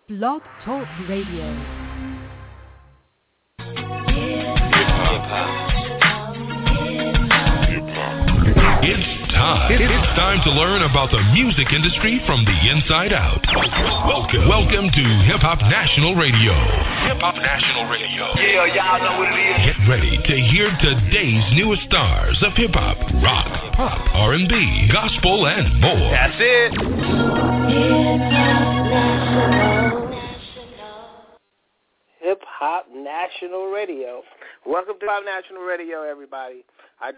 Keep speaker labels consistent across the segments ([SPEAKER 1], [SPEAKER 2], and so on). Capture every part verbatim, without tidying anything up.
[SPEAKER 1] Blog Talk Radio.
[SPEAKER 2] It's time. It's time to learn about the music industry from the inside out. Welcome, welcome to Hip Hop National Radio. Hip Hop National Radio.
[SPEAKER 3] Yeah, y'all know what it is.
[SPEAKER 2] Get ready to hear today's newest stars of hip hop, rock, pop, R and B, gospel, and more.
[SPEAKER 3] That's it.
[SPEAKER 4] Hip Hop National Radio. Welcome to Hip Hop National Radio, everybody. I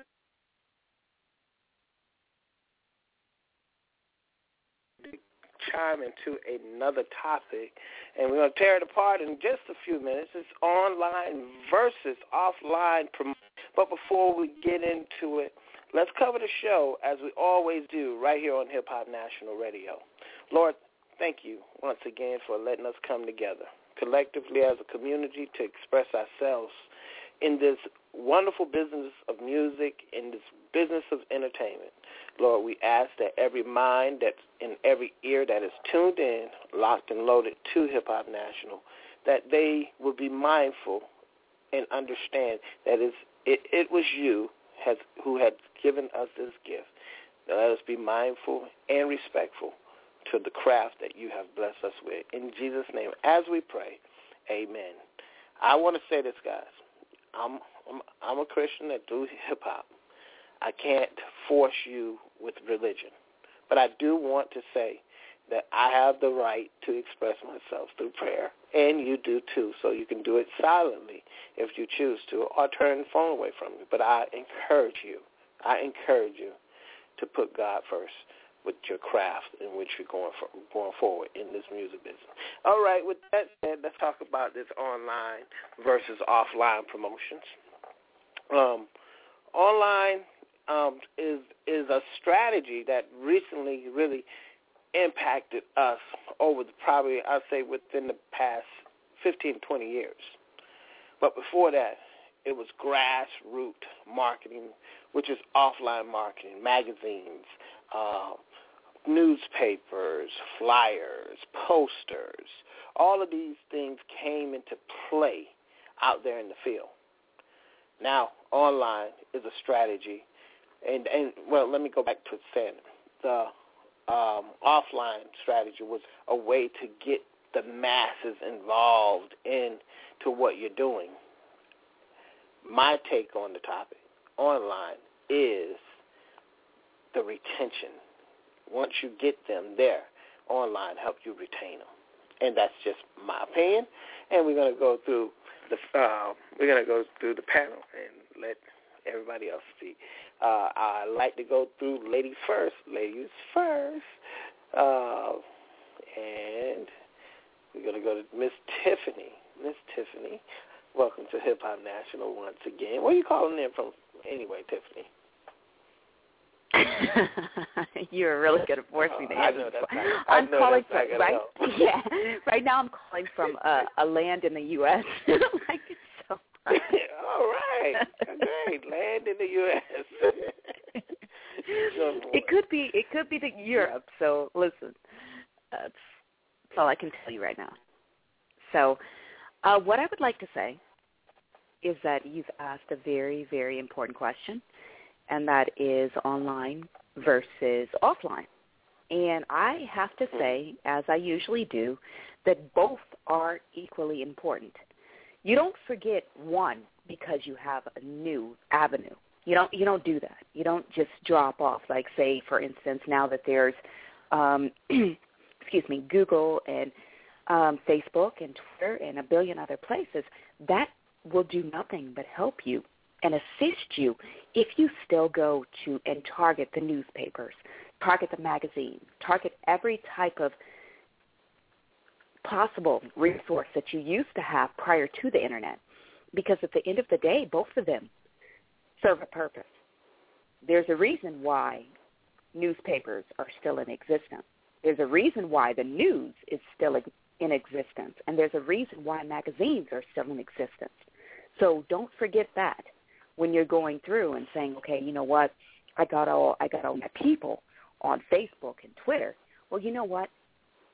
[SPEAKER 4] chime into another topic, and we're going to tear it apart in just a few minutes. It's online versus offline. But before we get into it, let's cover the show as we always do right here on Hip Hop National Radio. Lord, thank you once again for letting us come together collectively as a community to express ourselves in this wonderful business of music, in this business of entertainment. Lord, we ask that every mind that's in every ear that is tuned in, locked and loaded to Hip Hop National, that they will be mindful and understand that it's, it, it was you has, who had given us this gift. Now let us be mindful and respectful to the craft that you have blessed us with. In Jesus' name, as we pray, amen. I want to say this, guys. I'm, I'm, I'm a Christian that do hip-hop. I can't force you with religion. But I do want to say that I have the right to express myself through prayer, and you do too, so you can do it silently if you choose to, or turn the phone away from me. But I encourage you, I encourage you to put God first with your craft in which you're going, for, going forward in this music business. All right, with that said, let's talk about this online versus offline promotions. Um, online um, is is a strategy that recently really impacted us over the probably, I'd say, within the past fifteen, twenty years. But before that, it was grassroots marketing, which is offline marketing, magazines, uh, newspapers, flyers, posters. All of these things came into play out there in the field. Now, online is a strategy. And, and well, let me go back to saying the um, offline strategy was a way to get the masses involved into what you're doing. My take on the topic, online, is the retention. Once you get them there, online helps you retain them. And that's just my opinion. And we're going to go through the uh, we're going to go through the panel and let everybody else speak. Uh, I like to go through ladies first. Ladies first. Uh, and we're going to go to Miss Tiffany. Miss Tiffany, welcome to Hip Hop National once again. Where are you calling in from anyway, Tiffany?
[SPEAKER 5] You're really good at forcing me to answer.
[SPEAKER 4] I know that's not,
[SPEAKER 5] I'm
[SPEAKER 4] I know
[SPEAKER 5] calling
[SPEAKER 4] that's
[SPEAKER 5] from right. Yeah, right now I'm calling from uh, a land in the U S like it's so funny.
[SPEAKER 4] All right, great land in the U S
[SPEAKER 5] It could be. It could be the Europe. So listen, that's, that's all I can tell you right now. So, uh, what I would like to say is that you've asked a very, very important question. And that is online versus offline. And I have to say, as I usually do, that both are equally important. You don't forget one because you have a new avenue. You don't you don't do that. You don't just drop off. Like, say, for instance, now that there's, um, excuse me, Google and um, Facebook and Twitter and a billion other places, that will do nothing but help you and assist you if you still go to and target the newspapers, target the magazines, target every type of possible resource that you used to have prior to the Internet. Because at the end of the day, both of them serve a purpose. There's a reason why newspapers are still in existence. There's a reason why the news is still in existence. And there's a reason why magazines are still in existence. So don't forget that when you're going through and saying, okay, you know what, I got all I got all my people on Facebook and Twitter. Well, you know what?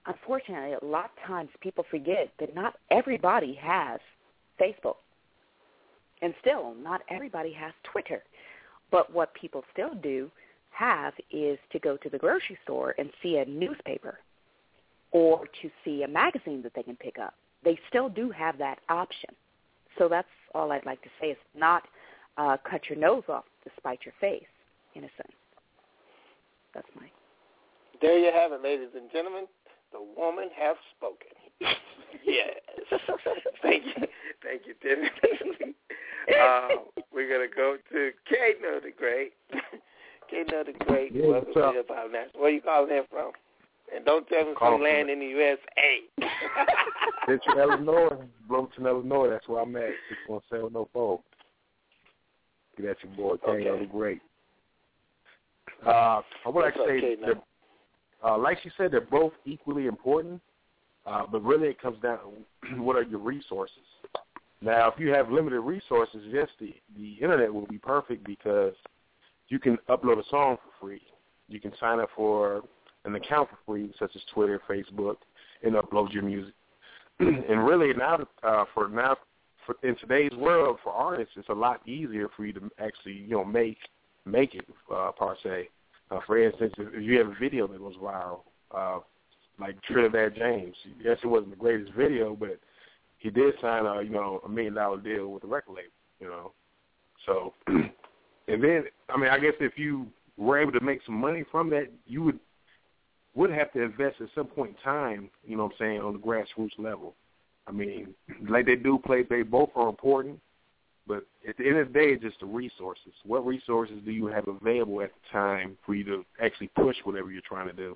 [SPEAKER 5] unfortunately, a lot of times people forget that not everybody has Facebook. And still, not everybody has Twitter. But what people still do have is to go to the grocery store and see a newspaper or to see a magazine that they can pick up. They still do have that option. So that's all I'd like to say is not uh, cut your nose off to spite your face, in a sense. That's my...
[SPEAKER 4] There you have it, ladies and gentlemen. The woman have spoken. Yes. Thank you. Thank you, Tiffany. uh, we're going to go to Kano the Great. Kano the Great.
[SPEAKER 3] Yeah,
[SPEAKER 4] Welcome to Hip Hop National. Where you calling in from? And don't tell me some land in the U S A.
[SPEAKER 3] Central Illinois, Bloomington, Illinois. That's where I'm at. six one seven oh four. Get at your boy, Kano okay. the Great. Uh, I would like to say, okay, that, uh, like she said, they're both equally important, uh, but really it comes down to what are your resources. Now, if you have limited resources, yes, the, the Internet will be perfect because you can upload a song for free. You can sign up for an account for free, such as Twitter, Facebook, and upload your music. And really now, uh, for now, for, in today's world, for artists, it's a lot easier for you to actually, you know, make make it uh, per se. Uh, for instance, if you have a video that goes viral, uh, like Trinidad James, yes, it wasn't the greatest video, but he did sign a, you know, a million dollar deal with a record label, you know. So, and then, I mean, I guess if you were able to make some money from that, you would would have to invest at some point in time, you know what I'm saying, on the grassroots level. I mean, like they do play, they both are important, but at the end of the day, it's just the resources. What resources do you have available at the time for you to actually push whatever you're trying to do?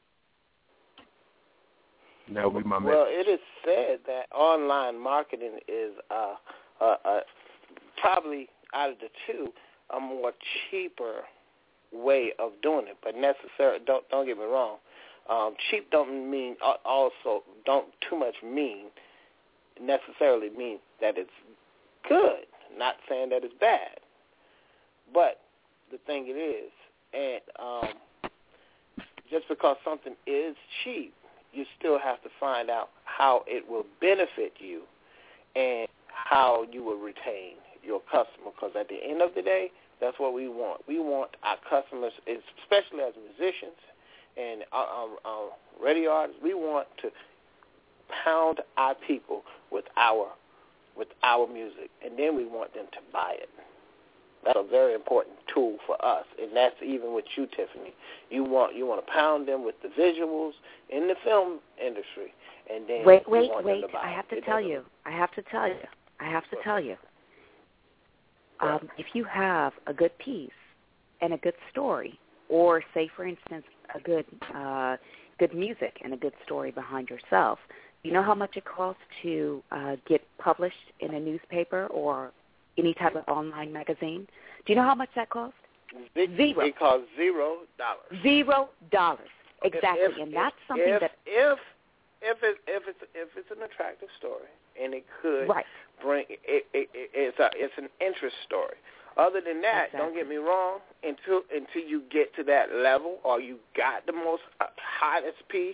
[SPEAKER 3] And that would be my message.
[SPEAKER 4] Well, it is said that online marketing is uh, uh, uh, probably, out of the two, a more cheaper way of doing it, but necessarily, don't don't get me wrong, um, cheap don't mean, also don't too much mean, necessarily mean that it's good, not saying that it's bad, but the thing it is, and um, just because something is cheap, you still have to find out how it will benefit you and how you will retain your customer, because at the end of the day, that's what we want. We want our customers, especially as musicians and our, our radio artists, we want to pound our people with our with our music, and then we want them to buy it. That's a very important tool for us, and that's even with you, Tiffany. You want you want to pound them with the visuals in the film industry, and then
[SPEAKER 5] wait,
[SPEAKER 4] you
[SPEAKER 5] wait,
[SPEAKER 4] want
[SPEAKER 5] wait.
[SPEAKER 4] them to buy
[SPEAKER 5] I have
[SPEAKER 4] it.
[SPEAKER 5] to tell you. I have to tell you. I have to tell you. Um, if you have a good piece and a good story, or say, for instance, a good uh, good music and a good story behind yourself, you know how much it costs to uh, get published in a newspaper or any type of online magazine? Do you know how much that costs? Zero.
[SPEAKER 4] It costs zero dollars.
[SPEAKER 5] Zero dollars. Exactly,
[SPEAKER 4] if,
[SPEAKER 5] and that's something
[SPEAKER 4] if,
[SPEAKER 5] that
[SPEAKER 4] if if it, if it's if it's an attractive story and it could
[SPEAKER 5] right.
[SPEAKER 4] bring it, it, it, it's a it's an interest story. Other than that,
[SPEAKER 5] exactly.
[SPEAKER 4] Don't get me wrong. Until until you get to that level, or you got the most hottest piece,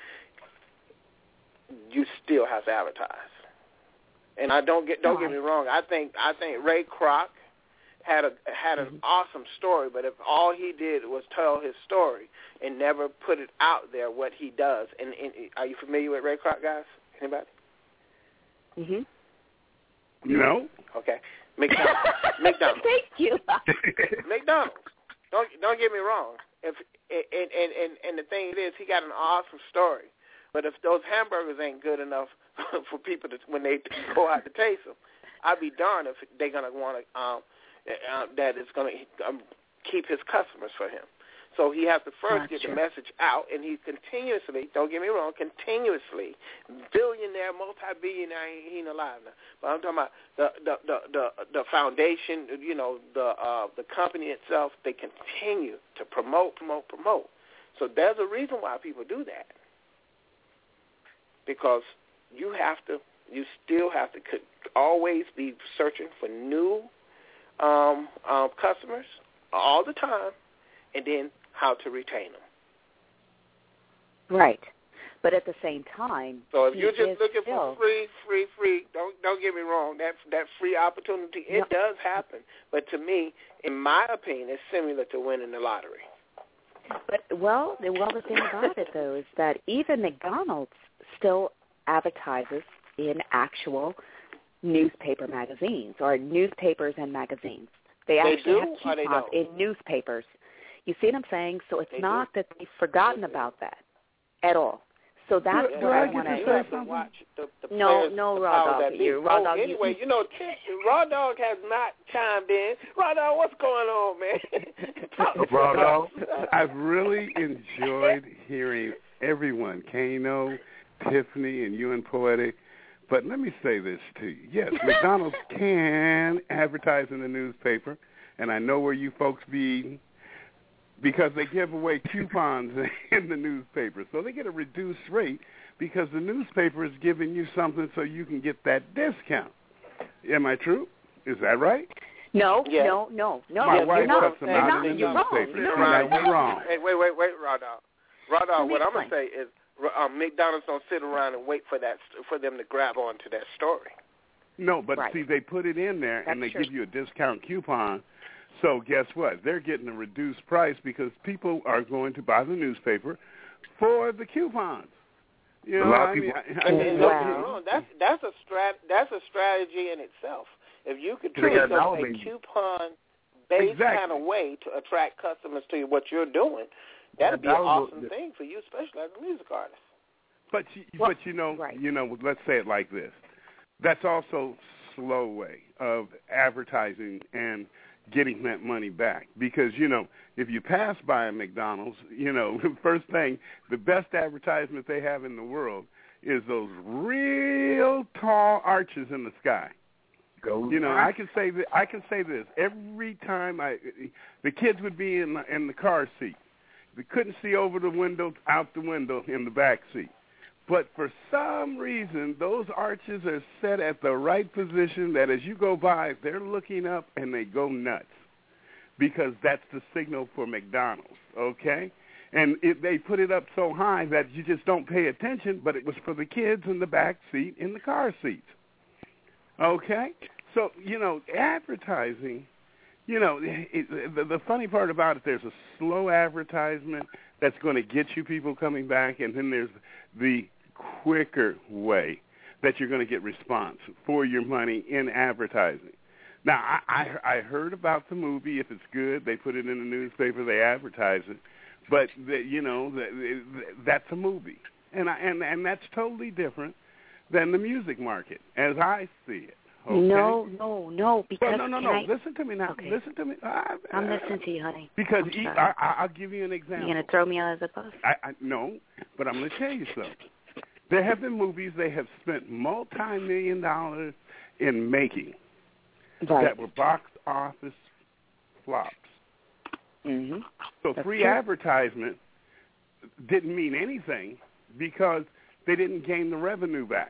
[SPEAKER 4] you still have to advertise. And I don't get don't
[SPEAKER 5] right.
[SPEAKER 4] get me wrong. I think I think Ray Kroc had a had an mm-hmm. awesome story, but if all he did was tell his story and never put it out there, what he does, and, and are you familiar with Ray Kroc, guys? Anybody?
[SPEAKER 5] Mhm.
[SPEAKER 3] No.
[SPEAKER 4] Okay. McDonald's. McDonald's.
[SPEAKER 5] Thank you.
[SPEAKER 4] McDonald's. Don't don't get me wrong. If and, and and and the thing is, he got an awesome story, but if those hamburgers ain't good enough for people to when they go out to taste them, I'd be darned if they're gonna want to um uh, that it's gonna um, keep his customers for him. So he has to first
[SPEAKER 5] gotcha.
[SPEAKER 4] get the message out, and he's continuously, don't get me wrong, continuously, billionaire, multi-billionaire, he ain't alive now. But I'm talking about the the the the, the foundation, you know, the uh, the company itself. They continue to promote, promote, promote. So there's a reason why people do that, because you have to, you still have to always be searching for new um, um, customers all the time, and then how to retain them.
[SPEAKER 5] Right. But at the same time,
[SPEAKER 4] so if you're just looking
[SPEAKER 5] still,
[SPEAKER 4] for free, free, free, don't don't get me wrong. That that free opportunity, it
[SPEAKER 5] no.
[SPEAKER 4] does happen. But to me, in my opinion, it's similar to winning the lottery.
[SPEAKER 5] But well, well, the thing about it though is that even McDonald's still advertises in actual newspaper magazines or newspapers and magazines. They,
[SPEAKER 4] they
[SPEAKER 5] actually
[SPEAKER 4] do,
[SPEAKER 5] have
[SPEAKER 4] or they
[SPEAKER 5] coupons
[SPEAKER 4] don't?
[SPEAKER 5] in newspapers. You see what I'm saying? So it's
[SPEAKER 4] they
[SPEAKER 5] not
[SPEAKER 4] do.
[SPEAKER 5] that they've forgotten about that at all. So that's
[SPEAKER 3] Yeah,
[SPEAKER 5] what I,
[SPEAKER 3] I
[SPEAKER 5] want
[SPEAKER 3] to
[SPEAKER 4] You
[SPEAKER 3] say
[SPEAKER 4] have to
[SPEAKER 3] something?
[SPEAKER 4] watch the, the
[SPEAKER 5] No,
[SPEAKER 4] players,
[SPEAKER 5] no,
[SPEAKER 4] the
[SPEAKER 5] Raw
[SPEAKER 4] powers
[SPEAKER 5] Dog.
[SPEAKER 4] that be.
[SPEAKER 5] You, Raw
[SPEAKER 4] oh,
[SPEAKER 5] Dog.
[SPEAKER 4] Anyway,
[SPEAKER 5] You,
[SPEAKER 4] you know, Raw Dog has not chimed in. Raw Dog, what's going on, man?
[SPEAKER 3] Raw Dog.
[SPEAKER 6] I've really enjoyed hearing everyone, Kano, Tiffany, and you and Poetic. But let me say this to you. Yes, McDonald's can advertise in the newspaper, and I know where you folks be eating, because they give away coupons in the newspaper. So they get a reduced rate because the newspaper is giving you something so you can get that discount. Am I true? Is that right?
[SPEAKER 5] no,
[SPEAKER 4] Yes.
[SPEAKER 5] no, no, no.
[SPEAKER 6] My
[SPEAKER 5] you're
[SPEAKER 6] wife
[SPEAKER 5] not.
[SPEAKER 6] puts them
[SPEAKER 5] You're
[SPEAKER 6] out
[SPEAKER 5] not.
[SPEAKER 6] in the
[SPEAKER 5] You're wrong.
[SPEAKER 6] newspaper.
[SPEAKER 5] You're
[SPEAKER 6] See,
[SPEAKER 5] wrong.
[SPEAKER 6] now you're wrong.
[SPEAKER 4] Hey, wait, wait, wait, Raw Dog. Raw Dog,
[SPEAKER 5] Let me
[SPEAKER 4] what I'm going to
[SPEAKER 5] explain.
[SPEAKER 4] say is um, McDonald's don't sit around and wait for that for them to grab onto that story.
[SPEAKER 6] No, but
[SPEAKER 5] Right.
[SPEAKER 6] see, they put it in there,
[SPEAKER 5] That's
[SPEAKER 6] and they
[SPEAKER 5] true.
[SPEAKER 6] give you a discount coupon. So guess what? They're getting a reduced price because people are going to buy the newspaper for the coupons. You know,
[SPEAKER 3] A lot of
[SPEAKER 6] I mean,
[SPEAKER 3] people-
[SPEAKER 6] I, I,
[SPEAKER 4] And
[SPEAKER 6] I,
[SPEAKER 4] there's
[SPEAKER 5] Wow.
[SPEAKER 4] nothing wrong. That's that's a strat. That's a strategy in itself. If you could
[SPEAKER 3] They
[SPEAKER 4] treat
[SPEAKER 3] got
[SPEAKER 4] yourself a
[SPEAKER 3] knowledge.
[SPEAKER 4] coupon-based
[SPEAKER 6] Exactly.
[SPEAKER 4] kind of way to attract customers to what you're doing, that'd be
[SPEAKER 3] That
[SPEAKER 4] an
[SPEAKER 3] was
[SPEAKER 4] awesome
[SPEAKER 3] a-
[SPEAKER 4] thing for you, especially as a music artist.
[SPEAKER 6] but you,
[SPEAKER 5] Well,
[SPEAKER 6] but you know,
[SPEAKER 5] right.
[SPEAKER 6] you know, let's say it like this. That's also slow way of advertising and getting that money back, because you know, if you pass by a McDonald's, you know, first thing, the best advertisement they have in the world is those real tall arches in the sky.
[SPEAKER 3] Go
[SPEAKER 6] You know, I can say that. I can say this every time. I the kids would be in the, in the car seat. They couldn't see over the window, out the window in the back seat. But for some reason, those arches are set at the right position that as you go by, they're looking up and they go nuts, because that's the signal for McDonald's, okay? And it, they put it up so high that you just don't pay attention, but it was for the kids in the back seat in the car seats, okay? So, you know, advertising, you know, it, the, the funny part about it, there's a slow advertisement that's going to get you people coming back, and then there's the quicker way that you're going to get response for your money in advertising. Now, I, I, I heard about the movie. If it's good, they put it in the newspaper, they advertise it. But, the, you know, the, that's a movie. And, I, and, and that's totally different than the music market, as I see it. Okay?
[SPEAKER 5] No, no, no. Because
[SPEAKER 6] Well, no, no, no.
[SPEAKER 5] can I,
[SPEAKER 6] Listen to me now.
[SPEAKER 5] Okay.
[SPEAKER 6] Listen to me. I,
[SPEAKER 5] I'm listening to you, honey.
[SPEAKER 6] Because
[SPEAKER 5] I'm
[SPEAKER 6] e-
[SPEAKER 5] sorry.
[SPEAKER 6] I, I, I'll give you an example.
[SPEAKER 5] You gonna throw me out of the bus?
[SPEAKER 6] I, I no, but I'm going to tell you something. There have been movies they have spent multi-million dollars in making
[SPEAKER 5] Right.
[SPEAKER 6] that were box office flops.
[SPEAKER 5] Mm-hmm.
[SPEAKER 6] So
[SPEAKER 5] That's
[SPEAKER 6] free
[SPEAKER 5] true.
[SPEAKER 6] advertisement didn't mean anything because they didn't gain the revenue back.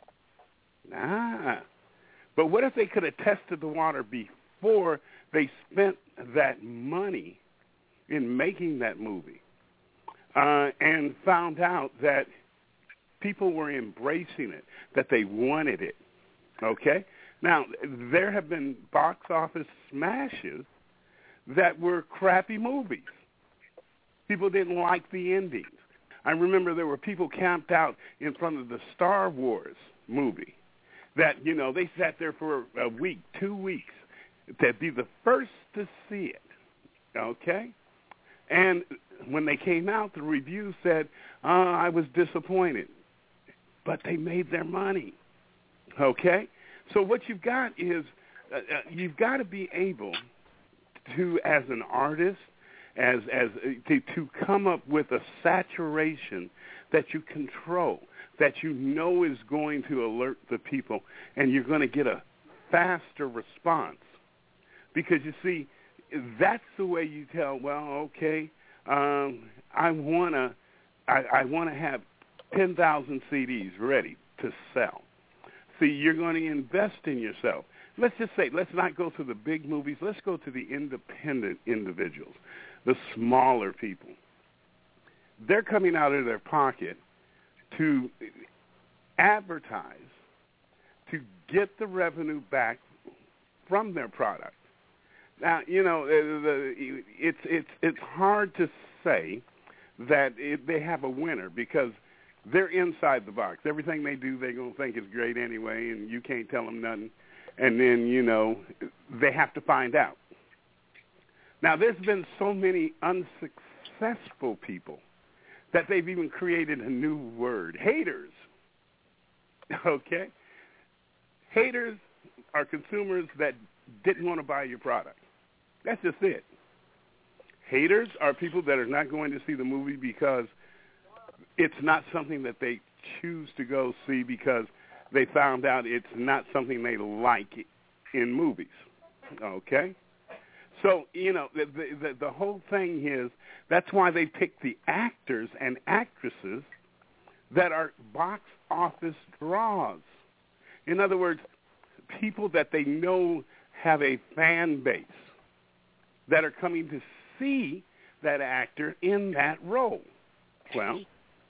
[SPEAKER 6] Nah. But what if they could have tested the water before they spent that money in making that movie uh, and found out that people were embracing it, that they wanted it, okay? Now, there have been box office smashes that were crappy movies. People didn't like the endings. I remember there were people camped out in front of the Star Wars movie that, you know, they sat there for a week, two weeks, to be the first to see it, okay? And when they came out, the review said, uh, I was disappointed. But they made their money, okay? So what you've got is uh, uh, you've got to be able to, as an artist, as as uh, to, to come up with a saturation that you control, that you know is going to alert the people, and you're going to get a faster response. Because, you see, that's the way you tell, well, okay, um, I want to I, I want to have ten thousand C Ds ready to sell. See, you're going to invest in yourself. Let's just say, let's not go to the big movies. Let's go to the independent individuals, the smaller people. They're coming out of their pocket to advertise to get the revenue back from their product. Now, you know, it's it's it's hard to say that it, they have a winner because they're inside the box. Everything they do, they're going to think is great anyway, and you can't tell them nothing. And then, you know, they have to find out. Now, there's been so many unsuccessful people that they've even created a new word, haters. Okay? Haters are consumers that didn't want to buy your product. That's just it. Haters are people that are not going to see the movie because it's not something that they choose to go see because they found out it's not something they like in movies. Okay? So, you know, the, the, the whole thing is that's why they pick the actors and actresses that are box office draws. In other words, people that they know have a fan base that are coming to see that actor in that role. Well,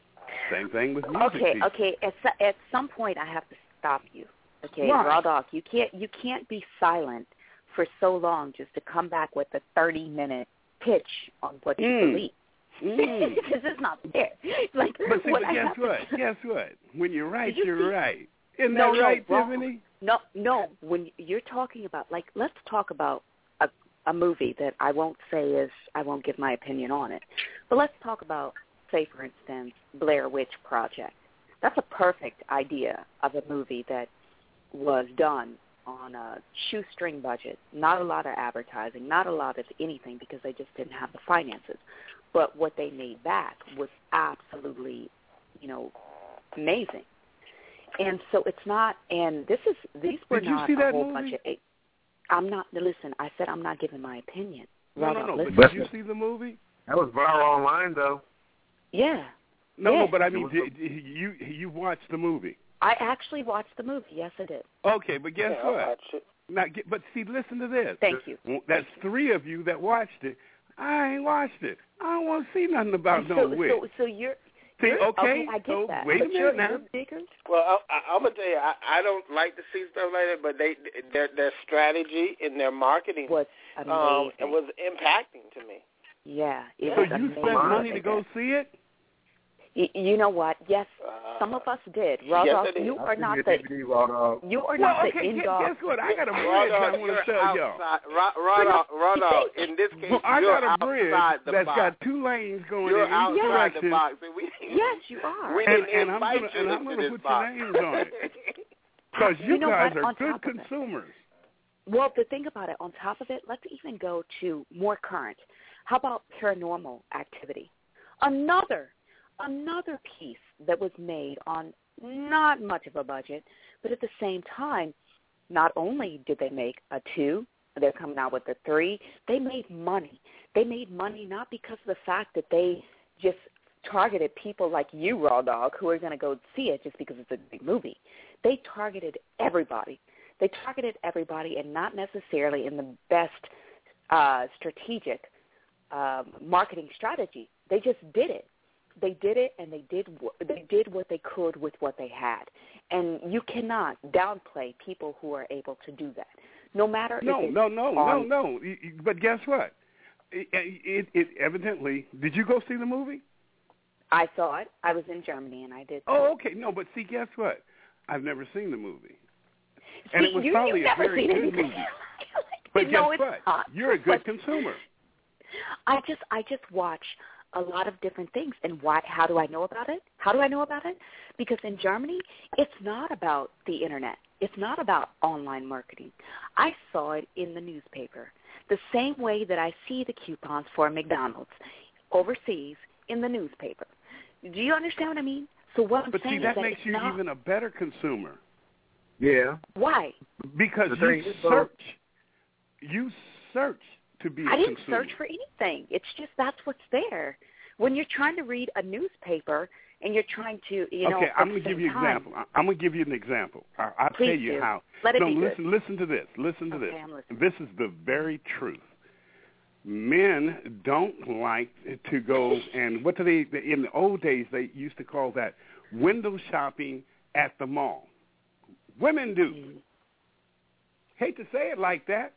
[SPEAKER 6] same thing with music.
[SPEAKER 5] Okay,
[SPEAKER 6] people.
[SPEAKER 5] okay. At, at some point, I have to stop you. Okay,
[SPEAKER 6] Why?
[SPEAKER 5] Raw Dog, you can't you can't be silent for so long just to come back with a thirty-minute pitch on what you
[SPEAKER 6] Mm.
[SPEAKER 5] believe.
[SPEAKER 6] Mm.
[SPEAKER 5] Because it's not fair. Like,
[SPEAKER 6] But see,
[SPEAKER 5] what
[SPEAKER 6] but
[SPEAKER 5] I
[SPEAKER 6] guess
[SPEAKER 5] have to-
[SPEAKER 6] what? Guess what? When you're right,
[SPEAKER 5] Did you
[SPEAKER 6] you're
[SPEAKER 5] see-
[SPEAKER 6] right. Isn't
[SPEAKER 5] No,
[SPEAKER 6] that
[SPEAKER 5] no,
[SPEAKER 6] right,
[SPEAKER 5] wrong.
[SPEAKER 6] Tiffany?
[SPEAKER 5] No, no. When you're talking about, like, let's talk about a, a movie that I won't say is, I won't give my opinion on it. But let's talk about, say, for instance, Blair Witch Project. That's a perfect idea of a movie that was done on a shoestring budget, not a lot of advertising, not a lot of anything because they just didn't have the finances. But what they made back was absolutely, you know, amazing. And so it's not, and this is, these were
[SPEAKER 6] Did you
[SPEAKER 5] not
[SPEAKER 6] see
[SPEAKER 5] a
[SPEAKER 6] that
[SPEAKER 5] whole
[SPEAKER 6] movie?
[SPEAKER 5] bunch of, I'm not, listen, I said I'm not giving my opinion.
[SPEAKER 6] No,
[SPEAKER 5] Raw
[SPEAKER 6] no,
[SPEAKER 5] Dog,
[SPEAKER 6] no.
[SPEAKER 5] listen.
[SPEAKER 6] But did you see the movie?
[SPEAKER 3] That was viral online, though.
[SPEAKER 5] Yeah.
[SPEAKER 6] No,
[SPEAKER 5] Yeah.
[SPEAKER 6] no. But I mean, did, you you watched the movie?
[SPEAKER 5] I actually watched the movie. Yes, I did.
[SPEAKER 6] Okay, but guess
[SPEAKER 4] Yeah, I'll
[SPEAKER 6] what?
[SPEAKER 4] watch it.
[SPEAKER 6] Now, get, but see, listen to this.
[SPEAKER 5] Thank you.
[SPEAKER 6] That's three of you that watched it. I ain't watched it. I don't want to see nothing about
[SPEAKER 5] so,
[SPEAKER 6] no witch.
[SPEAKER 5] so, so you're,
[SPEAKER 6] See,
[SPEAKER 5] you're
[SPEAKER 6] okay,
[SPEAKER 5] I get
[SPEAKER 6] so
[SPEAKER 5] that.
[SPEAKER 6] wait a
[SPEAKER 5] but
[SPEAKER 6] minute
[SPEAKER 5] you're,
[SPEAKER 6] now.
[SPEAKER 5] You're bigger.
[SPEAKER 4] Well, I, I, I'm gonna tell you, I, I don't like to see stuff like that, but they their their strategy in their marketing
[SPEAKER 5] Was amazing.
[SPEAKER 4] um, it was impacting to me.
[SPEAKER 5] Yeah, it
[SPEAKER 6] So
[SPEAKER 5] was
[SPEAKER 6] you
[SPEAKER 5] amazing.
[SPEAKER 6] spent money to
[SPEAKER 5] Like
[SPEAKER 6] go
[SPEAKER 5] that.
[SPEAKER 6] see it?
[SPEAKER 5] Y- You know what? Yes,
[SPEAKER 4] Uh,
[SPEAKER 5] some of us did. Raw
[SPEAKER 4] yes,
[SPEAKER 5] Dog,
[SPEAKER 4] I did.
[SPEAKER 5] you
[SPEAKER 3] I
[SPEAKER 5] are
[SPEAKER 3] seen
[SPEAKER 5] not
[SPEAKER 3] your
[SPEAKER 5] the
[SPEAKER 3] D V D, Raw Dog.
[SPEAKER 5] you are
[SPEAKER 6] Well,
[SPEAKER 5] not
[SPEAKER 6] okay,
[SPEAKER 5] the end
[SPEAKER 6] guess,
[SPEAKER 5] dog.
[SPEAKER 6] guess what? I got a
[SPEAKER 4] Raw
[SPEAKER 6] bridge I
[SPEAKER 4] Dog,
[SPEAKER 6] want
[SPEAKER 4] you're
[SPEAKER 6] to tell y'all.
[SPEAKER 4] outside. Raw, raw, dog, raw dog. In this case,
[SPEAKER 6] Well, I
[SPEAKER 4] you're
[SPEAKER 6] got a bridge
[SPEAKER 4] outside the
[SPEAKER 6] that's
[SPEAKER 4] box.
[SPEAKER 6] got two lanes going
[SPEAKER 4] You're
[SPEAKER 6] in each
[SPEAKER 4] outside the
[SPEAKER 6] direction.
[SPEAKER 4] box. And we,
[SPEAKER 5] Yes, you are.
[SPEAKER 4] We
[SPEAKER 6] And,
[SPEAKER 4] didn't
[SPEAKER 6] and I'm
[SPEAKER 4] invite
[SPEAKER 6] gonna
[SPEAKER 4] you
[SPEAKER 6] and I'm
[SPEAKER 4] into
[SPEAKER 6] gonna
[SPEAKER 4] this
[SPEAKER 6] put
[SPEAKER 4] box.
[SPEAKER 6] your names on it because you,
[SPEAKER 5] You know
[SPEAKER 6] guys
[SPEAKER 5] what?
[SPEAKER 6] are
[SPEAKER 5] On
[SPEAKER 6] good
[SPEAKER 5] top of it.
[SPEAKER 6] consumers.
[SPEAKER 5] Well, the thing about it, on top of it, let's even go to more current. How about Paranormal Activity? Another, another piece that was made on not much of a budget, but at the same time, not only did they make a two, they're coming out with a three, they made money. They made money not because of the fact that they just targeted people like you, Raw Dog, who are going to go see it just because it's a big movie. They targeted everybody. They targeted everybody and not necessarily in the best uh, strategic um, marketing strategy. They just did it. They did it, and they did they did what they could with what they had. And you cannot downplay people who are able to do that, no matter
[SPEAKER 6] No,
[SPEAKER 5] if it's
[SPEAKER 6] no, no,
[SPEAKER 5] on,
[SPEAKER 6] no, no. Y- y- But guess what? It, it, it evidently. Did you go see the movie?
[SPEAKER 5] I saw it. I was in Germany, and I did.
[SPEAKER 6] Oh, okay. No, but see, guess what? I've never seen the movie,
[SPEAKER 5] See,
[SPEAKER 6] and it was
[SPEAKER 5] you,
[SPEAKER 6] probably
[SPEAKER 5] you've
[SPEAKER 6] a
[SPEAKER 5] never
[SPEAKER 6] very
[SPEAKER 5] seen
[SPEAKER 6] good
[SPEAKER 5] anything.
[SPEAKER 6] movie. But
[SPEAKER 5] no,
[SPEAKER 6] guess
[SPEAKER 5] it's
[SPEAKER 6] what?
[SPEAKER 5] not.
[SPEAKER 6] You're a good
[SPEAKER 5] But
[SPEAKER 6] consumer.
[SPEAKER 5] I just I just watch a lot of different things. And why? How do I know about it? How do I know about it? Because in Germany, it's not about the Internet. It's not about online marketing. I saw it in the newspaper, the same way that I see the coupons for McDonald's overseas in the newspaper. Do you understand what I mean? So what I'm
[SPEAKER 6] But
[SPEAKER 5] saying
[SPEAKER 6] see, that
[SPEAKER 5] is that
[SPEAKER 6] makes
[SPEAKER 5] it's
[SPEAKER 6] you
[SPEAKER 5] not,
[SPEAKER 6] even a better consumer
[SPEAKER 3] Yeah.
[SPEAKER 5] why?
[SPEAKER 6] because
[SPEAKER 3] The
[SPEAKER 6] you
[SPEAKER 3] thing is, though-
[SPEAKER 6] search. You search to be a
[SPEAKER 5] I didn't
[SPEAKER 6] consumer.
[SPEAKER 5] search for anything. It's just that's what's there. When you're trying to read a newspaper and you're trying to, you know,
[SPEAKER 6] okay,
[SPEAKER 5] at
[SPEAKER 6] I'm
[SPEAKER 5] the
[SPEAKER 6] going to give
[SPEAKER 5] same
[SPEAKER 6] you an
[SPEAKER 5] time-
[SPEAKER 6] example. I- I'm going to give you an example. I- I'll
[SPEAKER 5] Please
[SPEAKER 6] tell you
[SPEAKER 5] do.
[SPEAKER 6] how.
[SPEAKER 5] Let it
[SPEAKER 6] no,
[SPEAKER 5] be good.
[SPEAKER 6] listen, listen to this. Listen to
[SPEAKER 5] Okay,
[SPEAKER 6] this.
[SPEAKER 5] I'm listening.
[SPEAKER 6] This is the very truth. Men don't like to go and what do they? In the old days, they used to call that window shopping at the mall. Women do.
[SPEAKER 5] Mm-hmm.
[SPEAKER 6] Hate to say it like that.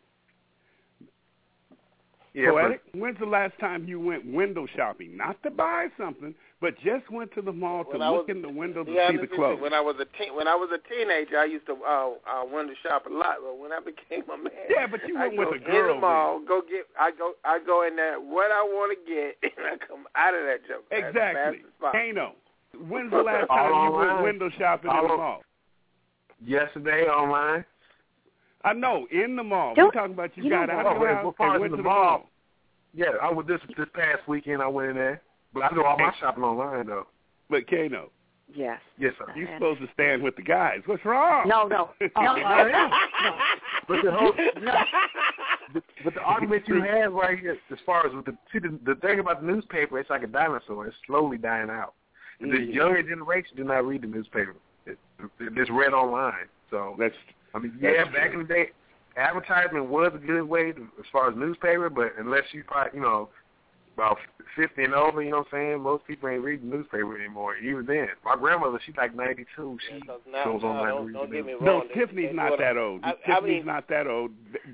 [SPEAKER 3] Yeah,
[SPEAKER 6] Poetic,
[SPEAKER 3] but,
[SPEAKER 6] when's the last time you went window shopping? Not to buy something, but just went to the mall to
[SPEAKER 4] When I
[SPEAKER 6] look
[SPEAKER 4] was-
[SPEAKER 6] in the window to
[SPEAKER 4] Yeah,
[SPEAKER 6] see the clothes.
[SPEAKER 4] when I was a teen, when I was a teenager, I used to uh, uh, window shop a lot. But when I became a man,
[SPEAKER 6] Yeah, but you
[SPEAKER 4] I
[SPEAKER 6] went
[SPEAKER 4] go
[SPEAKER 6] with a girl.
[SPEAKER 4] in the mall, go get, I go, I go in there, what I want to get, and I come out of that joke.
[SPEAKER 6] Exactly.
[SPEAKER 4] That's
[SPEAKER 6] Kano, when's the last
[SPEAKER 3] All
[SPEAKER 6] time you
[SPEAKER 3] online.
[SPEAKER 6] went window shopping in the
[SPEAKER 3] All-
[SPEAKER 6] mall?
[SPEAKER 3] yesterday online.
[SPEAKER 6] I know, in the mall.
[SPEAKER 5] Don't-
[SPEAKER 6] We're talking about you,
[SPEAKER 5] you
[SPEAKER 6] got
[SPEAKER 5] know
[SPEAKER 6] out
[SPEAKER 3] what?
[SPEAKER 6] of your
[SPEAKER 3] Oh,
[SPEAKER 6] house
[SPEAKER 3] as far
[SPEAKER 6] and
[SPEAKER 3] as
[SPEAKER 6] went
[SPEAKER 3] in
[SPEAKER 6] to
[SPEAKER 3] the
[SPEAKER 6] the
[SPEAKER 3] mall,
[SPEAKER 6] mall.
[SPEAKER 3] Yeah, I was this this past weekend. I went in there, but I do all my shopping online though.
[SPEAKER 6] But Kano,
[SPEAKER 5] Yes.
[SPEAKER 3] Yes, sir.
[SPEAKER 6] you're supposed to stand with the guys. What's wrong?
[SPEAKER 5] No, no, no,
[SPEAKER 6] Oh,
[SPEAKER 5] no, no, no.
[SPEAKER 3] But the whole,
[SPEAKER 5] No.
[SPEAKER 3] the, but the argument you have right here, as far as with the see the, the thing about the newspaper, it's like a dinosaur. It's slowly dying out. The
[SPEAKER 6] Mhm.
[SPEAKER 3] younger generation do not read the newspaper. It, it, it's read online. So
[SPEAKER 6] That's
[SPEAKER 3] I mean, yeah,
[SPEAKER 6] That's
[SPEAKER 3] back
[SPEAKER 6] true.
[SPEAKER 3] in the day, advertisement was a good way to, as far as newspaper, but unless you probably, you know, about fifty and over, you know what I'm saying, most people ain't reading the newspaper anymore. Even then, my grandmother, she's like ninety-two. She
[SPEAKER 4] Yeah, 'cause now-
[SPEAKER 3] goes
[SPEAKER 4] now
[SPEAKER 3] online
[SPEAKER 4] don't-
[SPEAKER 3] and reads
[SPEAKER 4] don't
[SPEAKER 3] the
[SPEAKER 4] get me
[SPEAKER 3] news.
[SPEAKER 6] No,
[SPEAKER 4] wrong. They-
[SPEAKER 6] Tiffany's
[SPEAKER 4] they
[SPEAKER 6] not
[SPEAKER 4] do
[SPEAKER 6] that
[SPEAKER 4] it-
[SPEAKER 6] old.
[SPEAKER 4] I- I
[SPEAKER 6] Tiffany's
[SPEAKER 4] mean-
[SPEAKER 6] not that old,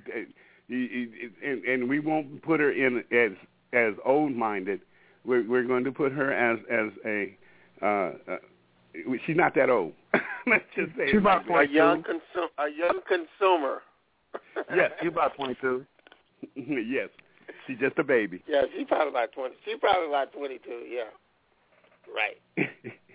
[SPEAKER 6] and, and we won't put her in as as old-minded. We're we're going to put her as as a. Uh, uh, she's not that old. Let's just say
[SPEAKER 3] She's
[SPEAKER 6] it
[SPEAKER 3] about
[SPEAKER 6] like
[SPEAKER 4] a young consum- a young consumer.
[SPEAKER 6] Yes.
[SPEAKER 3] She's about twenty-two.
[SPEAKER 6] that. Yes, she's just a baby.
[SPEAKER 4] Yeah, she's probably like twenty. She's probably like twenty-two. Yeah. Right.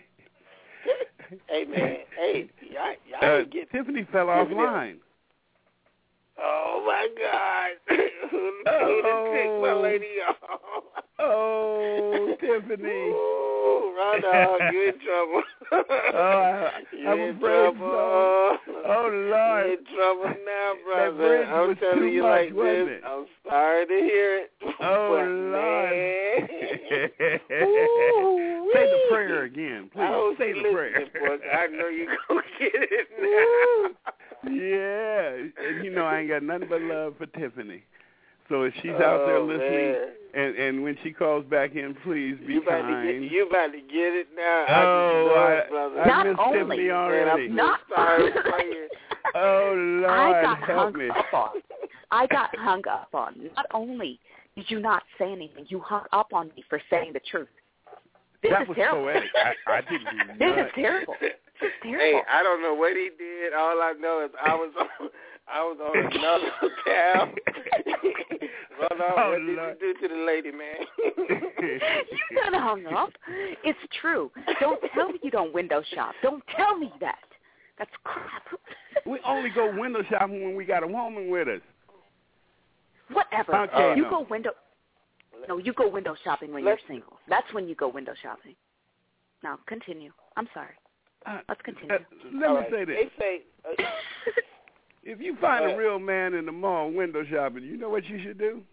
[SPEAKER 4] Hey man. Hey, y'all, y'all
[SPEAKER 6] Uh,
[SPEAKER 4] ain't get.
[SPEAKER 6] Tiffany fell
[SPEAKER 4] Tiffany-
[SPEAKER 6] offline.
[SPEAKER 4] Oh my God! Who who done kicked my lady off?
[SPEAKER 6] Oh, Tiffany.
[SPEAKER 4] Ooh, Rhonda, you in trouble.
[SPEAKER 6] Oh, I,
[SPEAKER 4] you
[SPEAKER 6] I'm
[SPEAKER 4] in
[SPEAKER 6] afraid
[SPEAKER 4] trouble.
[SPEAKER 6] so. Oh, Lord.
[SPEAKER 4] You in trouble now,
[SPEAKER 6] That
[SPEAKER 4] brother.
[SPEAKER 6] bridge
[SPEAKER 4] I'm
[SPEAKER 6] was
[SPEAKER 4] telling
[SPEAKER 6] too
[SPEAKER 4] you
[SPEAKER 6] much,
[SPEAKER 4] like
[SPEAKER 6] wasn't
[SPEAKER 4] this.
[SPEAKER 6] it?
[SPEAKER 4] I'm sorry to hear it.
[SPEAKER 6] Oh,
[SPEAKER 4] but,
[SPEAKER 6] Lord.
[SPEAKER 4] man.
[SPEAKER 6] Say the prayer again, please.
[SPEAKER 4] Oh,
[SPEAKER 6] Say the
[SPEAKER 4] listen,
[SPEAKER 6] prayer.
[SPEAKER 4] boy, I know you're going to get it now.
[SPEAKER 6] Yeah. And, you know, I ain't got nothing but love for Tiffany. So if she's out there
[SPEAKER 4] Oh,
[SPEAKER 6] listening,
[SPEAKER 4] man.
[SPEAKER 6] and, and when she calls back in, please be
[SPEAKER 4] you about
[SPEAKER 6] kind.
[SPEAKER 4] To get, you about to get it now.
[SPEAKER 6] Oh,
[SPEAKER 4] I
[SPEAKER 6] I,
[SPEAKER 4] just know it, brother.
[SPEAKER 6] I
[SPEAKER 5] Not
[SPEAKER 6] miss
[SPEAKER 5] only-
[SPEAKER 6] Tiffany
[SPEAKER 4] Man,
[SPEAKER 6] already.
[SPEAKER 4] I'm
[SPEAKER 5] Not-
[SPEAKER 4] so sorry for you.
[SPEAKER 6] Oh, Lord,
[SPEAKER 5] I got
[SPEAKER 6] help
[SPEAKER 5] hung
[SPEAKER 6] me.
[SPEAKER 5] up on. I got hung up on. Not only did you not say anything, you hung up on me for saying the truth. This
[SPEAKER 6] That
[SPEAKER 5] is
[SPEAKER 6] was
[SPEAKER 5] terrible.
[SPEAKER 6] poetic. I, I didn't do
[SPEAKER 5] This is
[SPEAKER 6] nothing.
[SPEAKER 5] terrible. This is terrible.
[SPEAKER 4] Hey, I don't know what he did. All I know is I was on, I was on another tab. Hold on,
[SPEAKER 6] Oh,
[SPEAKER 4] what did
[SPEAKER 6] Lord.
[SPEAKER 4] you do to the lady, man?
[SPEAKER 5] You got hung up. It's true. Don't tell me you don't window shop. Don't tell me that. That's crap.
[SPEAKER 6] We only go window shopping when we got a woman with us.
[SPEAKER 5] Whatever.
[SPEAKER 6] Okay,
[SPEAKER 5] you
[SPEAKER 6] no.
[SPEAKER 5] go window. No, you go window shopping when
[SPEAKER 4] Let's-
[SPEAKER 5] you're single. That's when you go window shopping. Now continue. I'm sorry.
[SPEAKER 6] Uh,
[SPEAKER 5] Let's continue.
[SPEAKER 6] uh, let
[SPEAKER 4] All
[SPEAKER 6] me
[SPEAKER 4] right.
[SPEAKER 6] say this.
[SPEAKER 4] They say, uh,
[SPEAKER 6] If you find
[SPEAKER 4] Go
[SPEAKER 6] a
[SPEAKER 4] ahead.
[SPEAKER 6] real man in the mall window shopping, you know what you should do?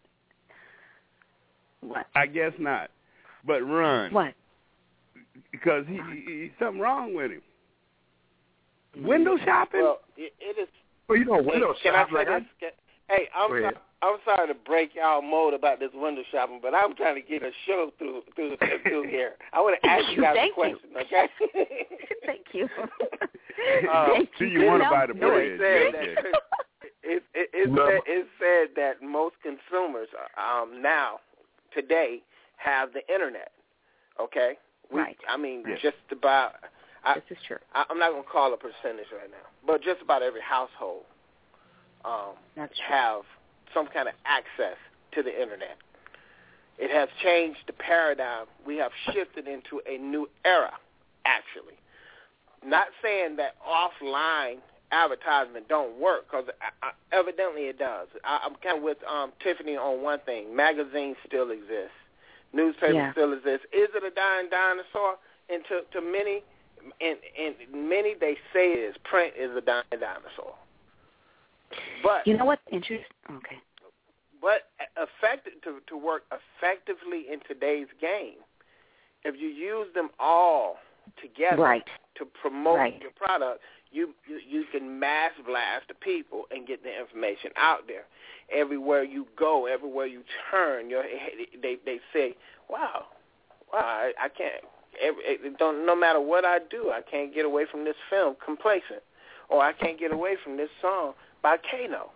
[SPEAKER 5] What?
[SPEAKER 6] I guess not. But run.
[SPEAKER 5] What?
[SPEAKER 6] Because he, he, he something wrong with him. Window shopping?
[SPEAKER 4] well, it, it is.
[SPEAKER 3] Well, you know,
[SPEAKER 4] Hey,
[SPEAKER 3] window
[SPEAKER 4] can I
[SPEAKER 3] shop
[SPEAKER 4] say
[SPEAKER 3] like I,
[SPEAKER 4] this? Can, hey, I'm
[SPEAKER 3] Go ahead.
[SPEAKER 4] sorry, I'm sorry to break y'all mode about this window shopping, but I'm trying to get a show through through through here. I want to ask you guys
[SPEAKER 5] Thank
[SPEAKER 4] a question, okay?
[SPEAKER 5] Thank you.
[SPEAKER 4] Uh,
[SPEAKER 5] Thank
[SPEAKER 6] do
[SPEAKER 5] you.
[SPEAKER 6] you want to
[SPEAKER 5] know,
[SPEAKER 6] buy the
[SPEAKER 5] no,
[SPEAKER 6] bread?
[SPEAKER 4] It said
[SPEAKER 6] Yeah,
[SPEAKER 4] that it, it, it,
[SPEAKER 3] No.
[SPEAKER 4] said, it said that most consumers um, now today have the internet. Okay, we,
[SPEAKER 5] Right.
[SPEAKER 4] I mean,
[SPEAKER 6] Yes.
[SPEAKER 4] just about. I,
[SPEAKER 5] This is true.
[SPEAKER 4] I, I'm not going to call a percentage right now, but just about every household um,
[SPEAKER 5] That's true.
[SPEAKER 4] have some kind of access to the internet. It has changed the paradigm. We have shifted into a new era, actually. Not saying that offline advertisement don't work, because evidently it does. I, I'm kind of with um, Tiffany on one thing. Magazines still exist. Newspapers
[SPEAKER 5] Yeah.
[SPEAKER 4] still exist. Is it a dying dinosaur? And to, to many, and, and many they say it is. Print is a dying dinosaur. But
[SPEAKER 5] You know what's interesting? Okay.
[SPEAKER 4] but effective to, to work effectively in today's game, if you use them all together
[SPEAKER 5] Right.
[SPEAKER 4] to promote
[SPEAKER 5] Right.
[SPEAKER 4] your product, you, you you can mass blast the people and get the information out there. Everywhere you go, everywhere you turn, your they they say, "Wow, wow, I, I can't." every, it don't, no matter what I do, I can't get away from this film, Complacent, or I can't get away from this song by Kano.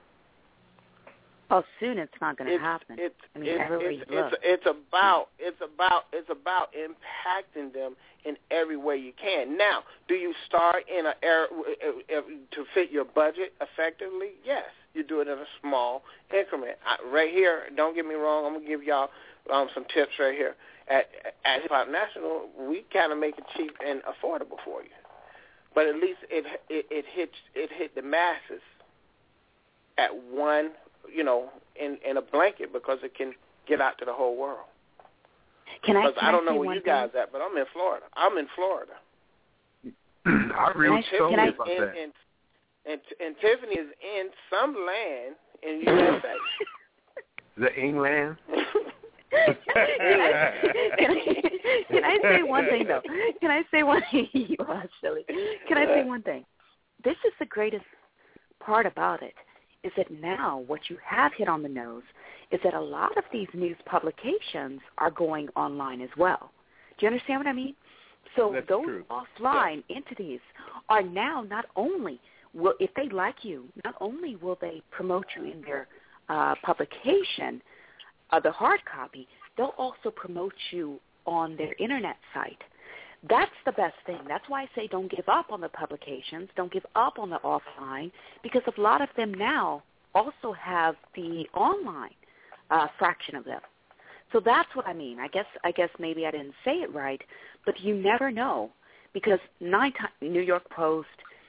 [SPEAKER 5] Oh, soon it's not going to
[SPEAKER 4] it's,
[SPEAKER 5] happen.
[SPEAKER 4] It's,
[SPEAKER 5] I mean,
[SPEAKER 4] it's,
[SPEAKER 5] everybody
[SPEAKER 4] it's,
[SPEAKER 5] loves.
[SPEAKER 4] it's, it's about it's about it's about impacting them in every way you can. Now, do you start in a era to fit your budget effectively? Yes, you do it in a small increment. I, right here, don't get me wrong. I'm gonna give y'all um, some tips right here. At at Hip Hop National, we kind of make it cheap and affordable for you, but at least it it, it hits it hit the masses at one. You know, in, in a blanket because it can get out to the whole world.
[SPEAKER 5] Can I?
[SPEAKER 4] Because
[SPEAKER 5] Can
[SPEAKER 4] I don't
[SPEAKER 5] I
[SPEAKER 4] know where you guys thing? at, but I'm in Florida. I'm in Florida.
[SPEAKER 3] I agree with you totally about
[SPEAKER 4] and,
[SPEAKER 3] that.
[SPEAKER 4] And, and, and Tiffany is in some land in U S A.
[SPEAKER 3] The England.
[SPEAKER 5] can, I, can, I, can I say one thing though? Can I say one thing? You are silly. Can I say one thing? This is the greatest part about it. Is that now what you have hit on the nose is that a lot of these news publications are going online as well. Do you understand what I mean? So
[SPEAKER 6] That's
[SPEAKER 5] those
[SPEAKER 6] true.
[SPEAKER 5] offline yeah. entities are now not only, will, if they like you, not only will they promote you in their uh, publication, uh, the hard copy, they'll also promote you on their internet site. That's the best thing. That's why I say don't give up on the publications, don't give up on the offline, because a lot of them now also have the online uh, fraction of them. So that's what I mean. I guess I guess maybe I didn't say it right, but you never know, because nine times New York Post,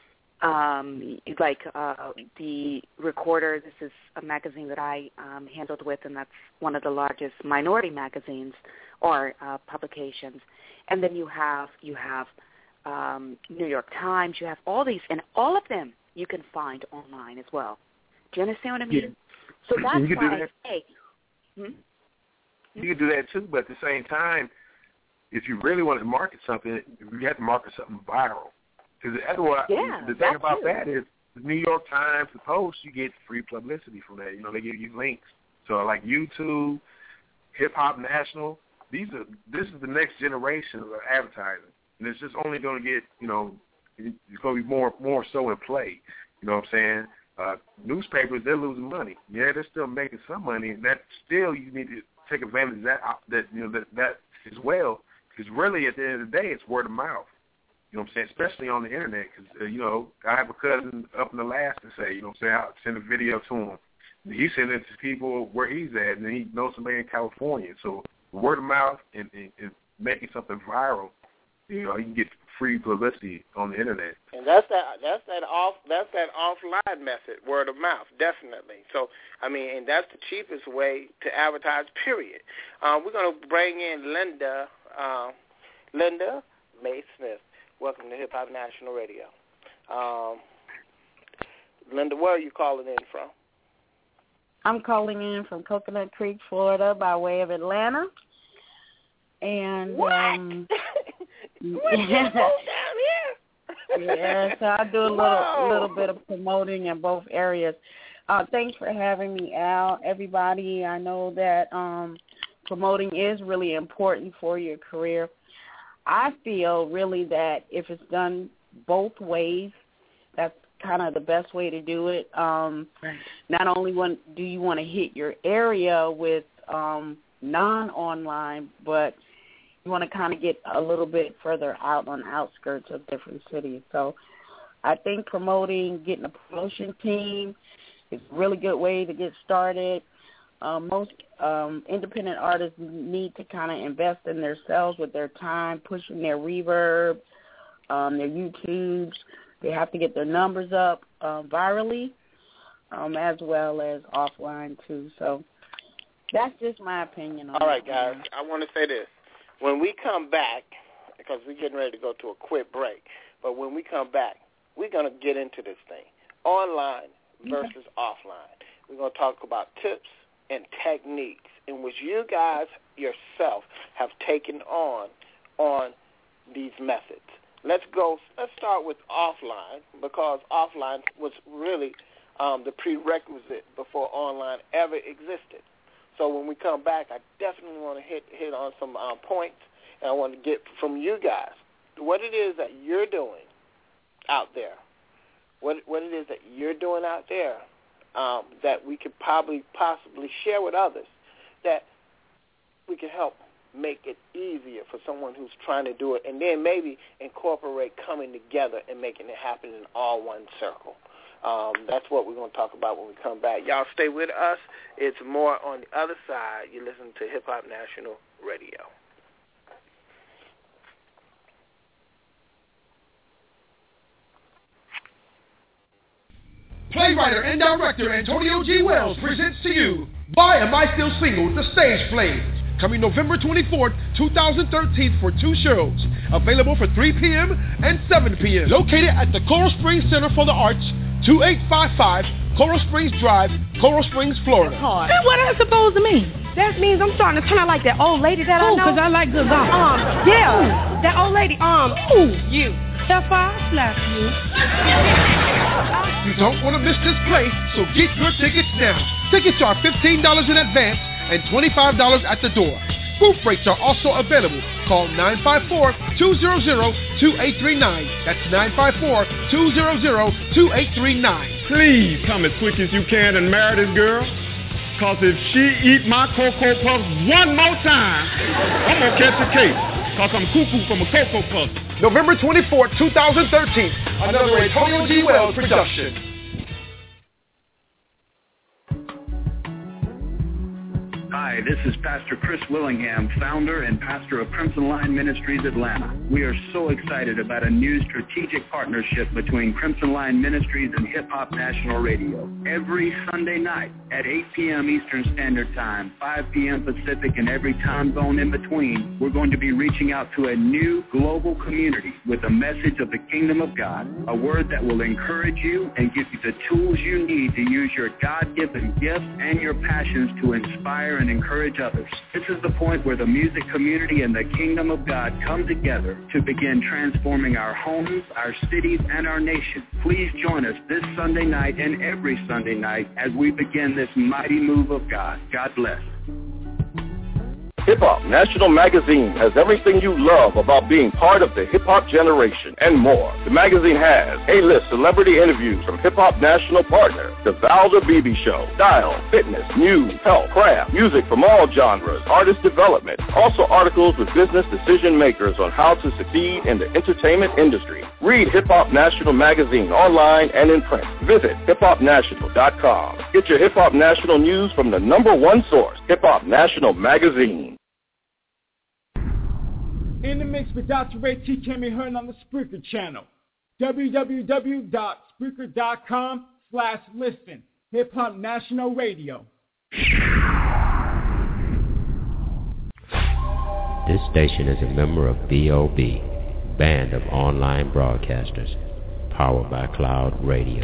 [SPEAKER 5] um, like uh, the Recorder, this is a magazine that I um, handled with, and that's one of the largest minority magazines or uh, publications. And then you have you have um, New York Times. You have all these, and all of them you can find online as well. Do you understand what I mean?
[SPEAKER 3] Yeah.
[SPEAKER 5] So that's
[SPEAKER 3] you
[SPEAKER 5] why
[SPEAKER 3] do that.
[SPEAKER 5] I say. Hmm?
[SPEAKER 3] You can do that too, but at the same time, if you really want to market something, you have to market something viral. Because otherwise,
[SPEAKER 5] yeah,
[SPEAKER 3] the thing about
[SPEAKER 5] too.
[SPEAKER 3] that is the New York Times, the Post, you get free publicity from that. You know, they give you links. So like YouTube, Hip Hop National. These are this is the next generation of advertising, and it's just only going to get you know it's going to be more more so in play. You know what I'm saying? Uh, newspapers, they're losing money. Yeah, they're still making some money, and that still you need to take advantage of that that you know that that as well, because really at the end of the day it's word of mouth. You know what I'm saying? Especially on the internet, because uh, you know I have a cousin up in Alaska, say you know what I'm saying, I'll send a video to him. He sends it to people where he's at, and then he knows somebody in California, so. Word of mouth and, and, and making something viral, you know, you can get free publicity on the internet.
[SPEAKER 4] And that's that that's that off that's that offline method, word of mouth, definitely. So I mean, and that's the cheapest way to advertise. Period. Um, we're gonna bring in Linda, uh, Linda May Smith. Welcome to Hip Hop National Radio. Um, Linda, where are you calling in from?
[SPEAKER 7] I'm calling in from Coconut Creek, Florida, by way of Atlanta. And
[SPEAKER 4] what?
[SPEAKER 7] Um,
[SPEAKER 4] what yeah. down here?
[SPEAKER 7] Yeah, so I do a little
[SPEAKER 4] Whoa.
[SPEAKER 7] little bit of promoting in both areas. Uh, thanks for having me out, everybody. I know that um, promoting is really important for your career. I feel really that if it's done both ways, that's kind of the best way to do it. Um,
[SPEAKER 5] right.
[SPEAKER 7] Not only want, do you want to hit your area with um, non-online, but you want to kind of get a little bit further out on the outskirts of different cities. So I think promoting, getting a promotion team is a really good way to get started. Um, most um, independent artists need to kind of invest in themselves with their time, pushing their reverb, um, their YouTubes. They have to get their numbers up uh, virally, um, as well as offline too. So that's just my opinion on
[SPEAKER 4] All right,
[SPEAKER 7] that.
[SPEAKER 4] guys, I want to say this. When we come back, because we're getting ready to go to a quick break, but when we come back, we're going to get into this thing, online versus okay. offline. We're going to talk about tips and techniques in which you guys yourself have taken on on these methods. Let's go. Let's start with offline, because offline was really um, the prerequisite before online ever existed. So when we come back, I definitely want to hit hit on some um, points And I want to get from you guys what it is that you're doing out there, what what it is that you're doing out there um, that we could probably possibly share with others, that we can help make it easier for someone who's trying to do it, and then maybe incorporate coming together and making it happen in all one circle. Um, that's what we're going to talk about when we come back. Y'all stay with us. It's more on the other side. You listen to Hip Hop National Radio.
[SPEAKER 8] Playwriter and director Antonio G. Wells presents to you Why Am I Still Single? The Stage Plays. Coming November twenty-fourth, twenty thirteen for two shows. Available for three p.m. and seven p.m. Located at the Coral Springs Center for the Arts, twenty-eight fifty-five Coral Springs Drive, Coral Springs, Florida.
[SPEAKER 9] And what that's supposed to mean?
[SPEAKER 10] That means I'm starting to turn out like that old lady that
[SPEAKER 9] Ooh,
[SPEAKER 10] I know.
[SPEAKER 9] because I like good gospel.
[SPEAKER 10] Um, yeah, Ooh. that old lady, um,
[SPEAKER 9] Ooh.
[SPEAKER 10] you.
[SPEAKER 9] If I slap you.
[SPEAKER 8] You don't want to miss this play, so get your tickets now. Tickets are fifteen dollars in advance and twenty-five dollars at the door. Booth rates are also available. Call nine five four, two hundred, two eight three nine. That's nine five four, two hundred, two eight three nine.
[SPEAKER 11] Please come as quick as you can and marry this girl. Because if she eat my Cocoa Puffs one more time, I'm going to catch a case. Because I'm cuckoo from a Cocoa Puff.
[SPEAKER 8] November twenty-fourth, twenty thirteen. Another Antonio G. Wells production.
[SPEAKER 12] Hi, this is Pastor Chris Willingham, founder and pastor of Crimson Line Ministries Atlanta. We are so excited about a new strategic partnership between Crimson Line Ministries and Hip Hop National Radio. Every Sunday night at eight p.m. Eastern Standard Time, five p.m. Pacific, and every time zone in between, we're going to be reaching out to a new global community with a message of the kingdom of God, a word that will encourage you and give you the tools you need to use your God-given gifts and your passions to inspire and encourage others. This is the point where the music community and the kingdom of God come together to begin transforming our homes, our cities, and our nation. Please join us this Sunday night and every Sunday night as we begin this mighty move of God. God bless.
[SPEAKER 13] Hip Hop National Magazine has everything you love about being part of the hip-hop generation and more. The magazine has A-list celebrity interviews from Hip Hop National partner, The Val the B B Show, style, fitness, news, health, craft, music from all genres, artist development. Also articles with business decision makers on how to succeed in the entertainment industry. Read Hip Hop National Magazine online and in print. Visit hip hop national dot com. Get your Hip Hop National news from the number one source, Hip Hop National Magazine.
[SPEAKER 14] In the mix with Doctor Ray T. can be heard on the Spreaker channel. www.spreaker.com slash listen. Hip Hop National Radio.
[SPEAKER 15] This station is a member of B O B, Band of Online Broadcasters, powered by Cloud Radio.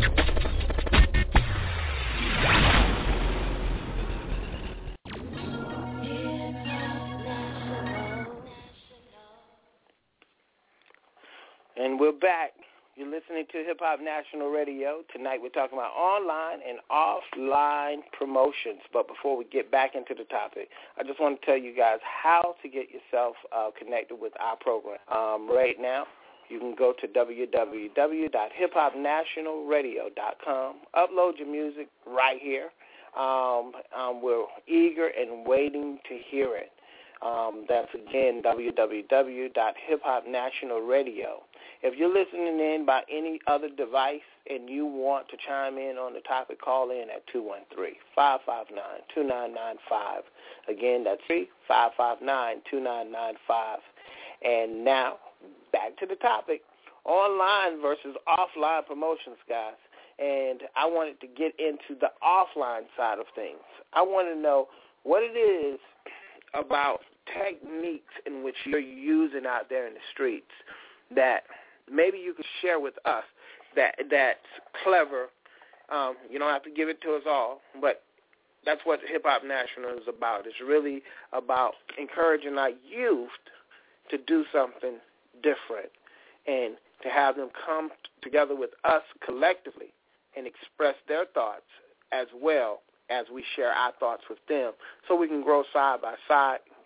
[SPEAKER 4] And we're back. You're listening to Hip Hop National Radio. Tonight we're talking about online and offline promotions. But before we get back into the topic, I just want to tell you guys how to get yourself uh, connected with our program. Um, right now, you can go to w w w dot hip hop national radio dot com. Upload your music right here. Um, um, we're eager and waiting to hear it. Um, that's, again, w w w dot hip hop national radio. If you're listening in by any other device and you want to chime in on the topic, call in at two one three, five five nine, two nine nine five. Again, that's three five five nine, two nine nine five. And now, back to the topic, online versus offline promotions, guys. And I wanted to get into the offline side of things. I want to know what it is about techniques in which you're using out there in the streets that maybe you could share with us that that's clever. Um, you don't have to give it to us all, but that's what Hip Hop National is about. It's really about encouraging our youth to do something different and to have them come t- together with us collectively and express their thoughts as well as we share our thoughts with them so we can grow side by side,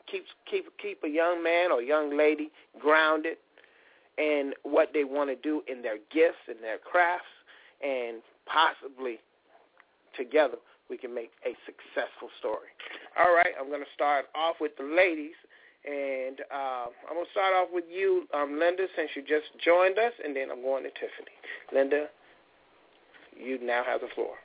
[SPEAKER 4] keeps keep keep a young man or young lady grounded in what they want to do in their gifts and their crafts, and possibly together we can make a successful story. All right, I'm going to start off with the ladies, and uh, I'm going to start off with you, um, Linda, since you just joined us, and then I'm going to Tiffany. Linda, you now have the floor.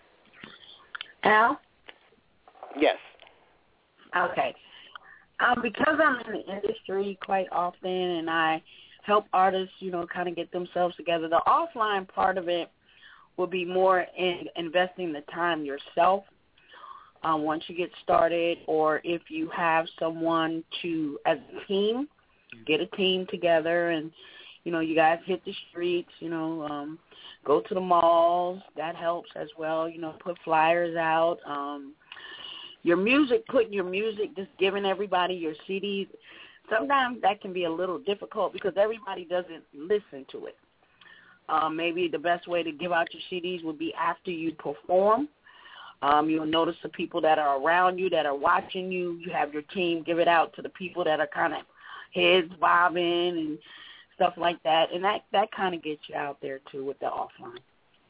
[SPEAKER 7] Al?
[SPEAKER 4] Yes.
[SPEAKER 7] Okay. Um, because I'm in the industry quite often and I help artists, you know, kind of get themselves together, the offline part of it will be more in investing the time yourself um, once you get started, or if you have someone to, as a team, get a team together and, you know, you guys hit the streets, you know, um, go to the malls. That helps as well, you know, put flyers out. Um, your music, putting your music, just giving everybody your C Ds, sometimes that can be a little difficult because everybody doesn't listen to it. Um, maybe the best way to give out your C Ds would be after you perform. Um, you'll notice the people that are around you, that are watching you. You have your team give it out to the people that are kind of heads bobbing and stuff like that. And that, that kind of gets you out there, too, with the offline.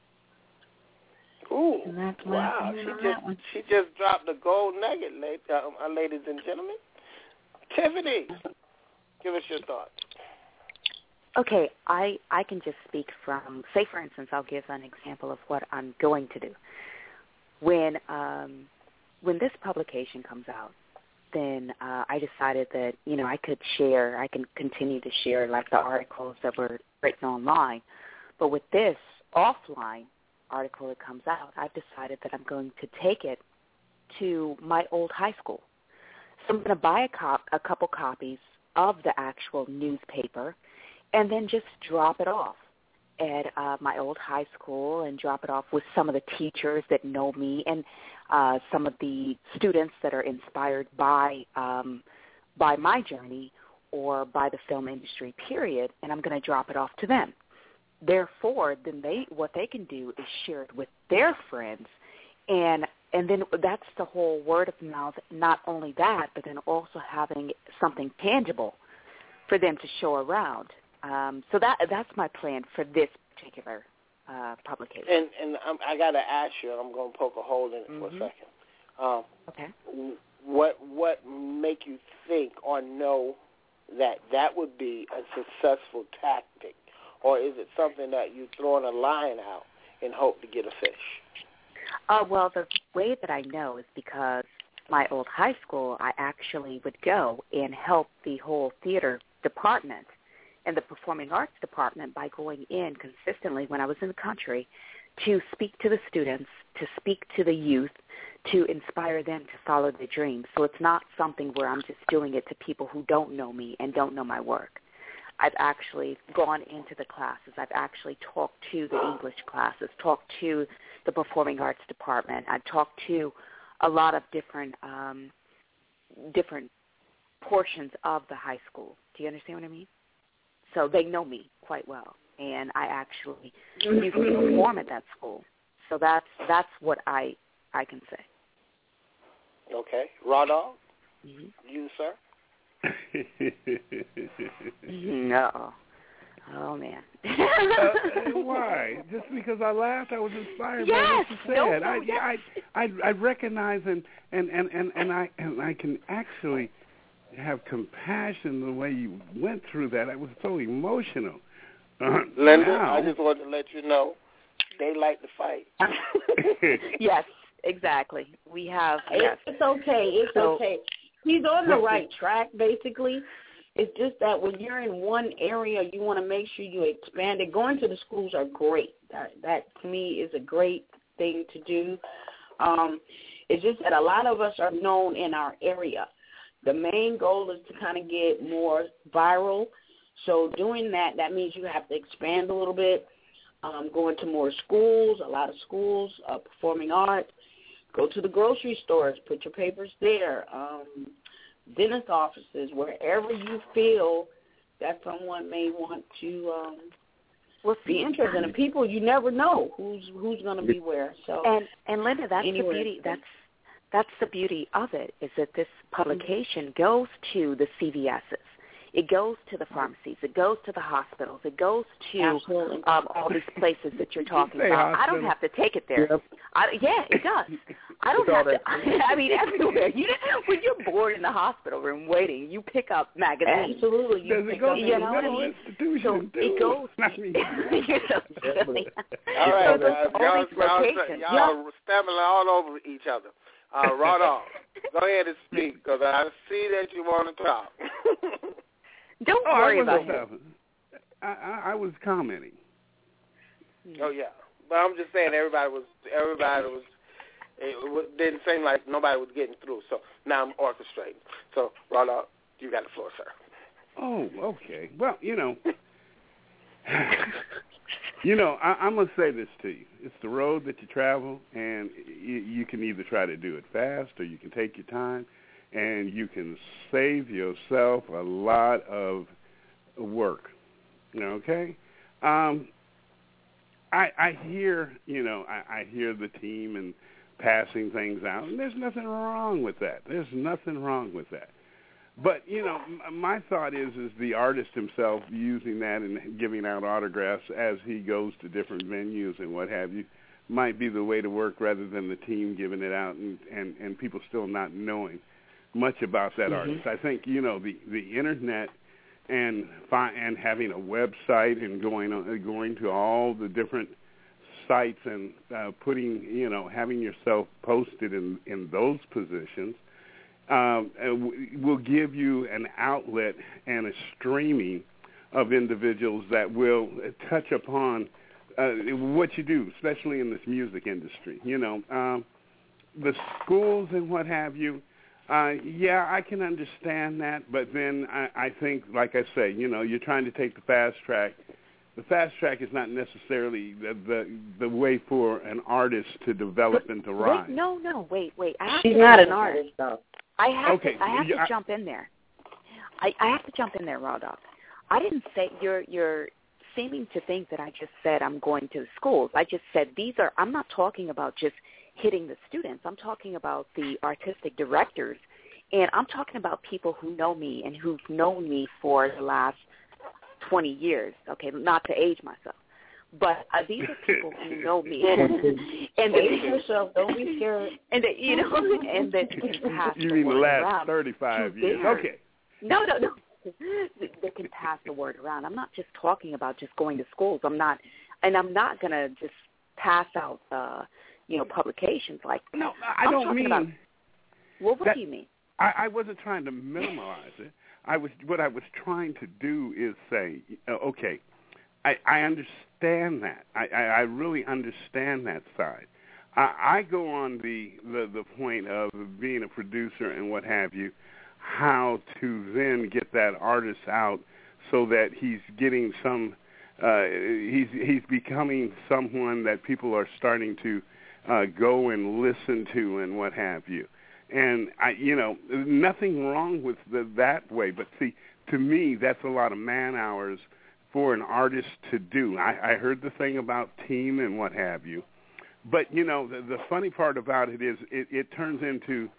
[SPEAKER 4] Ooh, wow. She just, she just dropped the gold nugget, uh, ladies and gentlemen. Tiffany, give us your thoughts.
[SPEAKER 5] Okay, I, I can just speak from, say, for instance, I'll give an example of what I'm going to do. When um, when this publication comes out, then uh, I decided that, you know, I could share, I can continue to share, like, the articles that were written online. But with this offline article that comes out, I've decided that I'm going to take it to my old high school. So I'm going to buy a, cop, a couple copies of the actual newspaper and then just drop it off at uh, my old high school and drop it off with some of the teachers that know me and uh, some of the students that are inspired by um, by my journey or by the film industry, period, and I'm going to drop it off to them. Therefore, then they what they can do is share it with their friends, and and then that's the whole word of mouth. Not only that, but then also having something tangible for them to show around. Um, so that that's my plan for this particular uh, publication.
[SPEAKER 4] And and I'm, I got to ask you, and I'm going to poke a hole in it
[SPEAKER 5] mm-hmm.
[SPEAKER 4] for a second. Um,
[SPEAKER 5] okay.
[SPEAKER 4] What what make you think or know that that would be a successful tactic, or is it something that you throwing a line out and hope to get a fish?
[SPEAKER 5] Uh, well, the way that I know is because my old high school, I actually would go and help the whole theater department and the performing arts department by going in consistently when I was in the country to speak to the students, to speak to the youth, to inspire them to follow their dreams. So it's not something where I'm just doing it to people who don't know me and don't know my work. I've actually gone into the classes. I've actually talked to the English classes, talked to the performing arts department. I've talked to a lot of different um, different portions of the high school. Do you understand what I mean? So they know me quite well, and I actually usually perform at that school. So that's that's what I I can say.
[SPEAKER 4] Okay, Raw Dog,
[SPEAKER 5] mm-hmm.
[SPEAKER 4] you sir?
[SPEAKER 5] No. Oh man.
[SPEAKER 6] uh, why? Just because I laughed, I was inspired
[SPEAKER 5] yes!
[SPEAKER 6] by what you said.
[SPEAKER 5] No, no,
[SPEAKER 6] I,
[SPEAKER 5] yes.
[SPEAKER 6] I, I, I recognize and, and, and, and, and I and I can actually have compassion the way you went through that. I was so emotional. Uh,
[SPEAKER 4] Linda,
[SPEAKER 6] now,
[SPEAKER 4] I just wanted to let you know they like to fight.
[SPEAKER 5] Yes, exactly. We have.
[SPEAKER 7] It's,
[SPEAKER 5] yes.
[SPEAKER 7] it's okay. It's
[SPEAKER 5] so,
[SPEAKER 7] okay. He's on the right track, basically. It's just that when you're in one area, you want to make sure you expand it. Going to the schools are great. That, that to me, is a great thing to do. Um, it's just that a lot of us are known in our area. The main goal is to kind of get more viral. So doing that, that means you have to expand a little bit, um, go into more schools, a lot of schools, uh, performing arts. Go to the grocery stores, put your papers there, um, dentist offices, wherever you feel that someone may want to um,
[SPEAKER 5] well,
[SPEAKER 7] be interested in. People, you never know who's who's going to be where. So
[SPEAKER 5] and and Linda, that's
[SPEAKER 7] anyway.
[SPEAKER 5] the beauty. That's That's the beauty of it, is that this publication goes to the C V S's. It goes to the pharmacies. It goes to the hospitals. It goes to um, all these places that you're talking about.
[SPEAKER 6] Hospital.
[SPEAKER 5] I don't have to take it there.
[SPEAKER 3] Yep.
[SPEAKER 5] I, yeah, it does. I don't have to. I, I mean, everywhere. You, when you're bored in the hospital room waiting, you pick up magazines.
[SPEAKER 7] Absolutely. You
[SPEAKER 6] Does it
[SPEAKER 7] pick
[SPEAKER 6] go
[SPEAKER 7] up,
[SPEAKER 6] to
[SPEAKER 5] you
[SPEAKER 6] the
[SPEAKER 5] know what I
[SPEAKER 6] mental
[SPEAKER 5] mean?
[SPEAKER 6] institution,
[SPEAKER 5] So
[SPEAKER 6] too?
[SPEAKER 5] it goes.
[SPEAKER 6] I mean,
[SPEAKER 5] You're so silly.
[SPEAKER 4] All right,
[SPEAKER 5] So it goes
[SPEAKER 4] guys.
[SPEAKER 5] to all
[SPEAKER 4] Y'all,
[SPEAKER 5] these
[SPEAKER 4] y'all,
[SPEAKER 5] locations.
[SPEAKER 4] y'all
[SPEAKER 5] Yeah.
[SPEAKER 4] are stammering all over each other. Uh, Rodolph, go ahead and speak, because I see that you want to talk.
[SPEAKER 5] Don't
[SPEAKER 6] oh,
[SPEAKER 5] worry
[SPEAKER 6] I
[SPEAKER 5] about
[SPEAKER 6] wasn't
[SPEAKER 5] it.
[SPEAKER 6] I, I, I was commenting.
[SPEAKER 4] Oh yeah, but I'm just saying everybody was everybody was it didn't seem like nobody was getting through. So now I'm orchestrating. So Rodolph, you got the floor, sir.
[SPEAKER 6] Oh, okay. Well, you know, you know, I, I'm gonna say this to you: it's the road that you travel, and you, you can either try to do it fast or you can take your time. And you can save yourself a lot of work, okay? Um, I, I hear, you know, I, I hear the team and passing things out, and there's nothing wrong with that. There's nothing wrong with that. But, you know, my thought is, is the artist himself using that and giving out autographs as he goes to different venues and what have you might be the way to work rather than the team giving it out and, and, and people still not knowing much about that
[SPEAKER 16] mm-hmm.
[SPEAKER 6] artist. I think, you know, the, the internet and fi- and having a website and going on, going to all the different sites and uh, putting, you know, having yourself posted in, in those positions um, will give you an outlet and a streaming of individuals that will touch upon uh, what you do, especially in this music industry. You know, um, the schools and what have you, Uh, yeah, I can understand that, but then I, I think, like I say, you know, you're trying to take the fast track. The fast track is not necessarily the the, the way for an artist to develop
[SPEAKER 5] but,
[SPEAKER 6] and to rise.
[SPEAKER 5] Wait, no, no, wait, wait. I have
[SPEAKER 7] She's
[SPEAKER 5] to
[SPEAKER 7] not
[SPEAKER 5] an
[SPEAKER 7] an artist, though.
[SPEAKER 5] I have
[SPEAKER 6] okay.
[SPEAKER 5] to, I have
[SPEAKER 6] yeah,
[SPEAKER 5] to
[SPEAKER 6] I,
[SPEAKER 5] jump in there. I, I have to jump in there, Rodolph. I didn't say you're you're seeming to think that I just said I'm going to the schools. I just said these are. I'm not talking about just hitting the students. I'm talking about the artistic directors, and I'm talking about people who know me and who've known me for the last twenty years. Okay, not to age myself, but uh, these are people who know me, and that yourself don't be scared, and that you know, and that can pass
[SPEAKER 6] you
[SPEAKER 5] the
[SPEAKER 6] mean the
[SPEAKER 5] word
[SPEAKER 6] last
[SPEAKER 5] around
[SPEAKER 6] thirty-five
[SPEAKER 5] to
[SPEAKER 6] years?
[SPEAKER 5] their,
[SPEAKER 6] Okay.
[SPEAKER 5] No, no, no. That can pass the word around. I'm not just talking about just going to schools. I'm not, and I'm not going to just pass out, uh, you know, publications like that.
[SPEAKER 6] No, I
[SPEAKER 5] I'm
[SPEAKER 6] don't mean.
[SPEAKER 5] About, well, what
[SPEAKER 6] that,
[SPEAKER 5] do you mean?
[SPEAKER 6] I, I wasn't trying to minimize it. I was what I was trying to do is say, uh, okay, I, I understand that. I, I, I really understand that side. I, I go on the, the the point of being a producer and what have you, how to then get that artist out so that he's getting some, uh, he's he's becoming someone that people are starting to uh, go and listen to and what have you. And, I, you know, nothing wrong with the, that way. But, see, to me, that's a lot of man hours for an artist to do. I, I heard the thing about team and what have you. But, you know, the, the funny part about it is it, it turns into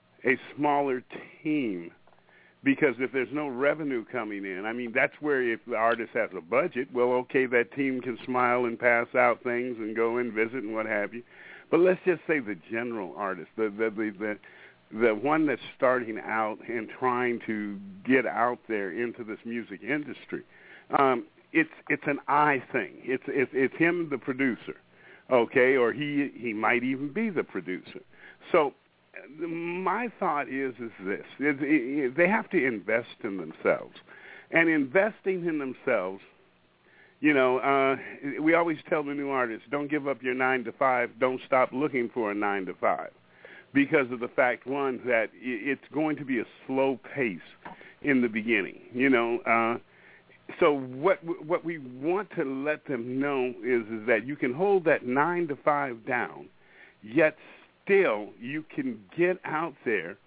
[SPEAKER 6] a smaller team because if there's no revenue coming in, I mean, that's where if the artist has a budget, well, okay, that team can smile and pass out things and go and visit and what have you. But let's just say the general artist, the the the, the the one that's starting out and trying to get out there into this music industry, um, it's it's an I thing. It's it's it's him, the producer, okay, or he he might even be the producer. So my thought is is this: is, is they have to invest in themselves, and investing in themselves. You know, uh, we always tell the new artists, don't give up your nine to five. Don't stop looking for a nine to five, because of the fact, one, that it's going to be a slow pace in the beginning. You know, uh, so what what we want to let them know is is that you can hold that nine to five down, yet still you can get out there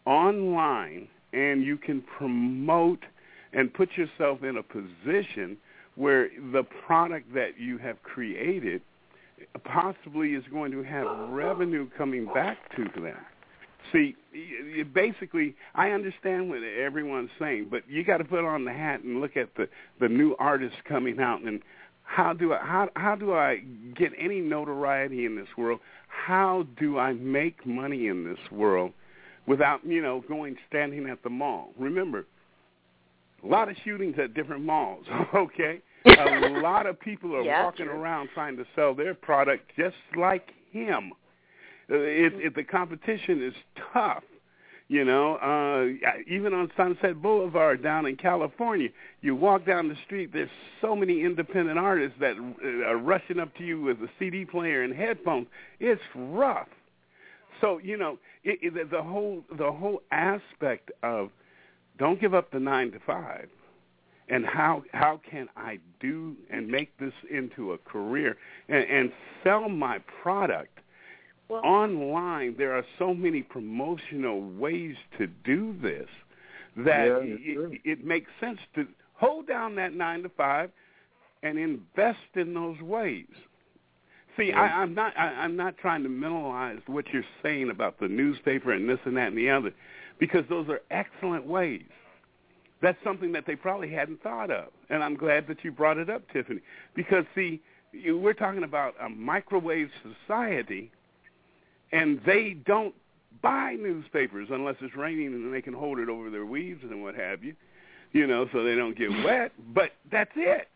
[SPEAKER 6] online and you can promote and put yourself in a position where the product that you have created possibly is going to have revenue coming back to them. See, you basically, I understand what everyone's saying, but you got to put on the hat and look at the, the new artists coming out, and how do I how how do I get any notoriety in this world? How do I make money in this world without, you know, going standing at the mall? Remember, a lot of shootings at different malls, okay? A lot of people are yeah, walking true. around trying to sell their product just like him. It, it, the competition is tough, you know. Uh, even on Sunset Boulevard down in California, you walk down the street, there's so many independent artists that are rushing up to you with a C D player and headphones. It's rough. So, you know, it, it, the whole the whole aspect of don't give up the nine to five. And how how can I do and make this into a career and, and sell my product? Well, online, there are so many promotional ways to do this that
[SPEAKER 3] yeah,
[SPEAKER 6] it, it makes sense to hold down that nine to five and invest in those ways. See, yeah. I, I'm not I, I'm not trying to minimize what you're saying about the newspaper and this and that and the other, because those are excellent ways. That's something that they probably hadn't thought of, and I'm glad that you brought it up, Tiffany, because, see, you, we're talking about a microwave society, and they don't buy newspapers unless it's raining and they can hold it over their weaves and what have you, you know, so they don't get wet, but that's it.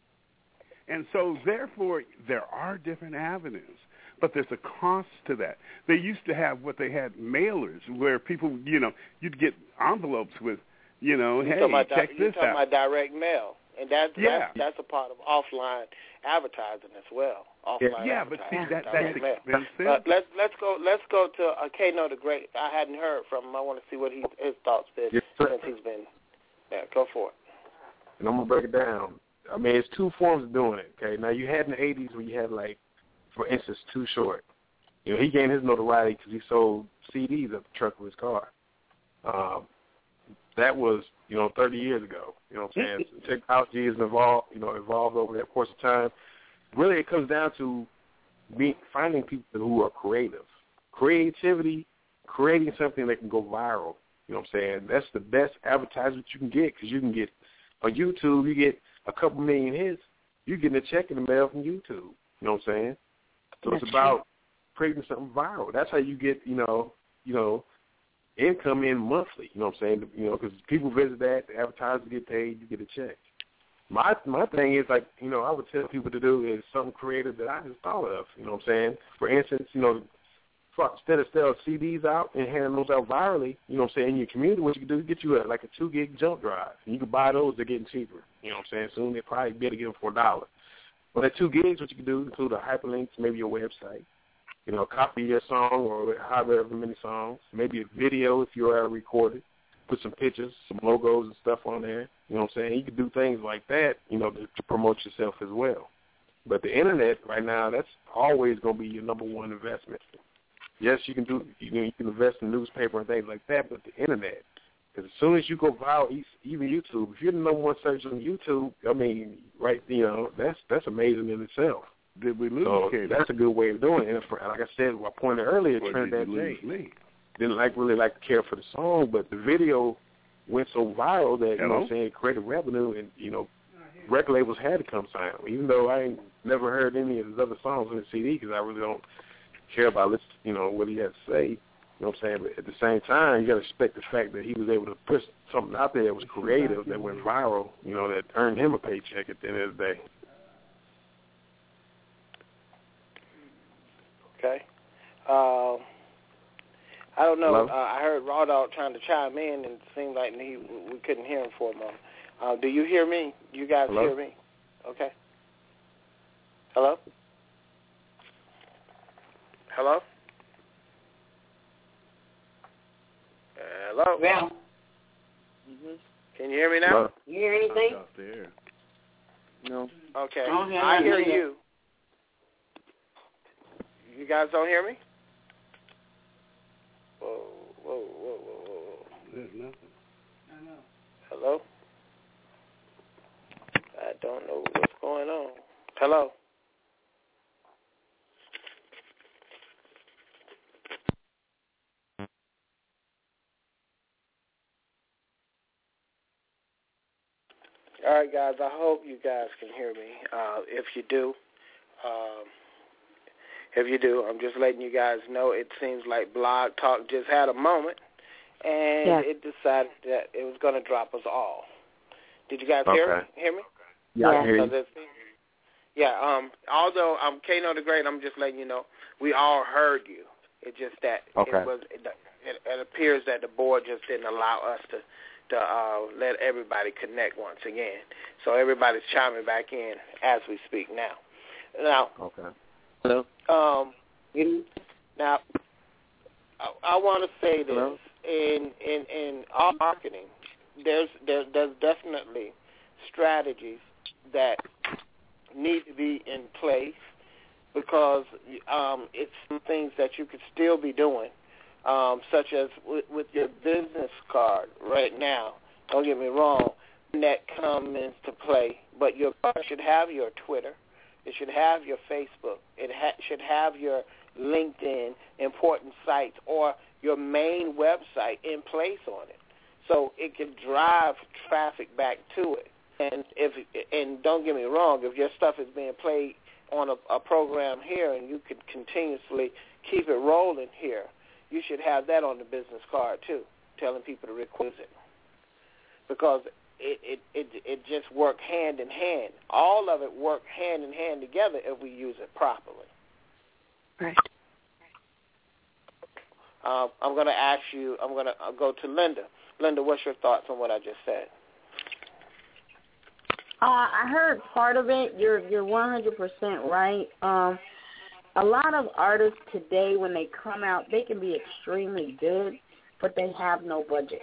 [SPEAKER 6] And so, therefore, there are different avenues, but there's a cost to that. They used to have what they had, mailers, where people, you know, you'd get envelopes with, you know,
[SPEAKER 4] you're
[SPEAKER 6] hey,
[SPEAKER 4] about
[SPEAKER 6] check
[SPEAKER 4] di-
[SPEAKER 6] this
[SPEAKER 4] you're talking
[SPEAKER 6] out.
[SPEAKER 4] about direct mail, and that's,
[SPEAKER 6] yeah.
[SPEAKER 4] that's that's a part of offline advertising as well. Offline
[SPEAKER 6] yeah, but see, that, that's
[SPEAKER 4] mail.
[SPEAKER 6] expensive.
[SPEAKER 4] But let's let's go let's go to uh, Kano the Great. I hadn't heard from him. I want to see what he, his thoughts been
[SPEAKER 3] yes,
[SPEAKER 4] since he's been. Yeah, go for it.
[SPEAKER 3] And I'm gonna break it down. I mean, it's two forms of doing it. Okay, now you had in the eighties where you had, like, for instance, Too Short. You know, he gained his notoriety because he sold C Ds at the trunk of his car. Um, that was, you know, thirty years ago. You know what I'm saying? So technology has evolved, you know, evolved over that course of time. Really, it comes down to being, finding people who are creative. Creativity, creating something that can go viral. You know what I'm saying? That's the best advertisement you can get, because you can get, on YouTube, you get a couple million hits. You're getting a check in the mail from YouTube. You know what I'm saying? So That's it's about true. creating something viral. That's how you get, you know, you know, income in monthly, you know what I'm saying? You know, because people visit that, the advertisers get paid, you get a check. My my thing is, like, you know, I would tell people to do is something creative that I just thought of, you know what I'm saying? For instance, you know, instead of selling C Ds out and handing those out virally, you know what I'm saying, in your community, what you can do is get you a, like a two gig jump drive. And you can buy those, they're getting cheaper, you know what I'm saying? Soon they'll probably be able to get them for a dollar. But at two gigs, what you can do is include a hyperlink to maybe your website. You know, copy your song or however many songs, maybe a video if you are recorded, put some pictures, some logos and stuff on there. You know what I'm saying? You can do things like that, you know, to, to promote yourself as well. But the internet right now, that's always going to be your number one investment. Yes, you can do, you know, you can invest in newspaper and things like that, but the internet, because as soon as you go viral, even YouTube, if you're the number one search on YouTube, I mean, right, you know, that's that's amazing in itself.
[SPEAKER 6] Did we lose
[SPEAKER 3] so
[SPEAKER 6] Katie?
[SPEAKER 3] That's a good way of doing it. And for, like I said, I pointed earlier, Trinidad J didn't like really like to care for the song, but the video went so viral that, you
[SPEAKER 6] Hello?
[SPEAKER 3] know what I'm saying, it created revenue, and, you know, record labels had to come sign him, even though I ain't never heard any of his other songs on the C D because I really don't care about, you know, what he had to say. You know what I'm saying? But at the same time, you got to respect the fact that he was able to push something out there that was creative, that went viral, you know, that earned him a paycheck at the end of the day.
[SPEAKER 4] Okay. Uh, I don't know.
[SPEAKER 3] Hello?
[SPEAKER 4] Uh, I heard Raw Dog trying to chime in, and it seemed like he, we couldn't hear him for a moment. Uh, do you hear me? You guys
[SPEAKER 3] Hello?
[SPEAKER 4] hear me? Okay. Hello? Hello? Hello?
[SPEAKER 16] Yeah.
[SPEAKER 4] Mm-hmm. Can you hear me now?
[SPEAKER 3] Hello?
[SPEAKER 16] You hear anything?
[SPEAKER 6] Out there.
[SPEAKER 3] No.
[SPEAKER 4] Okay.
[SPEAKER 16] I, hear
[SPEAKER 4] I hear
[SPEAKER 16] either.
[SPEAKER 4] you. You guys don't hear me? Whoa, whoa, whoa, whoa, whoa.
[SPEAKER 6] There's nothing.
[SPEAKER 16] I know.
[SPEAKER 4] Hello? I don't know what's going on. Hello? right, guys. I hope you guys can hear me. Uh, if you do, um, if you do, I'm just letting you guys know. It seems like Blog Talk just had a moment, and
[SPEAKER 5] yes.
[SPEAKER 4] it decided that it was going to drop us all. Did you guys okay. hear me? Hear me?
[SPEAKER 3] Yeah, I hear you.
[SPEAKER 4] Yeah. Um. Although I'm Kano the Great, I'm just letting you know we all heard you. It's just that
[SPEAKER 3] okay.
[SPEAKER 4] it was. It, it, it appears that the board just didn't allow us to. to uh, let everybody connect once again. So everybody's chiming back in as we speak now. Now,
[SPEAKER 3] okay.
[SPEAKER 4] Hello? Um, now, I, I want to say this.
[SPEAKER 3] Hello?
[SPEAKER 4] In, in, in our marketing, there's, there, there's definitely strategies that need to be in place because um, it's some things that you could still be doing. Um, such as with, with your business card right now. Don't get me wrong, that comes into play, but your card should have your Twitter. It should have your Facebook. It ha- should have your LinkedIn, important sites, or your main website in place on it, so it can drive traffic back to it. And if and don't get me wrong, if your stuff is being played on a, a program here, and you could continuously keep it rolling here, you should have that on the business card too, telling people to request it, because it it it, it just works hand in hand. All of it works hand in hand together if we use it properly.
[SPEAKER 5] Right.
[SPEAKER 4] Uh, I'm going to ask you. I'm going to go to Linda. Linda, what's your thoughts on what I just said?
[SPEAKER 7] Uh, I heard part of it. You're you're one hundred percent right. Um, A lot of artists today, when they come out, they can be extremely good, but they have no budget.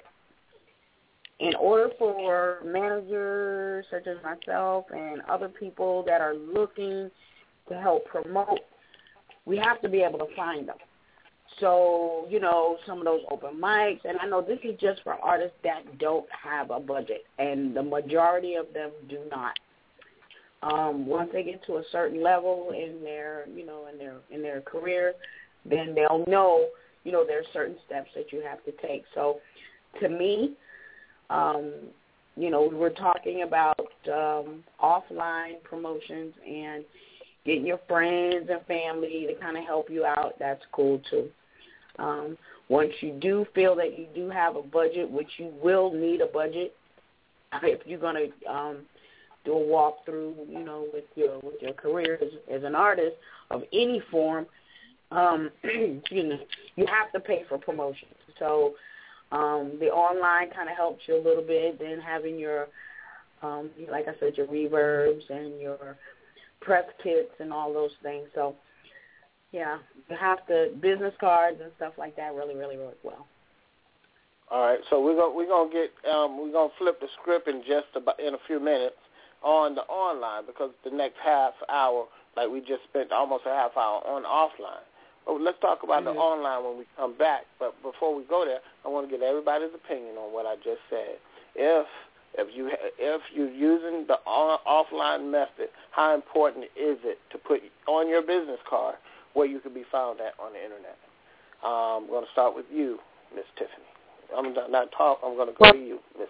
[SPEAKER 7] In order for managers such as myself and other people that are looking to help promote, we have to be able to find them. So, you know, some of those open mics, and I know this is just for artists that don't have a budget, and the majority of them do not. Um, once they get to a certain level in their, you know, in their in their career, then they'll know, you know, there are certain steps that you have to take. So, to me, um, you know, we were talking about um, offline promotions and getting your friends and family to kind of help you out. That's cool too. Um, once you do feel that you do have a budget, which you will need a budget, if you're going to um, do a walkthrough, you know, with your with your career as, as an artist of any form, um, you know, you have to pay for promotion. So um, the online kind of helps you a little bit. Then having your, um, like I said, your reverbs and your press kits and all those things. So yeah, you have to business cards and stuff like that really really work well.
[SPEAKER 4] All right, so we're gonna we're gonna get um, we're gonna flip the script in just about in a few minutes on the online, because the next half hour, like we just spent almost a half hour on offline. But let's talk about mm-hmm. the online when we come back. But before we go there, I want to get everybody's opinion on what I just said. If if you if you're using the on, offline method, how important is it to put on your business card where you can be found at on the internet? Um, I'm going to start with you, Miss Tiffany. I'm not talk. I'm going to go
[SPEAKER 5] well,
[SPEAKER 4] to you, Miss.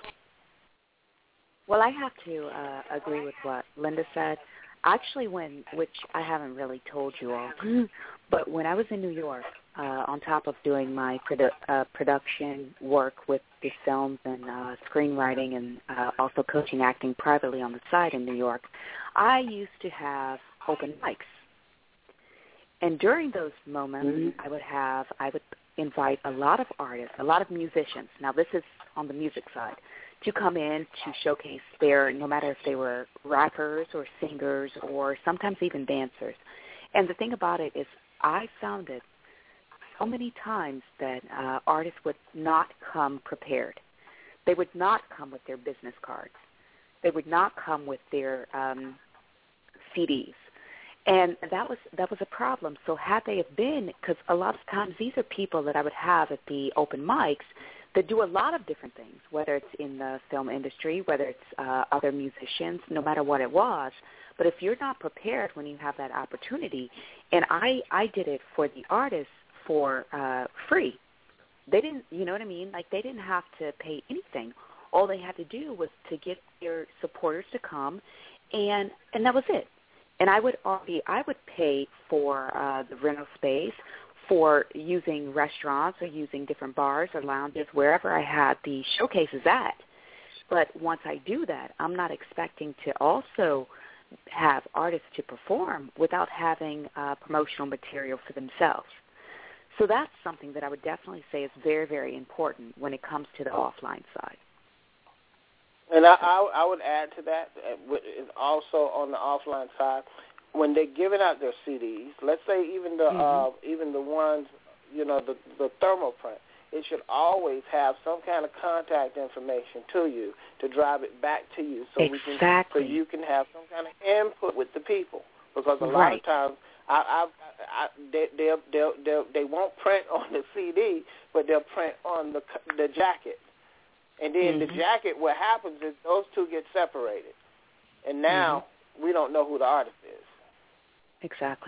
[SPEAKER 5] Well, I have to uh, agree with what Linda said. Actually, when, which I haven't really told you all, but when I was in New York, uh, on top of doing my produ- uh, production work with the films and uh, screenwriting and uh, also coaching acting privately on the side in New York, I used to have open mics. And during those moments, mm-hmm. I would have, I would invite a lot of artists, a lot of musicians. Now, this is on the music side, to come in to showcase their, no matter if they were rappers or singers or sometimes even dancers. And the thing about it is I found it so many times that uh, artists would not come prepared. They would not come with their business cards. They would not come with their um, C Ds. And that was that was a problem. So had they have been, because a lot of times these are people that I would have at the open mics that do a lot of different things, whether it's in the film industry, whether it's uh, other musicians, no matter what it was. But if you're not prepared when you have that opportunity, and I, I did it for the artists for uh, free. They didn't, you know what I mean? Like they didn't have to pay anything. all they had to do was to get their supporters to come, and and that was it. And I would already, I would pay for uh, the rental space, for using restaurants or using different bars or lounges, wherever I had the showcases at. But once I do that, I'm not expecting to also have artists to perform without having uh, promotional material for themselves. So that's something that I would definitely say is very, very important when it comes to the offline side.
[SPEAKER 4] And I, I, I would add to that, also on the offline side, when they're giving out their C Ds, let's say even the mm-hmm. uh, even the ones, you know, the the thermal print, it should always have some kind of contact information to you to drive it back to you, so
[SPEAKER 5] exactly.
[SPEAKER 4] we can, so you can have some kind of input with the people. Because a lot
[SPEAKER 5] right.
[SPEAKER 4] of times, I, I, I, they they they they they won't print on the C D, but they'll print on the the jacket. And then mm-hmm. the jacket, what happens is those two get separated. And now mm-hmm. we don't know who the artist is.
[SPEAKER 5] Exactly.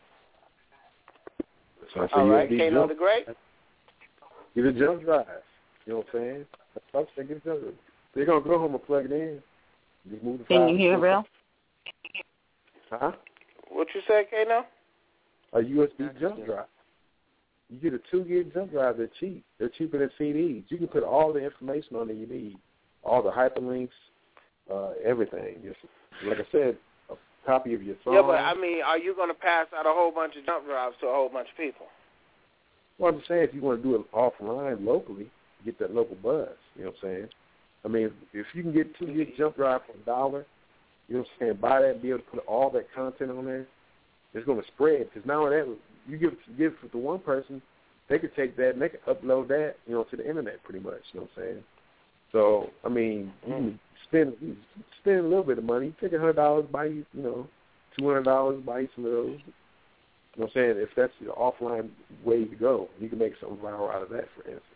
[SPEAKER 3] So
[SPEAKER 4] All right, Kano the Great?
[SPEAKER 3] Get a jump drive. You know what I'm saying? That's what I'm saying. Get a jump drive. They're going to go home and plug it in. Just move the
[SPEAKER 7] Can you hear, Bill?
[SPEAKER 3] Huh?
[SPEAKER 4] What you say, Kano?
[SPEAKER 3] A U S B jump drive. You get a two gig jump drive. They're cheap. They're cheaper than C Ds. You can put all the information on there you need, all the hyperlinks, uh, everything. Just like I said, a copy of your song.
[SPEAKER 4] Yeah, but I mean, are you going to pass out a whole bunch of jump drives to a whole bunch of people?
[SPEAKER 3] Well, I'm saying if you want to do it offline locally, get that local buzz. You know what I'm saying? I mean, if you can get two gig jump drive for a dollar, you know what I'm saying? Buy that and be able to put all that content on there. It's going to spread because now that you give it, give it to one person, they could take that and they could upload that, you know, to the internet pretty much. You know what I'm saying? So I mean, you can spend you can spend a little bit of money. You take a hundred dollars, buy you, you know, two hundred dollars, buy you some of those. You know what I'm saying? If that's the offline way to go, you can make something viral out of that, for instance.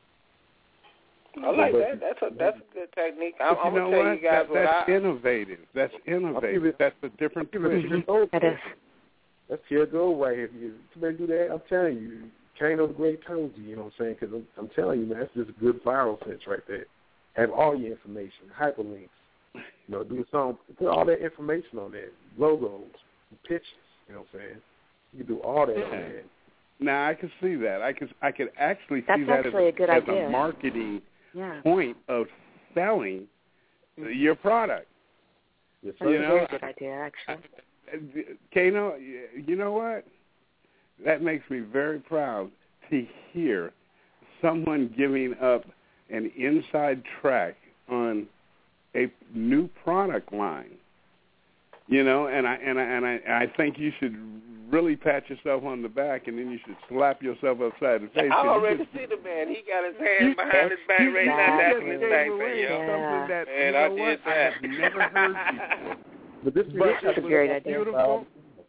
[SPEAKER 4] I like so, that. That's a that's a good technique. I'm, I'm gonna tell
[SPEAKER 6] what?
[SPEAKER 4] you guys
[SPEAKER 6] that, that's
[SPEAKER 4] what I,
[SPEAKER 6] innovative. That's innovative. That's a different twist.
[SPEAKER 3] That's pure gold right here. You better do that. I'm telling you, Kano the Great told you. You know what I'm saying? Because I'm, I'm telling you, man, that's just a good viral sense right there. Have all your information, hyperlinks. You know, do a song, put all that information on there, logos, pictures. You know what I'm saying? You can do all that
[SPEAKER 6] yeah.
[SPEAKER 3] on there.
[SPEAKER 6] Now I can see that. I could I could actually
[SPEAKER 5] That's
[SPEAKER 6] see that
[SPEAKER 5] actually
[SPEAKER 6] as,
[SPEAKER 5] a, good
[SPEAKER 6] as
[SPEAKER 5] idea.
[SPEAKER 6] a marketing
[SPEAKER 5] yeah.
[SPEAKER 6] point of selling mm-hmm. your product.
[SPEAKER 3] Yes,
[SPEAKER 5] That's
[SPEAKER 6] you
[SPEAKER 5] a
[SPEAKER 6] know,
[SPEAKER 5] very good idea, actually.
[SPEAKER 6] Kano, you know what? That makes me very proud to hear someone giving up an inside track on a new product line. You know, and I and I and I, I think you should really pat yourself on the back, and then you should slap yourself upside the face.
[SPEAKER 4] I already just, see the man. He got his hand behind his back right now. That's his thing,
[SPEAKER 6] something that
[SPEAKER 4] man,
[SPEAKER 6] you know
[SPEAKER 4] I
[SPEAKER 6] what?
[SPEAKER 4] did that.
[SPEAKER 6] I have never heard before.
[SPEAKER 3] But this,
[SPEAKER 6] but
[SPEAKER 5] this is a great idea.
[SPEAKER 6] Beautiful.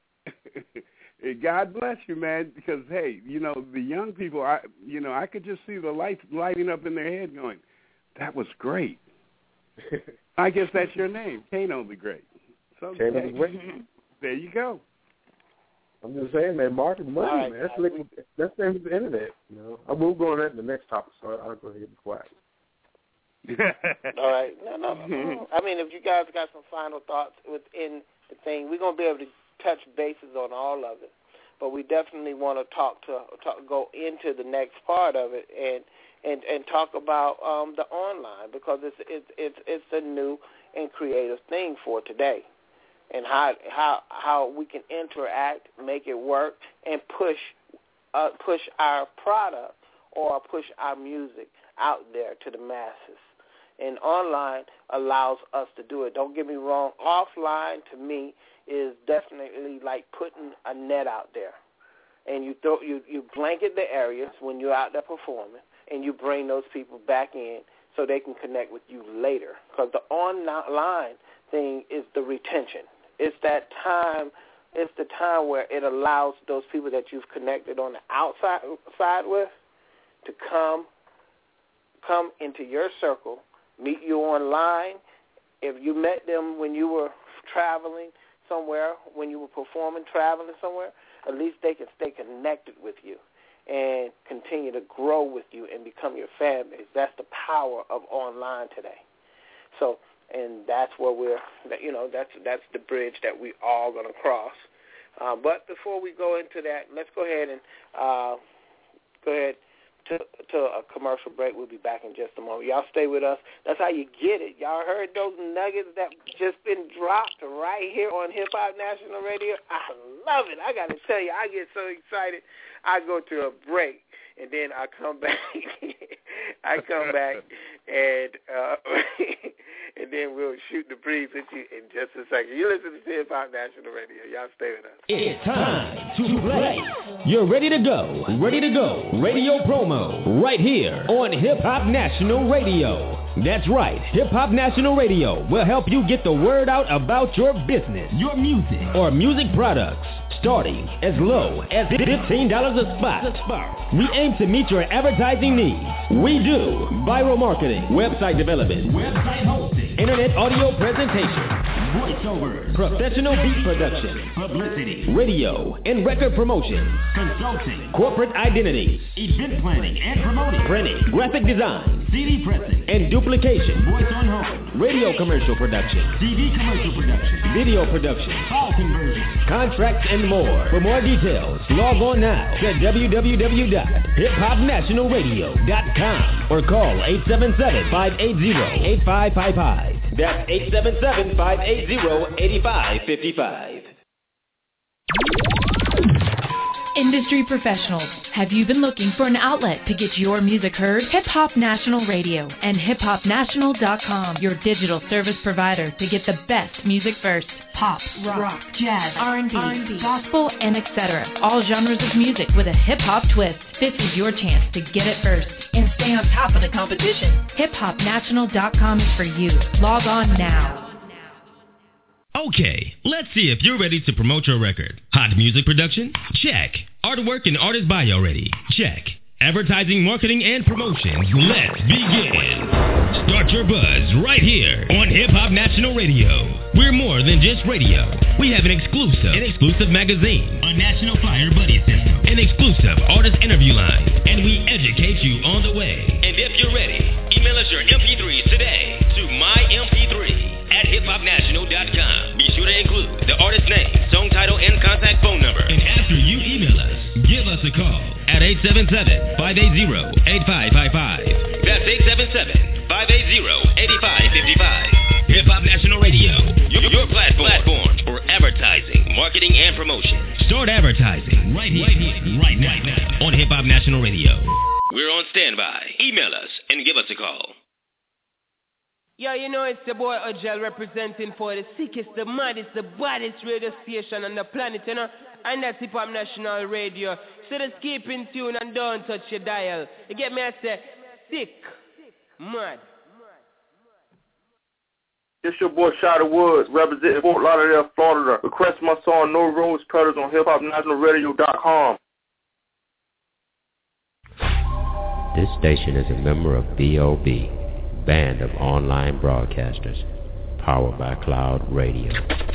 [SPEAKER 6] God bless you, man. Because hey, you know the young people. I, you know, I could just see the light lighting up in their head, going, "That was great." I guess that's your name, Kano the Great. So
[SPEAKER 3] Kano the Great.
[SPEAKER 6] There you go.
[SPEAKER 3] I'm just saying, man, market money,
[SPEAKER 4] right,
[SPEAKER 3] man. That's like, that's the same as the internet. You know, I will go on that in the next topic, so I'll go ahead and be quiet.
[SPEAKER 4] All right. No, no, no. I mean, if you guys got some final thoughts within the thing, we're gonna be able to touch bases on all of it. But we definitely want to talk to talk, go into the next part of it and and, and talk about um, the online, because it's it's it's it's a new and creative thing for today, and how how how we can interact, make it work, and push uh, push our product or push our music out there to the masses. And online allows us to do it. Don't get me wrong. Offline, to me, is definitely like putting a net out there, and you throw you, you blanket the areas when you're out there performing, and you bring those people back in so they can connect with you later. Because the online thing is the retention. It's that time. It's the time where it allows those people that you've connected on the outside side with to come come into your circle, meet you online. If you met them when you were traveling somewhere, when you were performing, traveling somewhere, at least they can stay connected with you. and continue to grow with you and become your fan base. That's the power of online today. So, and that's where we're, you know, that's that's the bridge that we all going to cross. Uh, but before we go into that, let's go ahead and uh, go ahead to, to a commercial break. We'll be back in just a moment. Y'all stay with us. That's how you get it. Y'all heard those nuggets that just been dropped right here on Hip Hop National Radio? I love it. I got to tell you, I get so excited. I go to a break, and then I come back. I come back, and uh, and then we'll shoot the breeze with you in just a second. You listen to Hip Hop National Radio. Y'all stay with us.
[SPEAKER 16] It's time to play. You're ready to go. Ready to go. Radio promo right here on Hip Hop National Radio. That's right. Hip Hop National Radio will help you get the word out about your business, your music, or music products. Starting as low as fifteen dollars a spot. We aim to meet your advertising needs. We do viral marketing, website development, website hosting, internet audio presentation, voiceovers, professional beat production, publicity, radio and record promotion, consulting, corporate identities, event planning and promoting, printing, graphic design, C D pressing and duplication, voice on home, radio commercial production, T V commercial production, video production, file conversion, contracts and more. For more details, log on now to w w w dot hip hop national radio dot com or call eight seven seven, five eight zero, eight five five five. That's eight seven seven, five eight zero, eight five five five.
[SPEAKER 17] Industry professionals, have you been looking for an outlet to get your music heard? Hip Hop National Radio and hip hop national dot com, your digital service provider to get the best music first. Pop, rock, rock jazz, R and B, gospel, and et cetera. All genres of music with a hip-hop twist. This is your chance to get it first and stay on top of the competition. hip hop national dot com is for you. Log on now.
[SPEAKER 16] Okay, let's see if you're ready to promote your record. Hot music production? Check. Artwork and artist bio ready? Check. Advertising, marketing, and promotions. Let's begin. Start your buzz right here on Hip Hop National Radio. We're more than just radio. We have an exclusive, an exclusive magazine, a national flyer buddy system, an exclusive artist interview line, and we educate you on the way. And if you're ready, email us your M P threes today to my M P three at hip hop national dot com. Be sure to include the artist name, song title, and contact phone number. And after you email us, give us a call at eight seven seven, five eight zero, eight five five five. That's eight seven seven, five eight zero, eight five five five. Hip Hop National Radio, your, your platform, platform for advertising, marketing, and promotion. Start advertising right here, right, here, right now, right now on Hip Hop National Radio. We're on standby. Email us and give us a call.
[SPEAKER 18] Yo, you know it's the boy Ojel representing for the sickest, the maddest, the baddest radio station on the planet, you know? And that's Hip Hop National Radio. So just keep in tune and don't touch your dial. You get me? I say, sick, mad.
[SPEAKER 13] It's your boy Shada Woods, representing Fort Lauderdale, Florida. Request my song No Rose Petals on hip hop national radio dot com.
[SPEAKER 15] This station is a member of B O B, Band of Online Broadcasters, powered by Cloud Radio.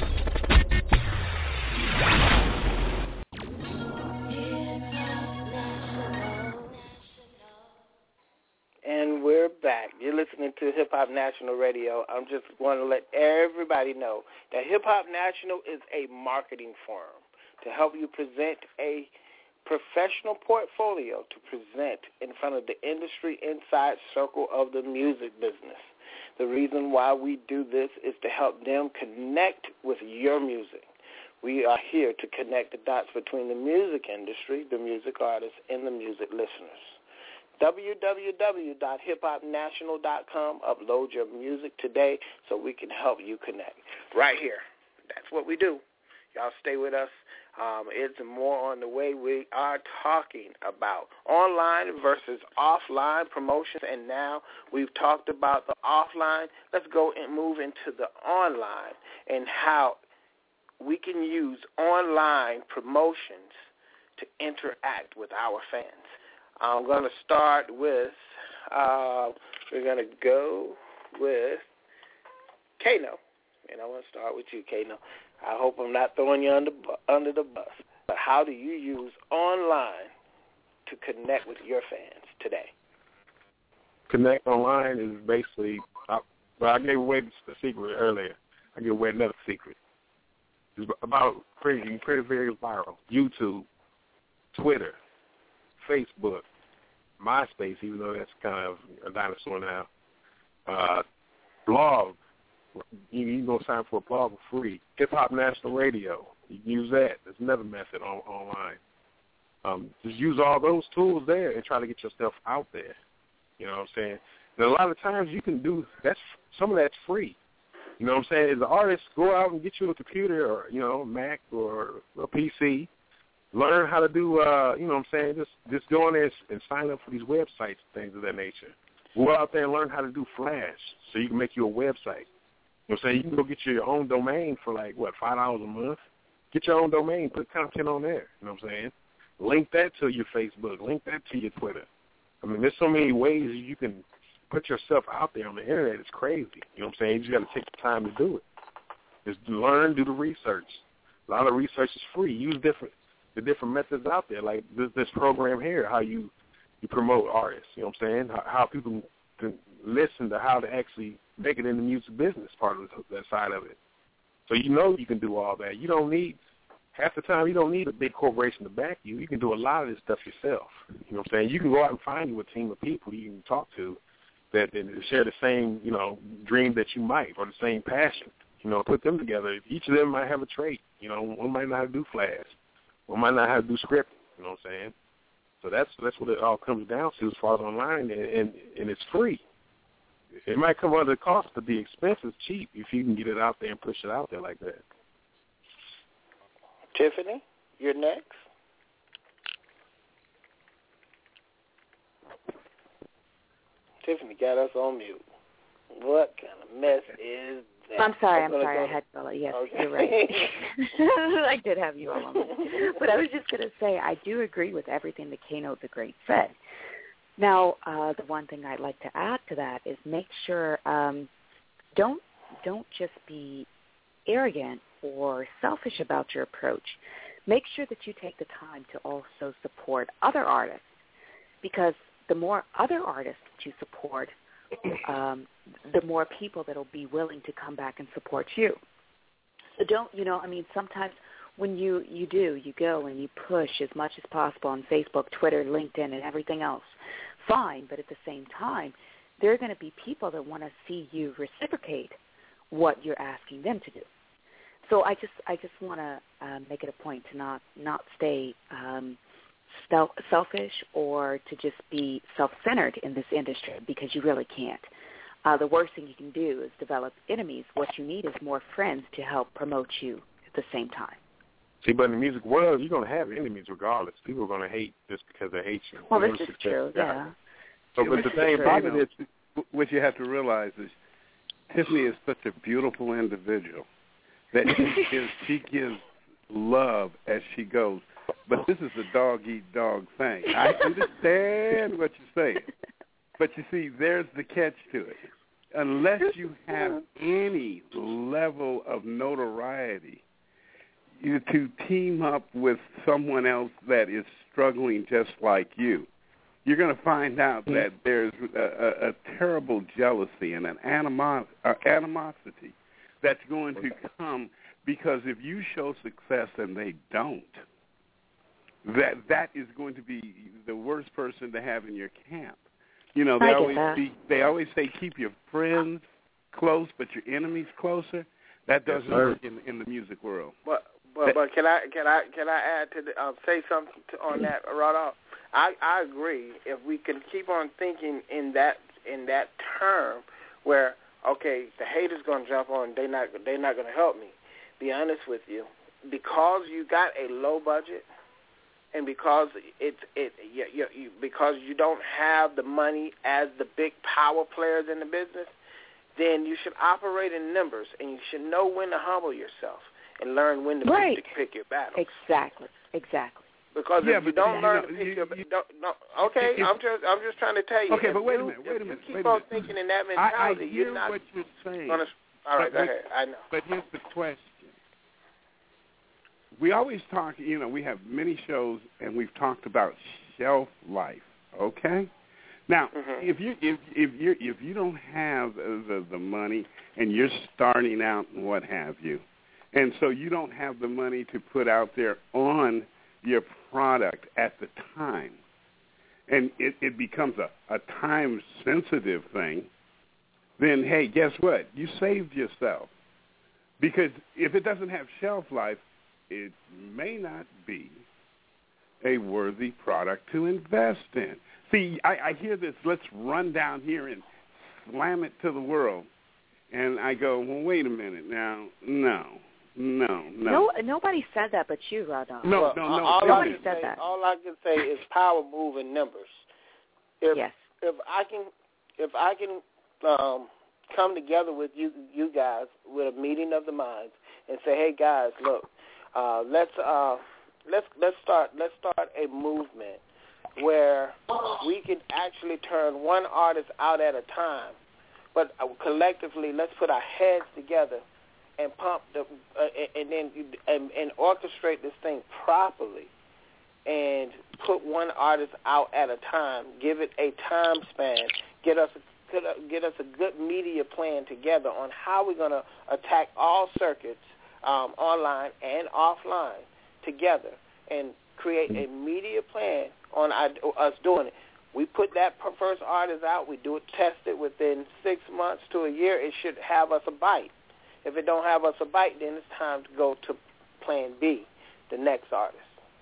[SPEAKER 4] And we're back. You're listening to Hip Hop National Radio. I'm just going to let everybody know that Hip Hop National is a marketing firm to help you present a professional portfolio to present in front of the industry inside circle of the music business. The reason why we do this is to help them connect with your music. We are here to connect the dots between the music industry, the music artists, and the music listeners. w w w dot hip hop national dot com. Upload your music today so we can help you connect. Right here. That's what we do. Y'all stay with us. Um, it's more on the way. We are talking about online versus offline promotions, and now we've talked about the offline. Let's go and move into the online and how we can use online promotions to interact with our fans. I'm going to start with, uh, we're going to go with Kano, and I want to start with you, Kano. I hope I'm not throwing you under under the bus. But how do you use online to connect with your fans today?
[SPEAKER 3] Connect online is basically, I, well, I gave away the secret earlier. I gave away another secret. It's about creating, you can create a very viral. YouTube, Twitter, Facebook, MySpace, even though that's kind of a dinosaur now. Uh, blog. You, you can go sign for a blog for free. Hip Hop National Radio. You can use that. There's another method on, online. Um, just use all those tools there and try to get yourself out there. You know what I'm saying? And a lot of times you can do that's some of that's free. You know what I'm saying? As an artist, go out and get you a computer or, you know, Mac or a P C. Learn how to do, uh, you know what I'm saying? Just just go in there and sign up for these websites and things of that nature. Go out there and learn how to do Flash so you can make you a website. You know what I'm saying? You can go get your own domain for like, what, five dollars a month? Get your own domain, put content on there. You know what I'm saying? Link that to your Facebook. Link that to your Twitter. I mean, there's so many ways you can put yourself out there on the Internet. It's crazy. You know what I'm saying? You just got to take the time to do it. Just learn, do the research. A lot of research is free. Use different the different methods out there, like this, this program here, how you, you promote artists. You know what I'm saying? How, how people can listen to how to actually make it in the music business part of the, that side of it. So you know you can do all that. You don't need, half the time you don't need a big corporation to back you. You can do a lot of this stuff yourself. You know what I'm saying? You can go out and find you a team of people you can talk to that, that share the same, you know, dream that you might or the same passion. You know, put them together. Each of them might have a trait. You know, one might know how to do Flash. One might not know how to do scripting. You know what I'm saying? So that's that's what it all comes down to as far as online, and, and, and it's free. It might come under the cost, but the expense is cheap if you can get it out there and push it out there like that.
[SPEAKER 4] Tiffany, you're next. Tiffany got us on mute. What kind of mess is that?
[SPEAKER 5] I'm sorry, I'm sorry. I had to, yes, okay. You're right. I did have you all on mute. But I was just going to say, I do agree with everything that Kano the Great said. Now, uh, the one thing I'd like to add to that is make sure, um, don't don't just be arrogant or selfish about your approach. Make sure that you take the time to also support other artists, because the more other artists that you support, um, the more people that will be willing to come back and support you. So don't, you know, I mean, sometimes when you, you do, you go and you push as much as possible on Facebook, Twitter, LinkedIn, and everything else, fine, but at the same time, there are going to be people that want to see you reciprocate what you're asking them to do. So I just I just want to uh, make it a point to not, not stay um, self, selfish or to just be self-centered in this industry, because you really can't. Uh, the worst thing you can do is develop enemies. What you need is more friends to help promote you at the same time.
[SPEAKER 3] See, but in the music world, you're going to have enemies regardless. People are going to hate just because they hate you.
[SPEAKER 5] Well, this is true, yeah.
[SPEAKER 3] So, but the thing about it is,
[SPEAKER 6] what you have to realize is Tiffany is such a beautiful individual that she gives, she gives love as she goes. But this is a dog-eat-dog thing. I understand what you're saying. But you see, there's the catch to it. Unless you have any level of notoriety, you to team up with someone else that is struggling just like you, you're going to find out that there's a, a, a terrible jealousy and an animo- uh, animosity that's going to come, because if you show success and they don't, that that is going to be the worst person to have in your camp. You know, they
[SPEAKER 5] I
[SPEAKER 6] always
[SPEAKER 5] get that.
[SPEAKER 6] be, they always say keep your friends close, but your enemies closer. That doesn't
[SPEAKER 3] yes,
[SPEAKER 6] work in, in the music world.
[SPEAKER 4] But but but can I can I can I add to the, uh, say something to, on that, Rado? I I agree. If we can keep on thinking in that in that term, where okay, the haters gonna jump on, they not they not gonna help me. Be honest with you, because you got a low budget, and because it's it you, you, you, because you don't have the money as the big power players in the business, then you should operate in numbers, and you should know when to humble yourself and learn when to
[SPEAKER 5] right.
[SPEAKER 4] pick, pick your battles.
[SPEAKER 5] Exactly, exactly.
[SPEAKER 4] Because
[SPEAKER 6] yeah,
[SPEAKER 4] if you don't
[SPEAKER 6] you
[SPEAKER 4] learn
[SPEAKER 6] know,
[SPEAKER 4] to pick
[SPEAKER 6] you,
[SPEAKER 4] your
[SPEAKER 6] you,
[SPEAKER 4] don't, no, okay,
[SPEAKER 6] if,
[SPEAKER 4] I'm just I'm just trying to tell you.
[SPEAKER 6] Okay, but wait
[SPEAKER 4] you,
[SPEAKER 6] a minute, wait a minute.
[SPEAKER 4] If you
[SPEAKER 6] wait
[SPEAKER 4] keep
[SPEAKER 6] a
[SPEAKER 4] on
[SPEAKER 6] minute.
[SPEAKER 4] thinking in that mentality,
[SPEAKER 6] I, I hear
[SPEAKER 4] you're not
[SPEAKER 6] what you're saying.
[SPEAKER 4] Gonna, all right,
[SPEAKER 6] but,
[SPEAKER 4] go ahead. I know.
[SPEAKER 6] But here's the question. We always talk, you know, we have many shows, and we've talked about shelf life. Okay. Now,
[SPEAKER 4] mm-hmm.
[SPEAKER 6] if you if if you if you don't have the the money and you're starting out and what have you, and so you don't have the money to put out there on your product at the time, and it, it becomes a, a time-sensitive thing, then, hey, guess what? You saved yourself. Because if it doesn't have shelf life, it may not be a worthy product to invest in. See, I, I hear this, let's run down here and slam it to the world. And I go, well, wait a minute now. No, no, no.
[SPEAKER 5] No, nobody said that but you, Radon.
[SPEAKER 6] No,
[SPEAKER 4] well,
[SPEAKER 6] no, no.
[SPEAKER 4] All
[SPEAKER 5] nobody
[SPEAKER 4] I can
[SPEAKER 5] said
[SPEAKER 4] say,
[SPEAKER 5] that.
[SPEAKER 4] All I can say is power move in numbers. If,
[SPEAKER 5] yes.
[SPEAKER 4] If I can, if I can um, come together with you, you guys, with a meeting of the minds, and say, hey guys, look, uh, let's uh, let's let's start let's start a movement where we can actually turn one artist out at a time, but collectively let's put our heads together and pump the uh, and then and, and orchestrate this thing properly, and put one artist out at a time. Give it a time span. Get us a, get us a good media plan together on how we're going to attack all circuits, um, online and offline, together, and create a media plan on our, us doing it. We put that first artist out. We do it, test it within six months to a year. It should have us a bite. If it don't have us a bite, then it's time to go to Plan B, the next artist.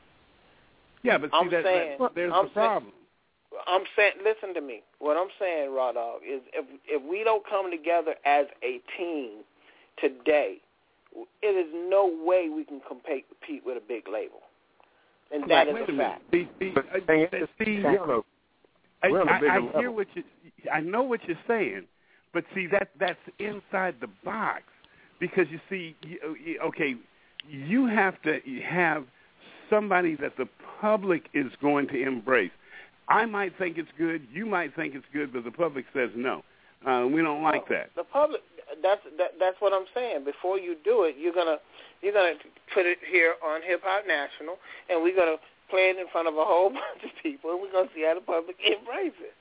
[SPEAKER 6] Yeah, but see,
[SPEAKER 4] I'm
[SPEAKER 6] that,
[SPEAKER 4] saying,
[SPEAKER 6] that, there's
[SPEAKER 4] I'm
[SPEAKER 6] the problem.
[SPEAKER 4] Saying, I'm saying, listen to me. What I'm saying, Rodolph, is if if we don't come together as a team today, it is no way we can compete, compete with a big label. And that
[SPEAKER 6] right,
[SPEAKER 4] is a fact.
[SPEAKER 6] See, see, uh, see,
[SPEAKER 3] exactly.
[SPEAKER 6] I, I, I
[SPEAKER 3] level.
[SPEAKER 6] hear what you, I know what you're saying, but see, that that's inside the box. Because you see, you, okay, you have to have somebody that the public is going to embrace. I might think it's good, you might think it's good, but the public says no. Uh, we don't like
[SPEAKER 4] well,
[SPEAKER 6] that.
[SPEAKER 4] The public, that's that, that's what I'm saying. Before you do it, you're gonna you're gonna put it here on Hip Hop National, and we're gonna play it in front of a whole bunch of people, and we're gonna see how the public embrace it.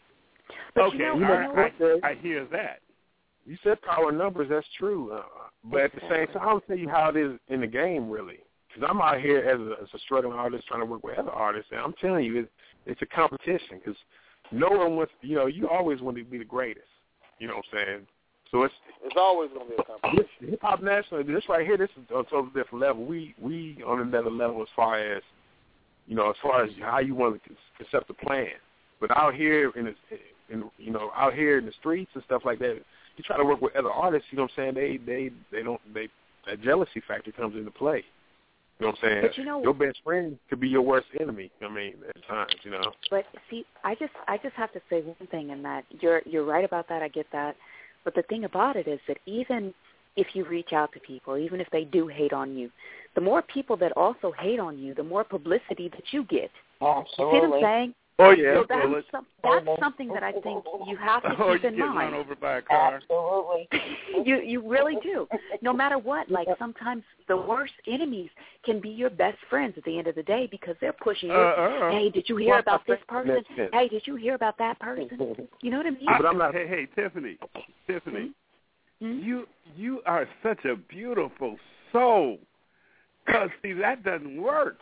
[SPEAKER 5] But
[SPEAKER 6] okay,
[SPEAKER 5] you know,
[SPEAKER 6] I, I, I hear that.
[SPEAKER 3] You said power numbers, that's true. Uh, but at the same time, I'll tell you how it is in the game, really. Because I'm out here as a, as a struggling artist trying to work with other artists, and I'm telling you, it's, it's a competition because no one wants, you know, you always want to be the greatest. You know what I'm saying? So it's
[SPEAKER 4] it's always going to be a competition.
[SPEAKER 3] Hip Hop National, this right here, this is a totally different level. We we on another level as far as, you know, as far as how you want to concept a plan. But out here in the, in you know, out here in the streets and stuff like that, you try to work with other artists, you know what I'm saying, they they, they don't they that jealousy factor comes into play. You know what I'm saying?
[SPEAKER 5] But you know,
[SPEAKER 3] your best friend could be your worst enemy, I mean, at times, you know.
[SPEAKER 5] But see, I just I just have to say one thing in that. You're you're right about that, I get that. But the thing about it is that even if you reach out to people, even if they do hate on you, the more people that also hate on you, the more publicity that you get.
[SPEAKER 4] Absolutely.
[SPEAKER 5] You see what I'm saying?
[SPEAKER 6] Oh, yeah.
[SPEAKER 5] So that's,
[SPEAKER 6] well,
[SPEAKER 5] some, that's something that I think you have to
[SPEAKER 6] oh,
[SPEAKER 5] keep in
[SPEAKER 6] you get
[SPEAKER 5] mind.
[SPEAKER 6] run over by a car.
[SPEAKER 4] Absolutely.
[SPEAKER 5] you you really do. No matter what, like sometimes the worst enemies can be your best friends at the end of the day because they're pushing you.
[SPEAKER 6] Uh, uh,
[SPEAKER 5] hey, did you hear
[SPEAKER 3] well,
[SPEAKER 5] about this person?
[SPEAKER 3] sense.
[SPEAKER 5] Hey, did you hear about that person? You know what I mean?
[SPEAKER 6] I, but I'm not. Hey, hey, Tiffany, Tiffany,
[SPEAKER 5] mm-hmm.
[SPEAKER 6] you you are such a beautiful soul. Cause see, that doesn't work.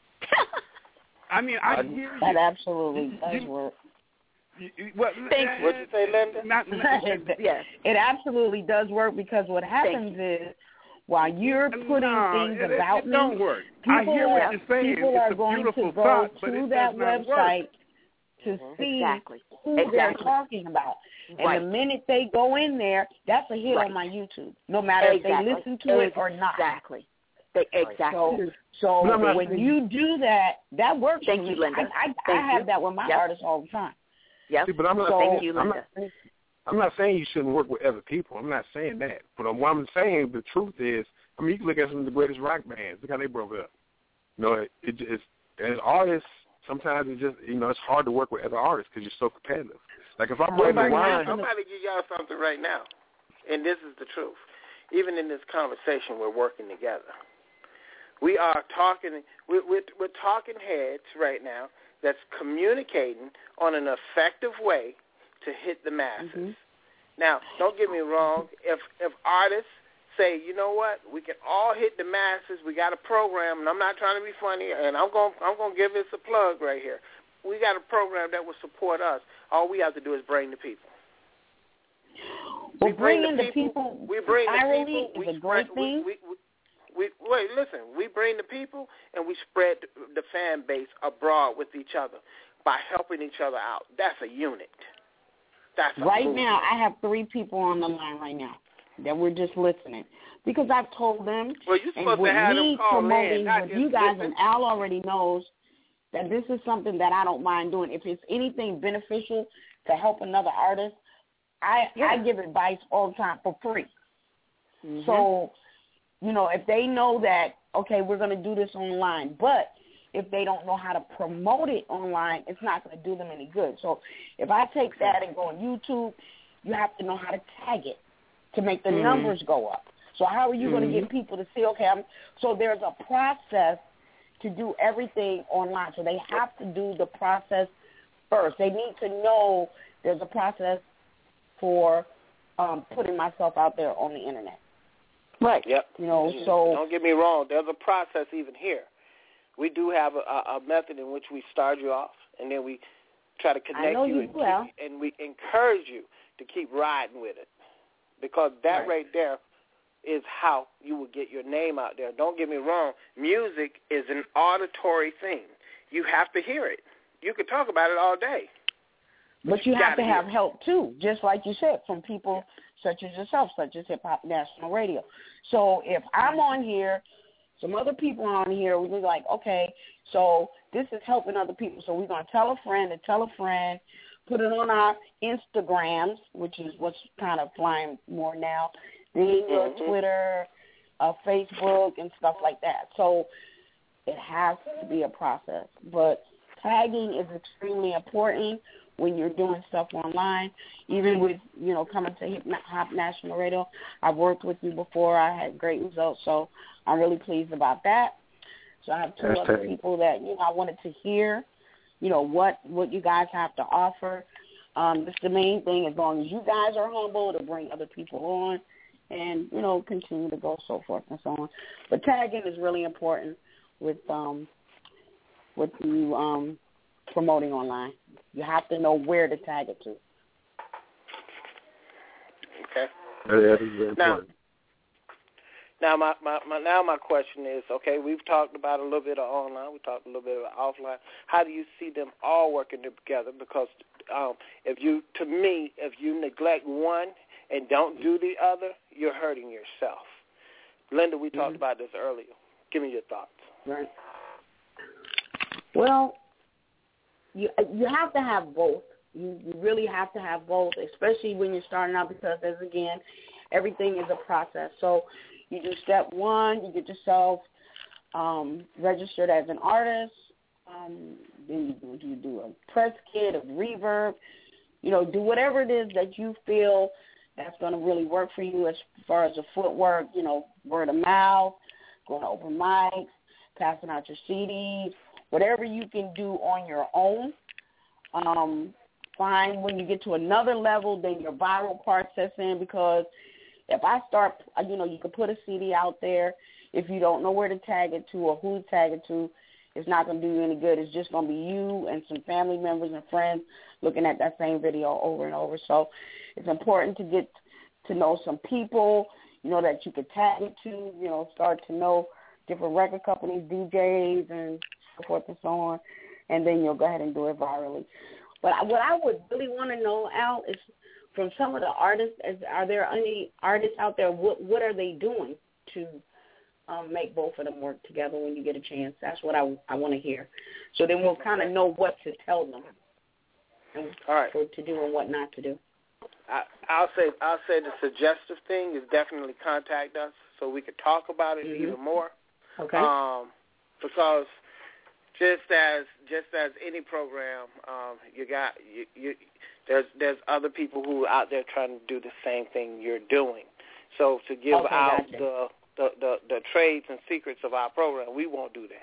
[SPEAKER 6] I mean, I hear you.
[SPEAKER 7] That absolutely does
[SPEAKER 6] you,
[SPEAKER 7] work.
[SPEAKER 6] You, well,
[SPEAKER 5] Thank
[SPEAKER 6] uh,
[SPEAKER 5] you.
[SPEAKER 4] What'd you say, Linda?
[SPEAKER 6] Not, not,
[SPEAKER 5] yes.
[SPEAKER 7] It absolutely does work because what happens is while you're putting
[SPEAKER 6] no,
[SPEAKER 7] things
[SPEAKER 6] it,
[SPEAKER 7] about
[SPEAKER 6] it
[SPEAKER 7] me,
[SPEAKER 6] don't work.
[SPEAKER 7] people,
[SPEAKER 6] I hear
[SPEAKER 7] are,
[SPEAKER 6] what you're saying.
[SPEAKER 7] people
[SPEAKER 6] it's
[SPEAKER 7] are
[SPEAKER 6] a
[SPEAKER 7] going
[SPEAKER 6] beautiful
[SPEAKER 7] to go
[SPEAKER 6] thought, but
[SPEAKER 7] to
[SPEAKER 6] it
[SPEAKER 7] that
[SPEAKER 6] does not
[SPEAKER 7] website
[SPEAKER 6] work.
[SPEAKER 7] to
[SPEAKER 5] Mm-hmm.
[SPEAKER 7] see
[SPEAKER 5] exactly.
[SPEAKER 7] who
[SPEAKER 5] exactly.
[SPEAKER 7] they're talking about. And
[SPEAKER 5] right.
[SPEAKER 7] the minute they go in there, that's a hit
[SPEAKER 5] right.
[SPEAKER 7] on my YouTube, no matter
[SPEAKER 5] exactly.
[SPEAKER 7] if they listen to it or not.
[SPEAKER 5] Exactly. They, exactly.
[SPEAKER 7] So, so when you do that, that works.
[SPEAKER 5] Thank
[SPEAKER 7] for
[SPEAKER 5] you,
[SPEAKER 7] me.
[SPEAKER 5] Linda.
[SPEAKER 7] I, I,
[SPEAKER 5] Thank
[SPEAKER 7] I have
[SPEAKER 5] you.
[SPEAKER 7] that with my
[SPEAKER 5] yep.
[SPEAKER 7] artists all the time.
[SPEAKER 5] Yep.
[SPEAKER 3] See, but I'm not,
[SPEAKER 5] so,
[SPEAKER 3] saying,
[SPEAKER 5] Thank you,
[SPEAKER 3] I'm,
[SPEAKER 5] Linda.
[SPEAKER 3] not, I'm not saying you shouldn't work with other people. I'm not saying that. But what I'm saying, the truth is, I mean, you can look at some of the greatest rock bands. Look how they broke up. You know, it, it just, as artists, sometimes it just, you know, it's hard to work with other artists because you're so competitive. Like if I'm writing a line.
[SPEAKER 4] I'm about to give y'all something right now, and this is the truth. Even in this conversation, we're working together. We are talking. We're, we're, we're talking heads right now that's communicating on an effective way to hit the masses. Mm-hmm. Now, don't get me wrong. If if artists say, you know what, we can all hit the masses. We got a program, and I'm not trying to be funny, and I'm going I'm going to give this a plug right here. We got a program that will support us. All we have to do is bring the people.
[SPEAKER 7] Well,
[SPEAKER 4] we bring
[SPEAKER 7] bringing
[SPEAKER 4] the people.
[SPEAKER 7] the people
[SPEAKER 4] we bring the people.
[SPEAKER 7] is
[SPEAKER 4] we
[SPEAKER 7] a great
[SPEAKER 4] spread,
[SPEAKER 7] thing.
[SPEAKER 4] We, we, we, we, wait, listen. We bring the people, and we spread the fan base abroad with each other by helping each other out. That's a unit. That's a
[SPEAKER 7] right
[SPEAKER 4] movement.
[SPEAKER 7] now, I have three people on the line right now that we're just listening because I've told them.
[SPEAKER 4] Well, you're supposed
[SPEAKER 7] and with
[SPEAKER 4] to have
[SPEAKER 7] me
[SPEAKER 4] them call
[SPEAKER 7] promoting
[SPEAKER 4] in, not
[SPEAKER 7] with
[SPEAKER 4] just
[SPEAKER 7] you guys,
[SPEAKER 4] listen.
[SPEAKER 7] and Al already knows that this is something that I don't mind doing. If it's anything beneficial to help another artist, I
[SPEAKER 5] yeah.
[SPEAKER 7] I give advice all the time for free.
[SPEAKER 5] Mm-hmm.
[SPEAKER 7] So, you know, if they know that, okay, we're going to do this online, but if they don't know how to promote it online, it's not going to do them any good. So if I take that and go on YouTube, you have to know how to tag it to make the mm-hmm. numbers go up. So how are you mm-hmm. going to get people to see, okay, I'm, so there's a process to do everything online. So they have to do the process first. They need to know there's a process for um, putting myself out there on the Internet.
[SPEAKER 4] Right. Yep.
[SPEAKER 7] You know, so
[SPEAKER 4] don't get me wrong. There's a process even here. We do have a, a method in which we start you off, and then we try to connect you,
[SPEAKER 7] you
[SPEAKER 4] and,
[SPEAKER 7] well.
[SPEAKER 4] keep, and we encourage you to keep riding with it, because that right. right there is how you will get your name out there. Don't get me wrong. Music is an auditory thing. You have to hear it. You could talk about it all day.
[SPEAKER 7] But,
[SPEAKER 4] but
[SPEAKER 7] you,
[SPEAKER 4] you
[SPEAKER 7] have to have
[SPEAKER 4] it.
[SPEAKER 7] help, too, just like you said, from people yeah. such as yourself, such as Hip Hop National Radio. So if I'm on here, some other people on here, we're like, okay, so this is helping other people. So we're going to tell a friend and tell a friend, put it on our Instagrams, which is what's kind of flying more now, then your
[SPEAKER 4] mm-hmm.
[SPEAKER 7] Twitter, uh, Facebook, and stuff like that. So it has to be a process. But tagging is extremely important when you're doing stuff online. Even with, you know, coming to Hip Hop National Radio, I've worked with you before. I had great results, so I'm really pleased about that. So I have two
[SPEAKER 3] That's
[SPEAKER 7] other
[SPEAKER 3] tagging.
[SPEAKER 7] people that, you know, I wanted to hear, you know, what, what you guys have to offer. Um, that's the main thing, as long as you guys are humble to bring other people on and, you know, continue to go so forth and so on. But tagging is really important with um, with you um, promoting online. You have to know where to tag it to.
[SPEAKER 4] Okay.
[SPEAKER 3] That is very
[SPEAKER 4] now,
[SPEAKER 3] important.
[SPEAKER 4] Now, my, my, my now my question is, okay, we've talked about a little bit of online. We talked a little bit about offline. How do you see them all working together? Because um, if you, to me, if you neglect one and don't do the other, you're hurting yourself. Linda, we talked mm-hmm. about this earlier. Give me your thoughts.
[SPEAKER 7] Right. Well, you you have to have both. You, you really have to have both, especially when you're starting out, because, as again, everything is a process. So you do step one, you get yourself um, registered as an artist. Um, then you do, you do a press kit, a reverb. You know, do whatever it is that you feel that's going to really work for you as far as the footwork, you know, word of mouth, going to open mics, passing out your C Ds, whatever you can do on your own. Um, fine, when you get to another level, then your viral part sets in, because if I start, you know, you can put a C D out there. If you don't know where to tag it to or who to tag it to, it's not going to do you any good. It's just going to be you and some family members and friends looking at that same video over and over. So it's important to get to know some people, you know, that you could tag it to, you know, start to know different record companies, D Js, and so forth and so on, and then you'll go ahead and do it virally. But what I would really want to know, Al, is from some of the artists, is, are there any artists out there, what, what are they doing to um, make both of them work together when you get a chance? That's what I, I want to hear. So then we'll kind of know what to tell them and
[SPEAKER 4] All right.
[SPEAKER 7] what to do and what not to do.
[SPEAKER 4] I, I'll say I'll say the suggestive thing is definitely contact us so we could talk about it
[SPEAKER 7] mm-hmm.
[SPEAKER 4] even more.
[SPEAKER 7] Okay.
[SPEAKER 4] Um, because just as just as any program, um, you got you, you there's there's other people who are out there trying to do the same thing you're doing. So to give
[SPEAKER 7] okay,
[SPEAKER 4] out
[SPEAKER 7] gotcha.
[SPEAKER 4] the, the, the, the trades and secrets of our program, we won't do that.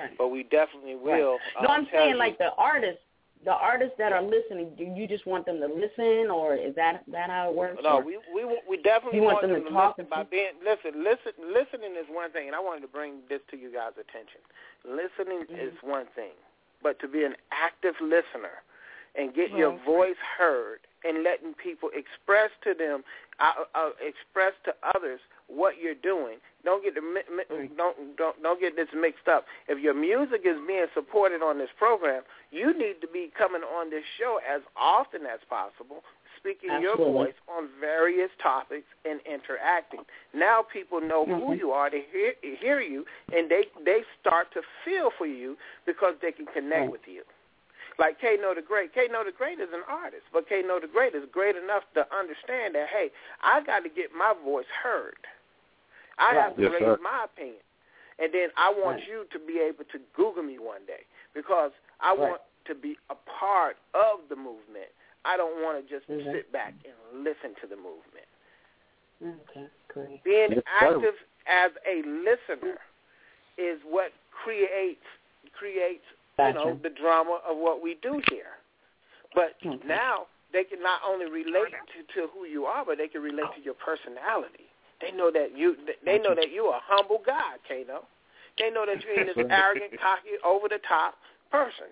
[SPEAKER 7] Right.
[SPEAKER 4] but we definitely will.
[SPEAKER 7] Right. No,
[SPEAKER 4] uh,
[SPEAKER 7] I'm
[SPEAKER 4] tell
[SPEAKER 7] saying
[SPEAKER 4] you,
[SPEAKER 7] like the artists, the artists that are listening. Do you just want them to listen, or is that that how it works?
[SPEAKER 4] No,
[SPEAKER 7] or?
[SPEAKER 4] we we we definitely
[SPEAKER 7] you want,
[SPEAKER 4] want
[SPEAKER 7] them,
[SPEAKER 4] them
[SPEAKER 7] to
[SPEAKER 4] to
[SPEAKER 7] talk
[SPEAKER 4] listen by being listen. Listen, listening is one thing, and I wanted to bring this to you guys' attention. Listening mm-hmm. is one thing, but to be an active listener and get right. your voice heard and letting people express to them, uh, uh, express to others what you're doing. Don't get the don't don't don't get this mixed up. If your music is being supported on this program, you need to be coming on this show as often as possible, speaking
[SPEAKER 7] Absolutely.
[SPEAKER 4] your voice on various topics and interacting. Now people know mm-hmm. who you are, they hear, hear you, and they they start to feel for you because they can connect mm-hmm. with you. Like Kano the Great. Kano the Great is an artist, but Kano the Great is great enough to understand that, hey, I got to get my voice heard. I have to
[SPEAKER 3] yes,
[SPEAKER 4] raise
[SPEAKER 3] sir.
[SPEAKER 4] my opinion. And then I want right. you to be able to Google me one day because I
[SPEAKER 7] right.
[SPEAKER 4] want to be a part of the movement. I don't want to just
[SPEAKER 7] mm-hmm.
[SPEAKER 4] sit back and listen to the movement.
[SPEAKER 7] Okay, great.
[SPEAKER 4] Being
[SPEAKER 3] yes,
[SPEAKER 4] active as a listener is what creates creates
[SPEAKER 7] gotcha.
[SPEAKER 4] you know the drama of what we do here. But
[SPEAKER 7] okay.
[SPEAKER 4] now they can not only relate to, to who you are, but they can relate to your personality. They know that you. They know that you're a humble guy, Kano. They know that you ain't this arrogant, cocky, over the top person.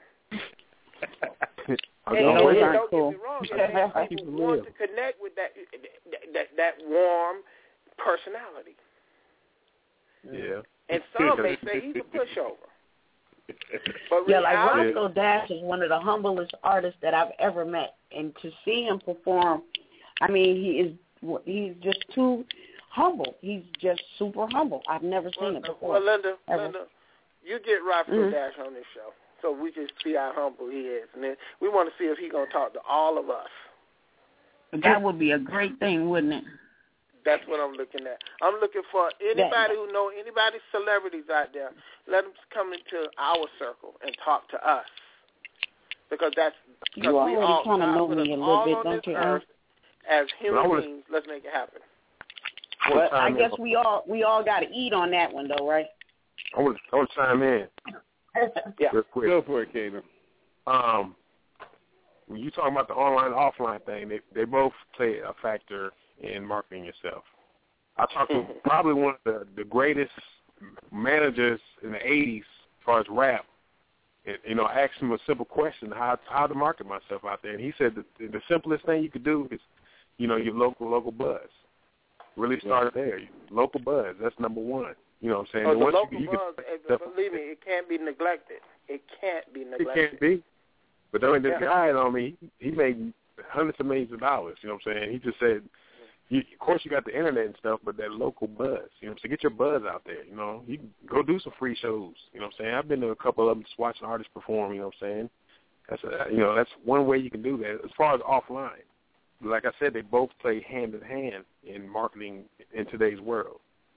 [SPEAKER 4] And
[SPEAKER 3] no,
[SPEAKER 4] don't,
[SPEAKER 3] yeah.
[SPEAKER 4] don't
[SPEAKER 7] cool.
[SPEAKER 4] get me wrong. It makes people want to connect with that that that warm personality.
[SPEAKER 3] Yeah.
[SPEAKER 4] And some may say he's a pushover. But
[SPEAKER 7] yeah, like
[SPEAKER 4] reality,
[SPEAKER 7] Roscoe Dash is one of the humblest artists that I've ever met, and to see him perform, I mean, he is he's just too humble. He's just super humble. I've never seen
[SPEAKER 4] well,
[SPEAKER 7] it before.
[SPEAKER 4] Well, Linda,
[SPEAKER 7] ever.
[SPEAKER 4] Linda, you get Roscoe mm-hmm. Dash on this show, so we can see how humble he is, and then we want to see if he's gonna talk to all of us.
[SPEAKER 7] That would be a great thing, wouldn't it?
[SPEAKER 4] That's what I'm looking at. I'm looking for anybody who know anybody celebrities out there. Let them come into our circle and talk to us, because that's because
[SPEAKER 7] you
[SPEAKER 4] we
[SPEAKER 7] already
[SPEAKER 4] all
[SPEAKER 7] kind of know
[SPEAKER 4] put
[SPEAKER 7] me
[SPEAKER 4] us
[SPEAKER 7] a
[SPEAKER 4] all
[SPEAKER 7] little bit,
[SPEAKER 4] on
[SPEAKER 7] don't
[SPEAKER 4] this
[SPEAKER 7] you?
[SPEAKER 4] earth as human
[SPEAKER 3] wanna,
[SPEAKER 4] beings. Let's make it happen.
[SPEAKER 7] Well, I guess we all we all got to eat on that one, though, right?
[SPEAKER 3] I want to chime in.
[SPEAKER 4] Yeah,
[SPEAKER 3] real quick.
[SPEAKER 6] Go for it, Kano.
[SPEAKER 3] Um, when you talking about the online offline thing, they they both play a factor in marketing yourself. I talked to probably one of the, the greatest managers in the eighties as far as rap. And, you know, I asked him a simple question, how how to market myself out there. And he said that the simplest thing you could do is, you know, your local local buzz. Really start yeah. there. Local buzz, that's number one. You know what I'm saying?
[SPEAKER 4] Oh,
[SPEAKER 3] and
[SPEAKER 4] the
[SPEAKER 3] once
[SPEAKER 4] local
[SPEAKER 3] you, you
[SPEAKER 4] buzz,
[SPEAKER 3] can,
[SPEAKER 4] believe me, it can't be neglected. It can't be neglected.
[SPEAKER 3] It can't be. But I mean, this
[SPEAKER 4] yeah.
[SPEAKER 3] guy, I mean, he made hundreds of millions of dollars. You know what I'm saying? He just said, you, of course, you got the internet and stuff, but that local buzz. You know what I'm saying? Get your buzz out there. You know, you can go do some free shows. You know what I'm saying? I've been to a couple of them just watching artists perform. You know what I'm saying? That's a, you know, that's one way you can do that. As far as offline, like I said, they both play hand in hand in marketing in today's world.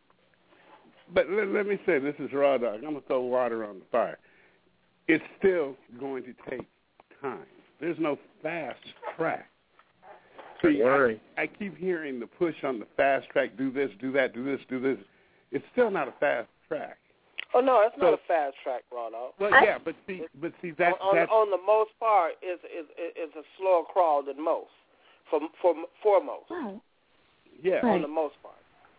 [SPEAKER 6] But let, let me say, this is Raw Dog. I'm going to throw water on the fire. It's still going to take time. There's no fast track. See, I, I keep hearing the push on the fast track, do this, do that, do this, do this. It's still not a fast track.
[SPEAKER 4] Oh, no, it's
[SPEAKER 6] so,
[SPEAKER 4] not a fast track, Raw Dog.
[SPEAKER 6] Well, yeah, but see, but see that,
[SPEAKER 4] on,
[SPEAKER 6] that's...
[SPEAKER 4] on the most part, is is is a slower crawl than most, for for foremost.
[SPEAKER 7] Right.
[SPEAKER 6] Yeah.
[SPEAKER 4] On the most part.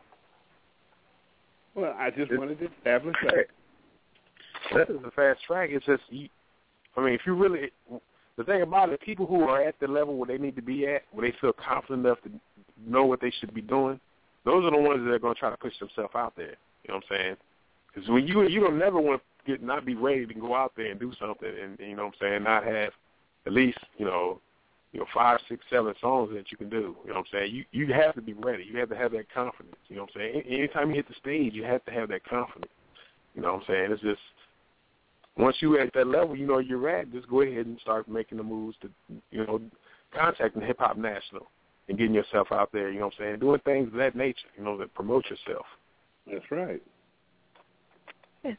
[SPEAKER 6] Well, I just wanted to establish that.
[SPEAKER 3] That is a fast track. It's just, you, I mean, if you really, the thing about it, people who are at the level where they need to be at, where they feel confident enough to know what they should be doing, those are the ones that are going to try to push themselves out there. You know what I'm saying? Because when you you don't never want to get not be ready to go out there and do something, and, and you know what I'm saying, not have at least you know, you know five, six, seven songs that you can do. You know what I'm saying? You you have to be ready. You have to have that confidence. You know what I'm saying? Anytime you hit the stage, you have to have that confidence. You know what I'm saying? It's just once you're at that level, you know you're at, just go ahead and start making the moves to, you know, contacting Hip Hop National and getting yourself out there, you know what I'm saying, doing things of that nature, you know, that promote yourself.
[SPEAKER 6] That's right.
[SPEAKER 5] Yeah.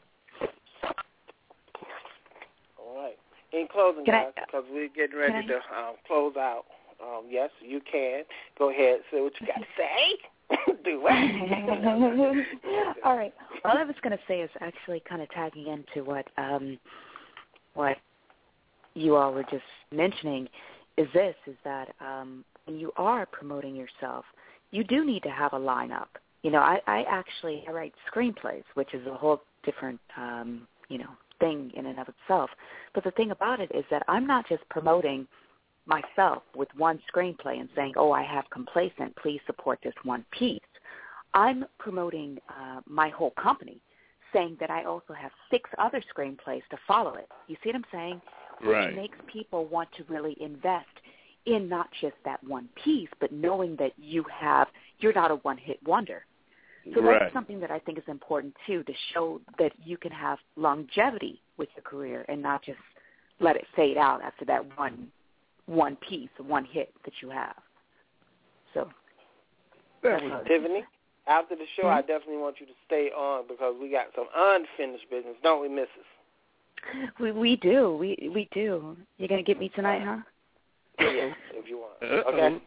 [SPEAKER 4] All right. In closing,
[SPEAKER 5] can
[SPEAKER 4] guys,
[SPEAKER 5] I,
[SPEAKER 4] because we're getting ready
[SPEAKER 5] I,
[SPEAKER 4] to um, close out, um, yes, you can. Go ahead, say what you got to say. Do it.
[SPEAKER 5] All right. all I was going to say is actually kind of tagging into what um, what you all were just mentioning is this, is that um, when you are promoting yourself, you do need to have a lineup. You know, I, I actually I write screenplays, which is a whole different, um, you know, thing in and of itself. But the thing about it is that I'm not just promoting myself with one screenplay and saying, oh, I have Complacent, please support this one piece. I'm promoting uh, my whole company, saying that I also have six other screenplays to follow it. You see what I'm saying?
[SPEAKER 6] Right.
[SPEAKER 5] Which makes people want to really invest in not just that one piece, but knowing that you have, you're not a one-hit wonder. So
[SPEAKER 6] right.
[SPEAKER 5] that's something that I think is important, too, to show that you can have longevity with your career and not just let it fade out after that one one piece, one hit that you have. So,
[SPEAKER 4] Tiffany, after the show,
[SPEAKER 5] mm-hmm.
[SPEAKER 4] I definitely want you to stay on because we got some unfinished business, don't we, Missus
[SPEAKER 5] We we do. We we do. You're going to get me tonight, huh?
[SPEAKER 4] Yes, if you want.
[SPEAKER 6] Uh-oh.
[SPEAKER 4] Okay?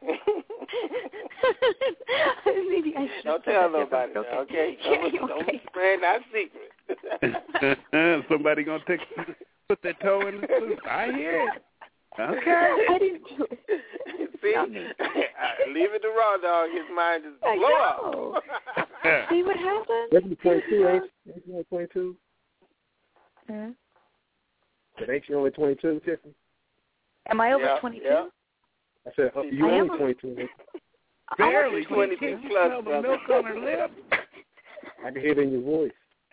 [SPEAKER 5] Maybe I should.
[SPEAKER 4] Don't tell nobody, okay? okay? Don't, don't
[SPEAKER 5] okay.
[SPEAKER 4] spread that secret.
[SPEAKER 6] Somebody going to take put their toe in the soup. I hear it. Okay.
[SPEAKER 5] I didn't do it.
[SPEAKER 4] See? Leave it to Raw Dog. His mind just blow up.
[SPEAKER 5] See what happened?
[SPEAKER 3] That's twenty-two, ain't you? Ain't you only twenty-two?
[SPEAKER 5] Hmm?
[SPEAKER 3] But ain't you only twenty-two, Tiffany?
[SPEAKER 5] Am I over
[SPEAKER 4] yeah,
[SPEAKER 5] twenty-two?
[SPEAKER 4] Yeah.
[SPEAKER 3] I said, oh, you
[SPEAKER 5] I
[SPEAKER 3] only
[SPEAKER 5] am
[SPEAKER 3] twenty-two.
[SPEAKER 6] Barely
[SPEAKER 4] twenty-two
[SPEAKER 6] plus.
[SPEAKER 4] plus,
[SPEAKER 6] The milk on her lip.
[SPEAKER 3] I can hear it in your voice.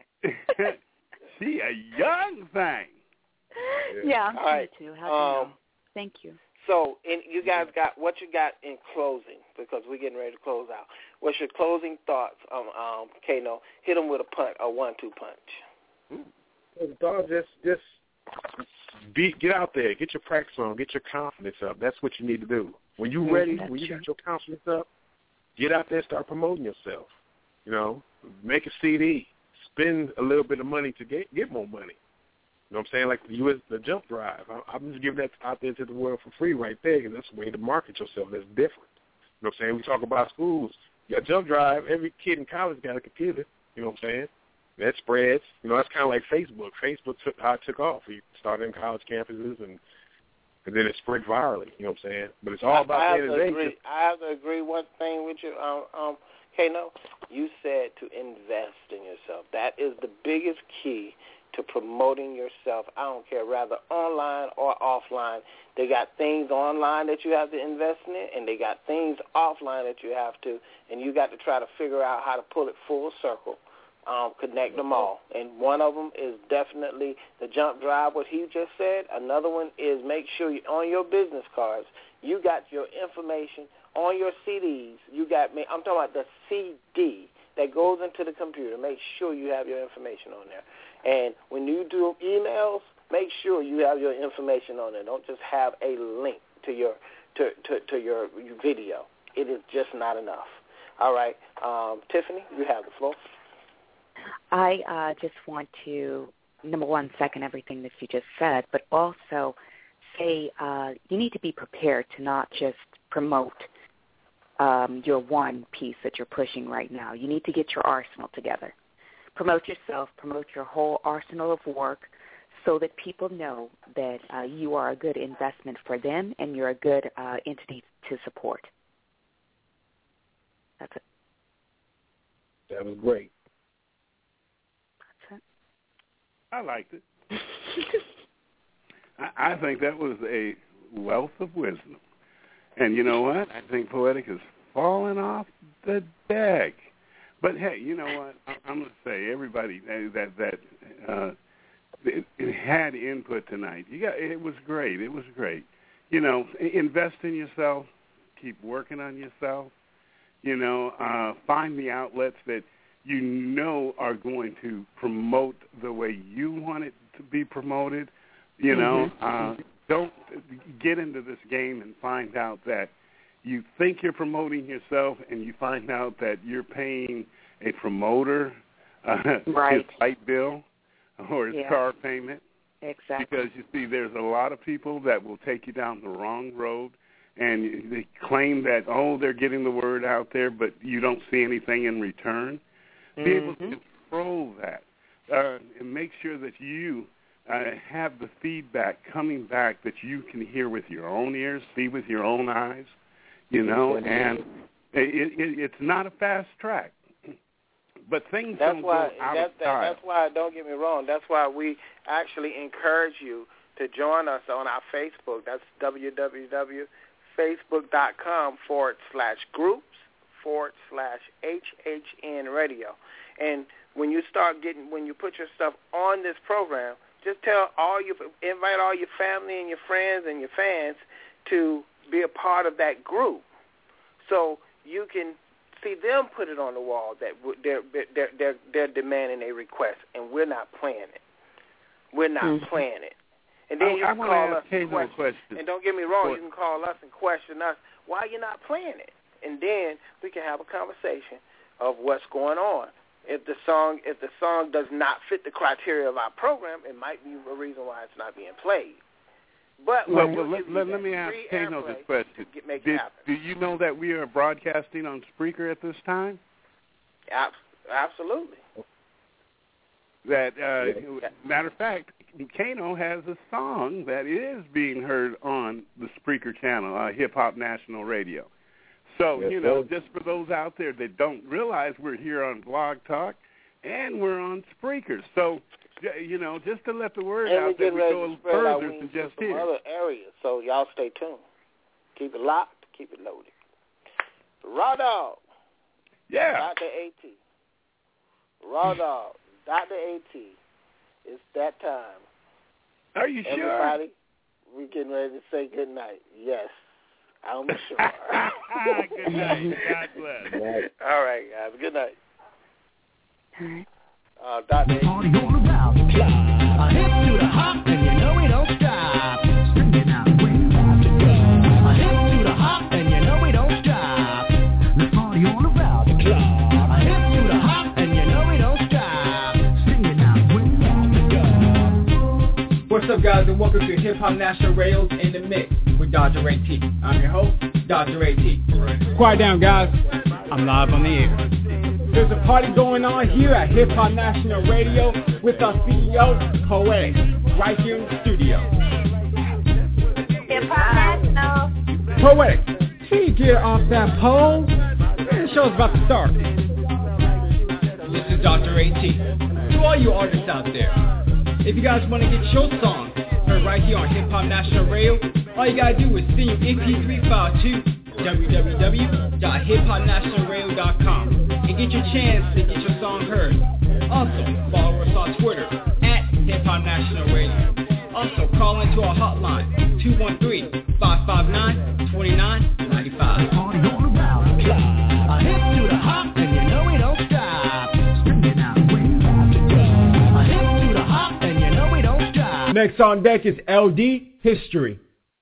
[SPEAKER 6] She a young thing.
[SPEAKER 5] Yeah, yeah I'm
[SPEAKER 4] All right.
[SPEAKER 5] twenty-two. How do you
[SPEAKER 4] um,
[SPEAKER 5] know? Thank you.
[SPEAKER 4] So, in, you guys got what you got in closing because we're getting ready to close out. What's your closing thoughts on um, Kano? Hit them with a punch, a one-two punch.
[SPEAKER 3] Dog, just just be get out there, get your practice on, get your confidence up. That's what you need to do. When you're ready,
[SPEAKER 5] That's
[SPEAKER 3] when you
[SPEAKER 5] true.
[SPEAKER 3] got your confidence up, get out there, start promoting yourself. You know, make a C D, spend a little bit of money to get get more money. You know what I'm saying? Like the U S the Jump Drive. I, I'm just giving that out there to the world for free right there because that's the way to market yourself. That's different. You know what I'm saying? We talk about schools. You got Jump Drive. Every kid in college got a computer. You know what I'm saying? That spreads. You know, that's kind of like Facebook. Facebook took how it took off. We started in college campuses, and and then it spread virally. You know what I'm saying? But it's all about
[SPEAKER 4] I have
[SPEAKER 3] the end
[SPEAKER 4] to
[SPEAKER 3] of the
[SPEAKER 4] agree.
[SPEAKER 3] day.
[SPEAKER 4] I have to agree one thing with you, um, um, Kano. You said to invest in yourself. That is the biggest key to promoting yourself. I don't care, rather online or offline. They got things online that you have to invest in it, and they got things offline that you have to, and you got to try to figure out how to pull it full circle. Um, connect them all. And one of them is definitely the Jump Drive, what he just said. Another one is make sure you, on your business cards, you got your information on your C Ds. You got, I'm talking about the C D that goes into the computer. Make sure you have your information on there. And when you do emails, make sure you have your information on there. Don't just have a link to your to, to, to your video. It is just not enough. All right. Um, Tiffany, you have the floor.
[SPEAKER 5] I uh, just want to, number one, second everything that you just said, but also say uh, you need to be prepared to not just promote um, your one piece that you're pushing right now. You need to get your arsenal together. Promote yourself, promote your whole arsenal of work so that people know that uh, you are a good investment for them and you're a good uh, entity to support. That's it.
[SPEAKER 3] That was great.
[SPEAKER 6] I liked it. I, I think that was a wealth of wisdom. And you know what? I think Poetic is falling off the deck. But hey, you know what? I, I'm going to say everybody that that uh, it, it had input tonight. You got it was great. It was great. You know, invest in yourself. Keep working on yourself. You know, uh, find the outlets that you know are going to promote the way you want it to be promoted. You know, mm-hmm. uh, don't get into this game and find out that you think you're promoting yourself and you find out that you're paying a promoter uh,
[SPEAKER 5] right.
[SPEAKER 6] his light bill or his
[SPEAKER 5] yeah.
[SPEAKER 6] car payment.
[SPEAKER 5] Exactly.
[SPEAKER 6] Because, you see, there's a lot of people that will take you down the wrong road and they claim that, oh, they're getting the word out there, but you don't see anything in return.
[SPEAKER 5] Mm-hmm.
[SPEAKER 6] Be able to control that uh, and make sure that you uh, have the feedback coming back that you can hear with your own ears, see with your own eyes, you know, and it, it, it's not a fast track. But things
[SPEAKER 4] that's
[SPEAKER 6] don't
[SPEAKER 4] why,
[SPEAKER 6] go out
[SPEAKER 4] that's,
[SPEAKER 6] of style.
[SPEAKER 4] That's why, don't get me wrong, that's why we actually encourage you to join us on our Facebook. That's www.facebook.com forward slash groups forward slash HHN Radio. And when you start getting, when you put your stuff on this program, just tell all your, invite all your family and your friends and your fans to be a part of that group, so you can see them put it on the wall that they're they're they're, they're demanding a request, and we're not playing it. We're not mm-hmm. playing it. And then
[SPEAKER 6] I,
[SPEAKER 4] you
[SPEAKER 6] I
[SPEAKER 4] can call us and
[SPEAKER 6] question.
[SPEAKER 4] question. And don't get me wrong, you can call us and question us why you're not playing it, and then we can have a conversation of what's going on. If the song if the song does not fit the criteria of our program, it might be a reason why it's not being played. But
[SPEAKER 6] well, well let, let, let me ask Kano this question.
[SPEAKER 4] Get,
[SPEAKER 6] Did, do you know that we are broadcasting on Spreaker at this time?
[SPEAKER 4] Absolutely.
[SPEAKER 6] That uh, matter of fact, Kano has a song that is being heard on the Spreaker channel, uh, Hip Hop National Radio. So, yes, you know, sir. Just for those out there that don't realize we're here on Blog Talk and we're on Spreaker. So, you know, just to let the word
[SPEAKER 4] and
[SPEAKER 6] out that we go further than just
[SPEAKER 4] some
[SPEAKER 6] here.
[SPEAKER 4] Other areas, so y'all stay tuned. Keep it locked, keep it loaded. Raw Dog.
[SPEAKER 6] Yeah.
[SPEAKER 4] Doctor A T. Raw Dog. Doctor A T. It's that time.
[SPEAKER 6] Are you
[SPEAKER 4] Everybody,
[SPEAKER 6] sure?
[SPEAKER 4] Everybody, we're getting ready to say good night. Yes. I'm sure.
[SPEAKER 6] Good night. God bless.
[SPEAKER 4] All right, guys. Good night. Uh, Doctor A T.
[SPEAKER 19] A hip to the hop, and you know we don't stop. Singing out, wait, a hip to the hop, and you know we don't stop. Let's party all around the club. A hip to the hop, and you know we don't stop. Singing out, wait,
[SPEAKER 14] what's up, guys, and welcome to Hip Hop National Radio's In the Mix with Doctor A T. I'm your host, Doctor A T.
[SPEAKER 20] Quiet down, guys. I'm live on the air.
[SPEAKER 14] There's a party going on here at Hip Hop National Radio with our C E O, Poetic, right here in the studio.
[SPEAKER 5] Hip Hop National.
[SPEAKER 14] Poetic, can you get off that pole? The show's about to start. This is Doctor A T. To all you artists out there, if you guys want to get your song heard right here on Hip Hop National Radio, all you gotta do is send your M P three file to w w w dot hip hop national radio dot com and get your chance to get your song heard. Also, follow us on Twitter at Hip Hop National Radio. Also, call into our hotline, two one three, five five nine, two nine nine five.
[SPEAKER 19] party all around the club. A hip to the hop, and you know we don't stop. Singing out, wait, a hip to the hop, and you know we don't stop.
[SPEAKER 14] Next on deck is L D History.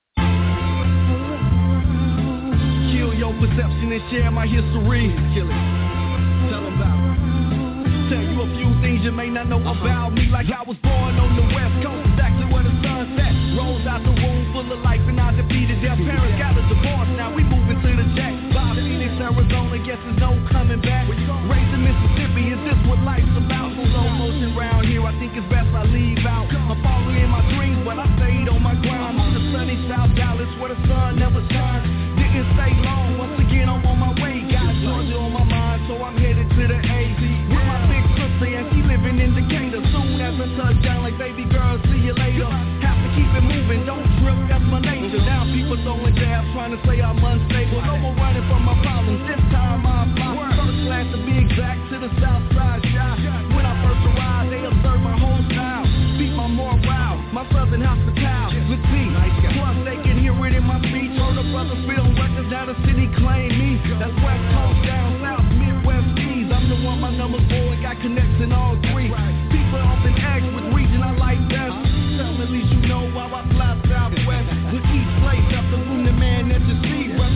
[SPEAKER 21] Perception and share my history. Kill it. Tell them about it. Tell you a few things you may not know uh-huh. about me. Like I was born on the West Coast, exactly where the sun set. Rose out the womb full of life and I defeated their parents. Got a divorce, now we moving to the Jack. By Phoenix, Arizona, guess there's no coming back. Raised in Mississippi, is this what life's about? Slow motion round here, I think it's best I leave out. I'm falling in my dreams, but I stayed on my grind. I'm in the sunny South Dallas, where the sun never shines. Didn't stay long, once again I'm on my way. Got Georgia on my mind, so I'm headed to the A. With my big sister and she living in Decatur. Soon as I touch down, like baby girl, see you later. Have to keep it moving, don't trip, that's my nature. Now people throwing jabs, trying to say I'm unstable. No more running from my problems, this time I'm fly. First class to be exact, to the south side shot. When I first arrived, they observed my whole style. Beat my morale, my southern hospitality. Let's see, plus they can hear it in my speech. Heard a brother film records, now the city claim me. That's West Coast, down south, Midwest East. I'm the one, my number four, and got connects in all three. People often ask which region I like best. Tell me at least you know why I fly southwest. With each place, after room the man that you see, brother.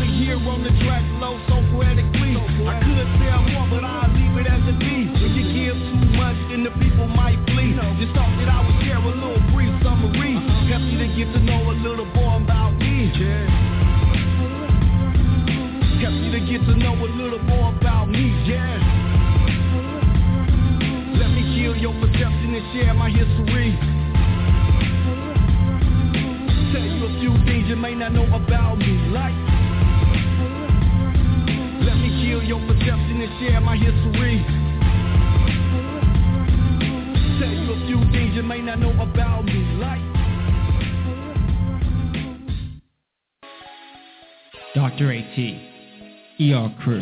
[SPEAKER 14] Doctor A T, E R Crew.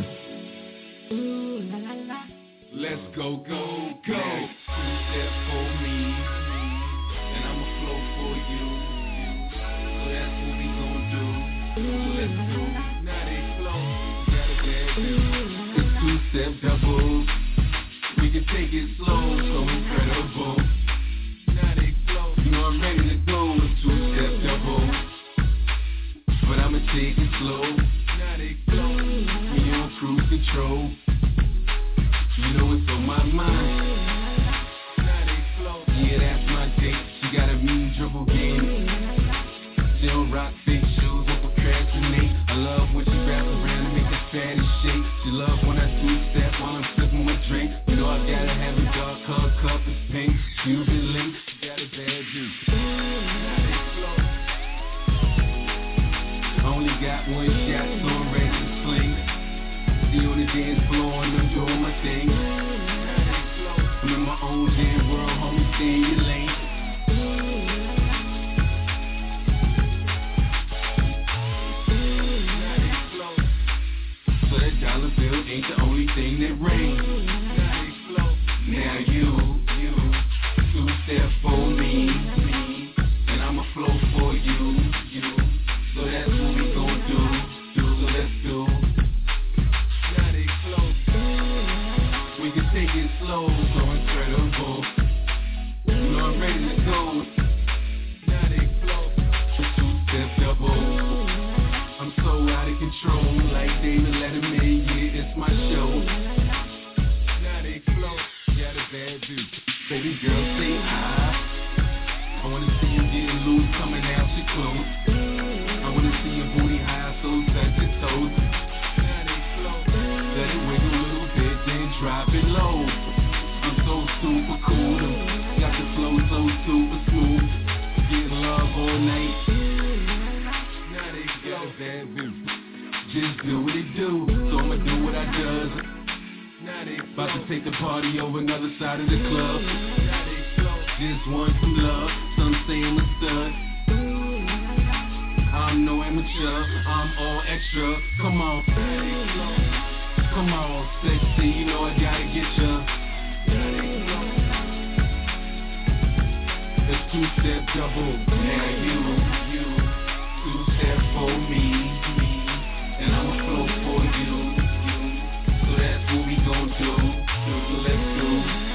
[SPEAKER 21] Let's go, go, go. Two step for me, and I'ma flow for you. So that's what we gon' do. So let's go. Now they flow. Got a bad view. It's two step doubles. We can take it slow, so incredible. Now they flow. You know I'm ready to go. It's two step doubles, but I'ma take it slow. Now they flow. We on cruise control. You know it's on my mind. Yeah, that's my date. She got a mean dribble game. She don't rock fake shoes, won't procrastinate. I love when she wraps around and make that fatty shake. She love when I two-step while I'm sipping my drink. You know I gotta have a dark color cup, it's pink. She'll be late, she got a bad juice. I only got one shot, so I'm ready to sling. See on the dance floor and I'm doing my thing. I'm in my own damn world, homie, stay in your lane. So that dollar bill ain't the only thing that rains. Now you, you, two step for me, me, and I'ma flow for you, you. So that's what we gon' do, do, so let's do. We can take it slow, so incredible. You know I'm ready to go. Now they flow. Two-step double. I'm so out of control, like David Letterman, yeah, it's my show. Now they flow. Got a bad view. Baby girl, say hi. I wanna see you getting loose, coming out your clothes. I wanna see your booty high, so touch your toes. Now they flow. Let it wiggle a little bit, then drop it low. I'm so super cool, got the flow so super smooth. Get love all night. Now they got a bad view. Just do what it do, so I'ma do what I does. Now they about to take the party over another side of the club. Now they just want some love, some say I'm a stud. I'm no amateur, I'm all extra. Come on, come on, sexy, you know I gotta get ya. It's two-step double, now you, you. Two-step for me, me, and I'ma flow for you, you. So that's what we gon' do, do, so let's go.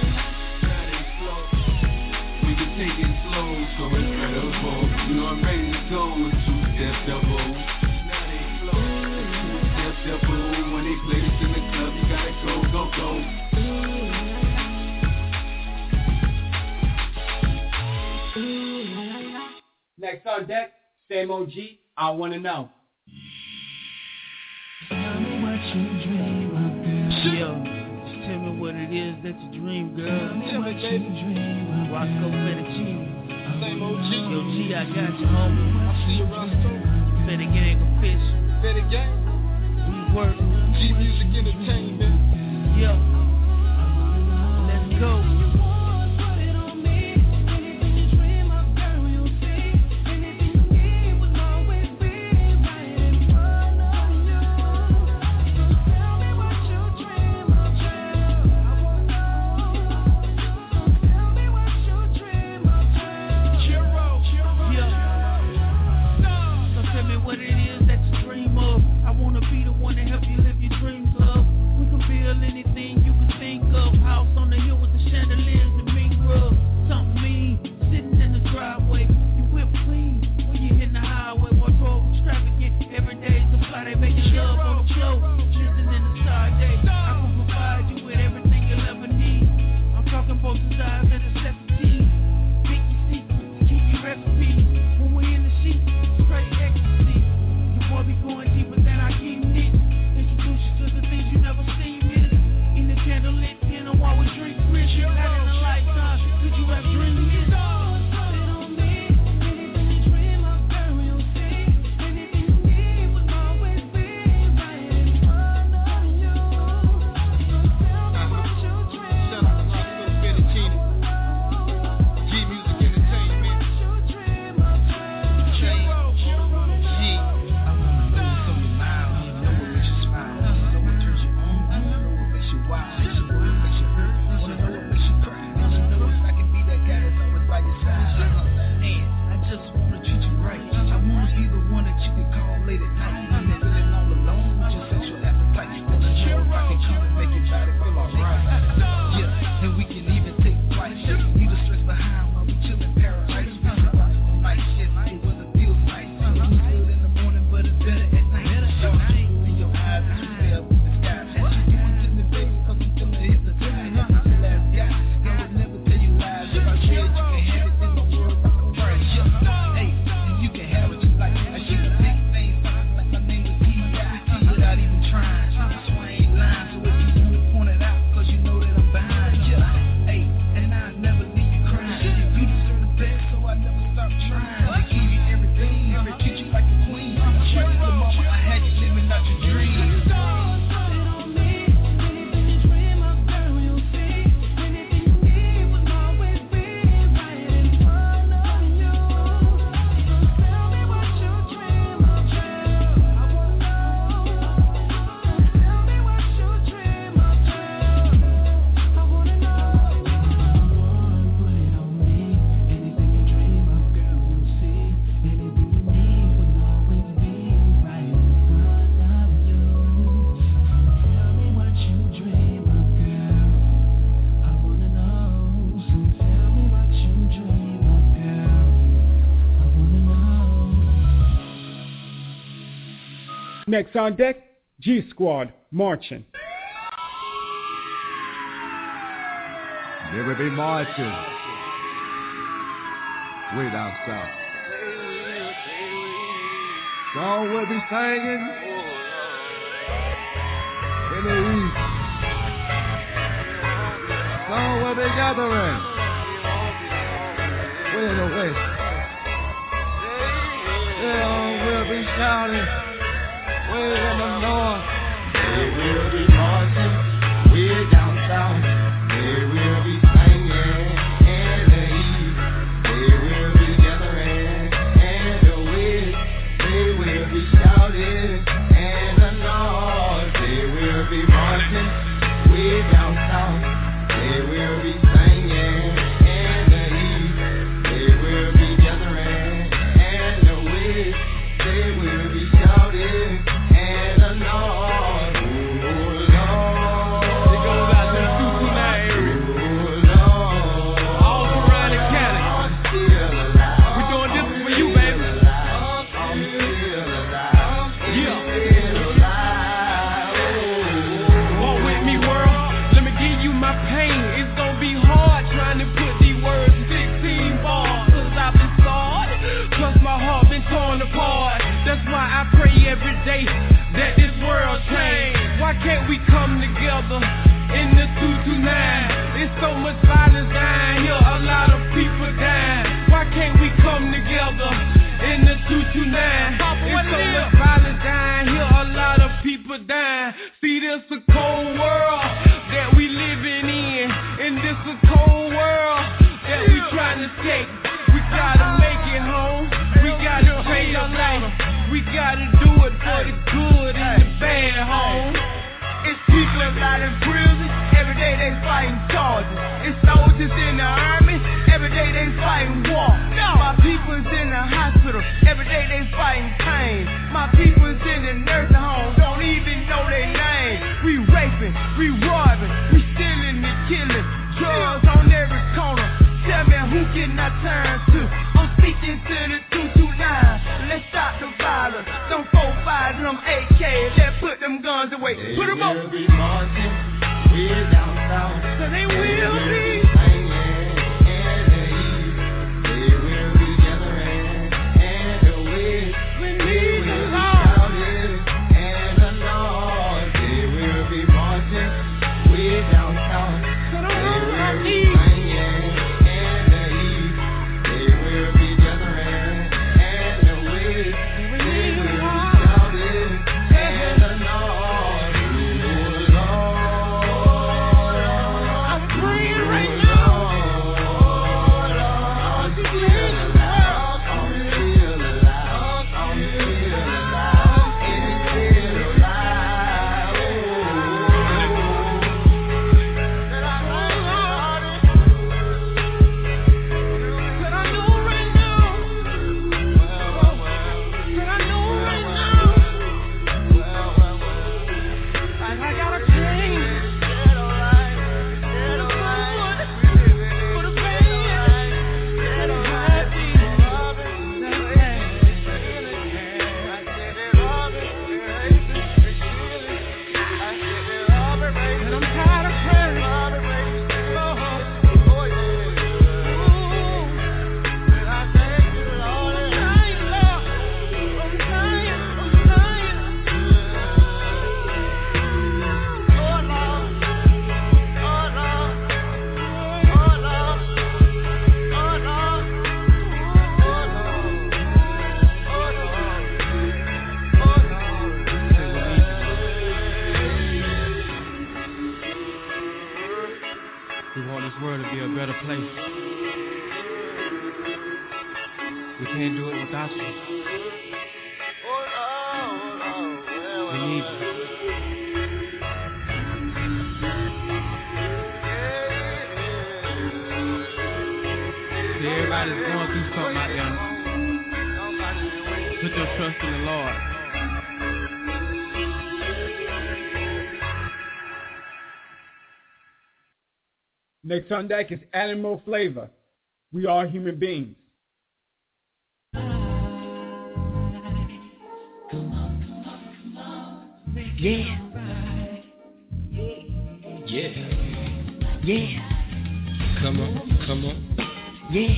[SPEAKER 21] We can take it slow, so incredible. You know I'm ready to go, it's two-step double. Now they flow, it's two-step double. When they play this in the club, you gotta go, go, go.
[SPEAKER 14] Next on deck, same O G, I Wanna Know.
[SPEAKER 21] Tell me what you dream of, girl. Yo, just tell me what it is that you dream, girl. Tell me what you dream of, Roscoe Fettuccine. Same O G. Yo, G, I got you, homie. I see you, Roscoe. Fetty Gang official. Fetty Gang? We work. G Music Entertainment. Yo, let's go. What it is that you dream of. I wanna be the one to help you live your dreams of. We can build anything you can think of. House on the hill with the chandeliers and mink rug. Something mean, sitting in the driveway. You whip clean when you hit the highway. Wardrobe extravagant. Every day's a fly, they make you love on the flow. Listen in the star day. I can provide you with everything you'll ever need. I'm talking both sides of the seventeen. Pick your secrets, keep your recipe. When we in the sheets, straight ecstasy. Boy, be going deeper than I can knit. Introduce
[SPEAKER 20] Next on deck, G Squad marching.
[SPEAKER 1] They will be marching way down south. Some will be singing in the east. Some will be gathering way in the west. Some will be shouting way in the north. They will be marching way down south. They will be singing in the east. They will be gathering in the west. They will be shouting in the north. They will be marching way down south. They will be singing in the east. They will be gathering in the west. They will be shouting in the north. Oh Lord, it goes out to the Tucson area. Oh Lord, all around the county. We're doing this for you, baby. I'm still alive. Yeah. Walk with me, world. Let me give you my pain. It's gonna be hard trying to put these words in sixteen bars. Cause I've been scarred, plus my heart been torn apart. That's why I pray every day that this world change. Why can't we come together in the two two nine? It's so much violence down here, a lot of people dying. Why can't we come together in the two two nine? It's so much violence down here, a lot of people dying. See, this a cold world that we living in, and this a cold world that we trying to take. We gotta make it home, we gotta pay the life, we gotta do it for the good and the bad home. It's people out in prison, every day they fighting charges. It's soldiers in the army, every day they fighting war. My people's in the hospital, every day they fighting pain. My people's in the nursing home, don't even know their name. We raping, we robbing, we stealing and killing, drugs on every corner. Tell me who can I turn to? I'm speaking to the two two nine. Let's stop the violence. Them four five, them A K. Let's put them guns away. They put them up. They will be marching way down south. So they, they will be singing in the east. They will be gathering in the west. We need the Lord. In the north. They will be marching way down south. So they will be singing.
[SPEAKER 20] Next on deck is Animal Flavor. We are human beings.
[SPEAKER 2] Yeah. Yeah. Yeah. Come on, come on. Yeah.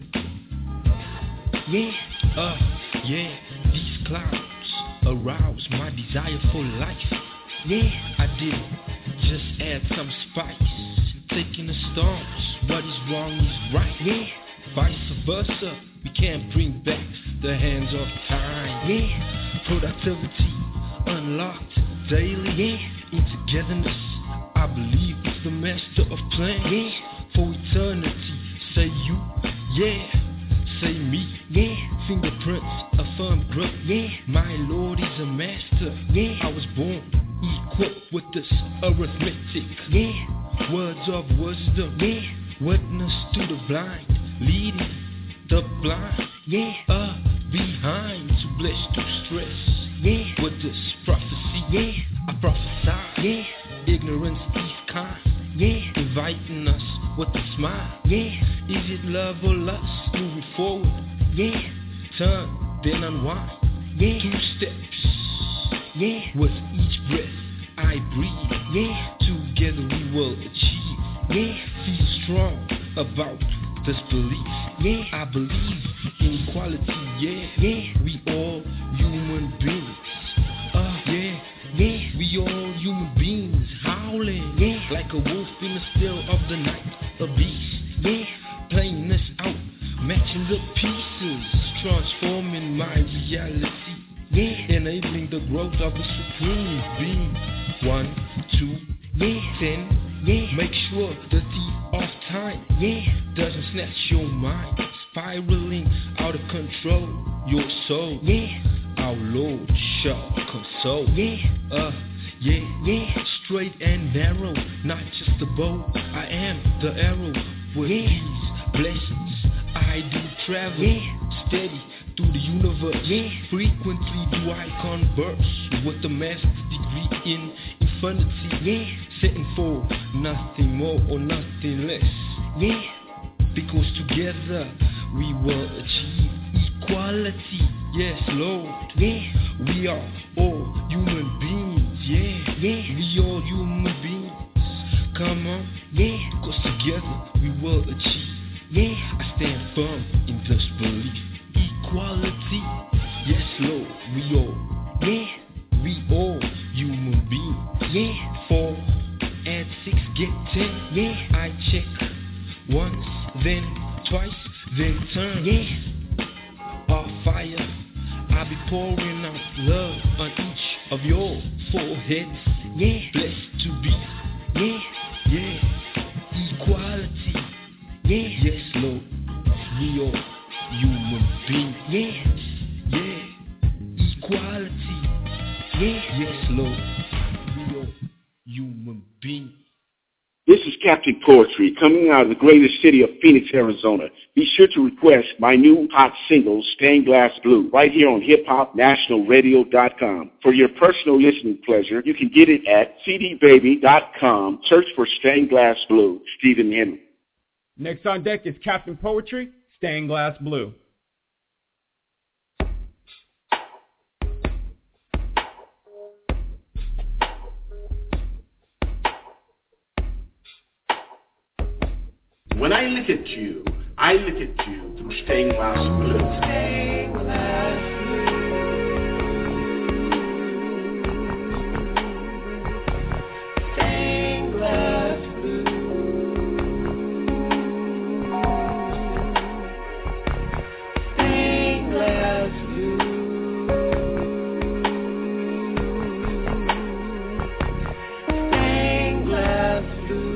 [SPEAKER 2] Yeah. Uh, yeah. These clouds arouse my desire for life. Yeah. I did just add some spice. Taking the storms, what is wrong is right. Yeah. Vice versa, we can't bring back the hands of time. Yeah. Productivity unlocked daily. Yeah. In togetherness, I believe it's the master of plans. Yeah. For eternity, say you, yeah. Say me, yeah. Fingerprints, a firm grip, yeah. My Lord is a master. Yeah. I was born equipped with this arithmetic. Yeah. Words of wisdom, yeah. Witness to the blind, leading the blind, yeah. Uh, behind to bless to stress, yeah. With this prophecy, yeah. I prophesy, yeah. Ignorance is kind, yeah. Inviting us with a smile, yeah. Is it love or lust? Moving forward, yeah. Turn, then unwind, yeah. Two steps, yeah. With each breath I breathe, yeah. Together we will achieve, yeah. Feel strong about this belief, yeah. I believe in equality, yeah. Yeah. We all human beings, uh, yeah. Yeah. We all human beings howling, yeah. Like a wolf in the still of the night, a beast, yeah. Playing this out, matching the pieces, transforming my reality, yeah. Enabling the growth of the supreme being. One, two, yeah. Ten, yeah. Make sure the thief of time, yeah. Doesn't snatch your mind, spiraling out of control, your soul, yeah. Our Lord shall console, yeah. Uh, yeah, yeah. Straight and narrow, not just a bow, I am the arrow. With yeah. these blessings I do travel, yeah. Steady through the universe, yeah. Frequently do I converse with the master's degree in infinity, yeah. Setting for nothing more or nothing less, yeah. Because together we will achieve equality, yes Lord, yeah. We are all human beings, yeah. Yeah. We all human beings, come on, yeah. Cause together we will achieve, yeah. I stand firm in this belief, equality, yes Lord, we all, yeah. We all human beings, yeah. Four and six get ten, yeah. I check once, then twice, then turn, yeah. Our fire, I'll be pouring out love on each of your foreheads, yeah. Blessed to be, yeah. Yeah. Equality, yeah. Yes Lord, we all human beings, yeah. Yeah. Equality, yeah. Yes Lord, we all human beings.
[SPEAKER 22] This is Captain Poetry coming out of the greatest city of Phoenix, Arizona. Be sure to request my new hot single, Stained Glass Blue, right here on hip hop national radio dot com. For your personal listening pleasure, you can get it at c d baby dot com. Search for Stained Glass Blue, Stephen Henry.
[SPEAKER 20] Next on deck is Captain Poetry, Stained Glass Blue.
[SPEAKER 6] When I look at you, I look at you through stained glass blue. Stained glass blue. Stained glass blue. Stained glass blue. Stained glass blue.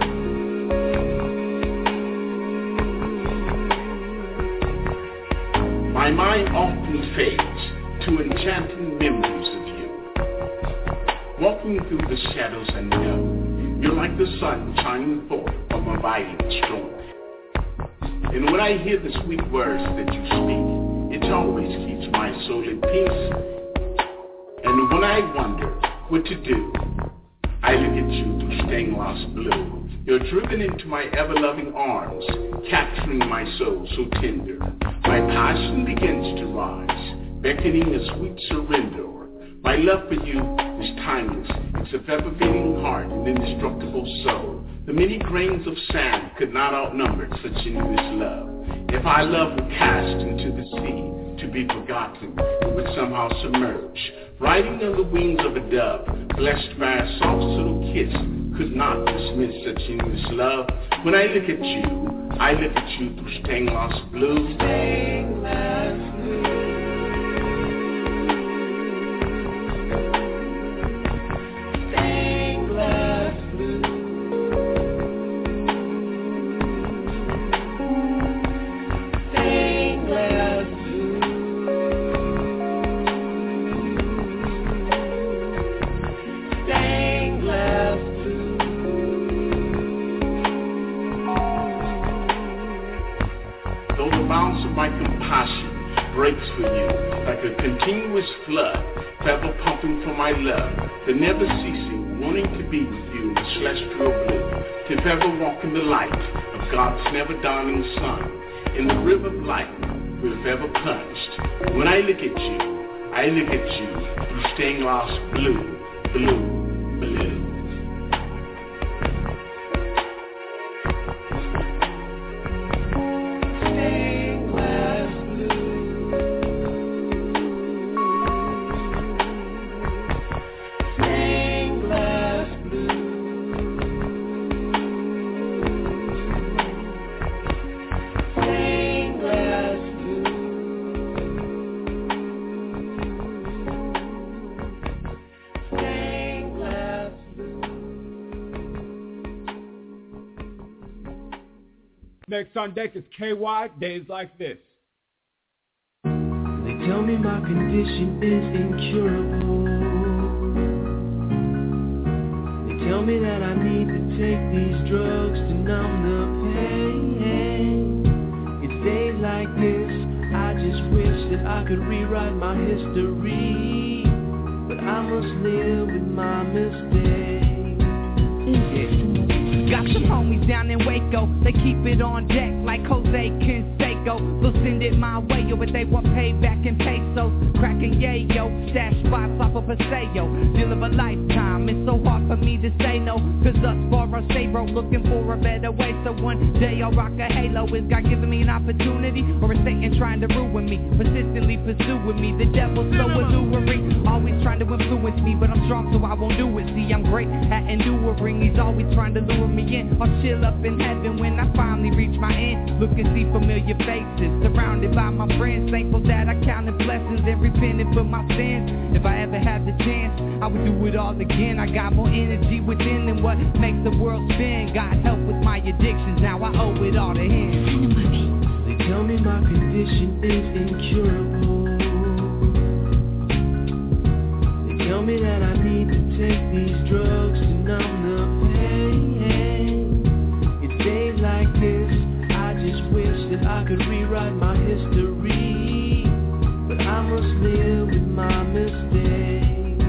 [SPEAKER 6] My mind often fades to enchanting memories of you. Walking through the shadows I know, you're like the sun shining forth from a violent storm. And when I hear the sweet words that you speak, it always keeps my soul at peace. And when I wonder what to do, I look at you through stained glass blue. You're driven into my ever-loving arms, capturing my soul so tender. My passion begins to rise, beckoning a sweet surrender. My love for you is timeless. It's a ever-beating heart, an indestructible soul. The many grains of sand could not outnumber such endless love. If our love were cast into the sea, to be forgotten, it would somehow submerge. Riding on the wings of a dove, blessed by a soft little kiss, could not dismiss such endless love. When I look at you, I look at you through stained glass blue. Stained glass blue. Stained glass blue. Stained glass blue. Stained glass blue. Though the bounds of my compassion breaks for you like a continuous flood, forever pumping for my love, the never ceasing, wanting to be with you in celestial blue, to ever walk in the light of God's never dawning sun, in the river of light we're forever plunged. When I look at you, I look at you through stained glass blue, blue, blue.
[SPEAKER 20] Next on deck is K Y, Days Like This.
[SPEAKER 2] They tell me my condition is incurable. They tell me that I need to take these drugs to numb the pain. It's days like this, I just wish that I could rewrite my history, but I must live with my mistakes. Yeah.
[SPEAKER 9] Got some homies down in Waco, they keep it on deck like Jose Canseco. They'll send it my way, yo, but they want payback in pesos. Cracking yayo, stash spots off of Paseo. Deal of a lifetime, it's so hard for me to say no, cause thus far I stay broke, looking for a better way. So one day I'll rock a halo. Is God giving me an opportunity, or is Satan trying to ruin me? Persistently pursuing me, the devil's so alluring, always trying to influence me, but I'm strong so I won't do it. See, I'm great at enduring, he's always trying to lure me in. I'll chill up in heaven when I finally reach my end. Look and see familiar faces, surrounded by my friends. Thankful that I counted blessings and repented for my sins. If I ever had the chance, I would do it all again. I got more energy within than what makes the world spin. God help with my addictions, now I owe it all to him.
[SPEAKER 2] They tell me my condition is incurable. They tell me that I need to take these drugs to numb the pain. Days like this, I just wish that I could rewrite my history, but I must live with my mistakes.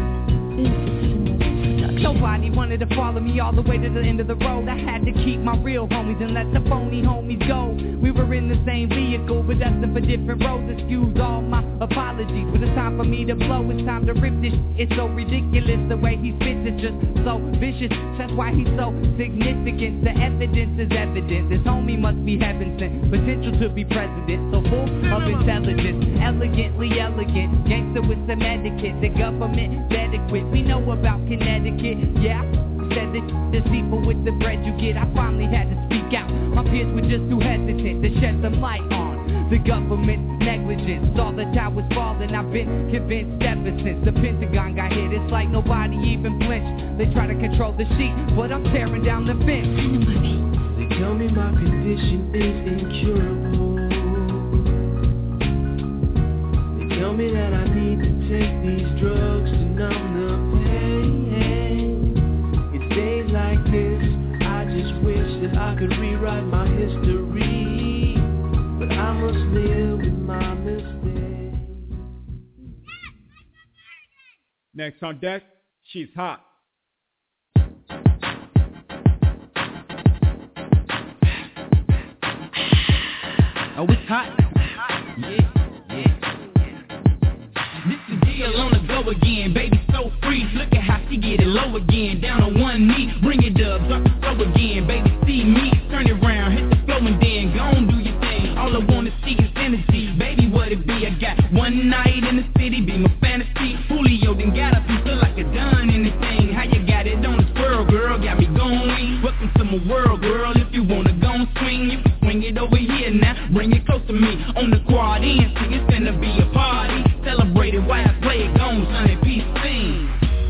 [SPEAKER 9] Nobody wanted to follow me all the way to the end of the road. I had to keep my real homies and let the phony homies go. We were in the same vehicle, but destined for different roads. Excuse all my apologies, but it's time for me to blow. It's time to rip this. It's so ridiculous the way he spits is just so vicious. That's why he's so significant. The evidence is evidence. This homie must be heaven sent. Potential to be president, so full of intelligence. Elegantly elegant, gangster with some etiquette. The government adequate. We know about Connecticut. Yeah, said that deceitful with the bread you get. I finally had to speak out. My peers were just too hesitant to shed some light on the government's negligence. All the towers falling, I've been convinced ever since the Pentagon got hit. It's like nobody even blinched. They try to control the sheet, but I'm tearing down the fence.
[SPEAKER 2] They tell me my condition is incurable. They tell me that I need to take these drugs to numb the pain. Days like this, I just wish that I could rewrite my history, but I must live with my mistakes.
[SPEAKER 20] Next on deck, She's Hot.
[SPEAKER 21] Oh, it's hot? Yeah, yeah. This is Deal on the go again. Baby so free, look at how she get it low again. Down on one knee, bring it up, drop it slow again. Baby see me, turn it around, hit the flow and then go on do your thing. All I wanna see is energy, baby what it be? I got one night in the city, be my fantasy. Julio then got up and feel like a done anything. How you got it on this world, girl? Got me going. Welcome to my world, girl. If you wanna go and swing, you can swing it over here now. Bring it close to me on the quad end. See, it's gonna be a party. Celebrate it while I play it. Gone, son, and peace sing.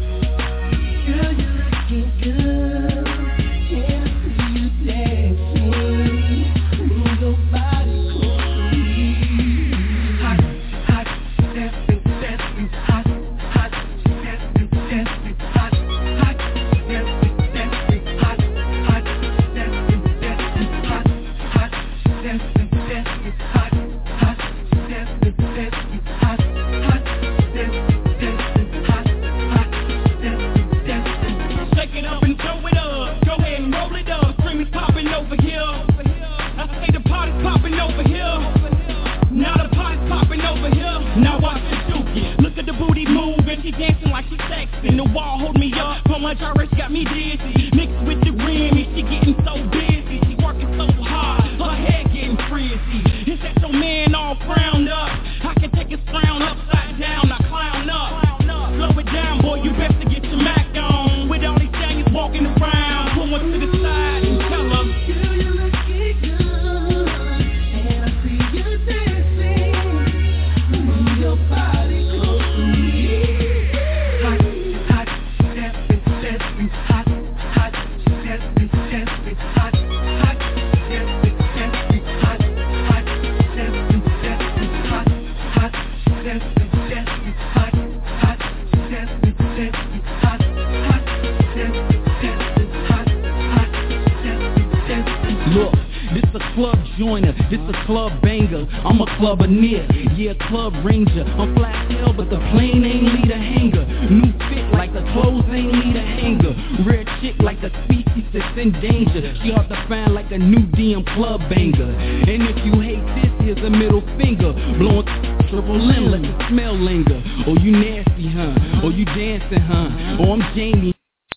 [SPEAKER 21] Girl, you're looking good. Can't see you dancing. Move your body close to me. Hot, hot, stepping, stepping, hot, hot, stepping, stepping, hot, hot, stepping, stepping, hot, hot, stepping, stepping, hot, hot, stepping, stepping, hot, hot, stepping, stepping, hot, hot, stepping, stepping, hot, hot, stepping, stepping. Shake it up and throw it up. Go ahead and roll it up. Scream is popping over here. I say the party's popping over here. Now the party's popping over here. Now watch the dookie. Look at the booty move and she dancing like she sexing. The wall hold me up. So much Irish got me dizzy. Mixed with the Remy, she getting so busy. She working so hard, her head getting frizzy. Is that your man all frowned up? I can take his frown upside down. Now clown up. Slow it down, boy. You best to get your Mac on. With all these giants walking around, pull one to the side and tell them. Girl, you looking good, and I see you dancing. Move your body close to me. Hot, hot, stepping, stepping, hot, hot, stepping, stepping, hot, hot, stepping, stepping, hot, hot, stepping, stepping, hot, hot, stepping, stepping, hot, hot, stepping, stepping, hot, hot, stepping, stepping, hot, hot, stepping, stepping. Look, this a club joiner, this a club banger. I'm a clubber near, yeah, club ranger. I'm fly hell, but the plane ain't need a hanger. New fit like the clothes ain't need a hanger. Rare chick like a species that's in danger. She hard to find like a new D M club banger. And if you hate this, here's a middle finger. Blowing triple M, let the smell linger. Oh, you nasty, huh? Oh, you dancing, huh? Oh, I'm Jamie.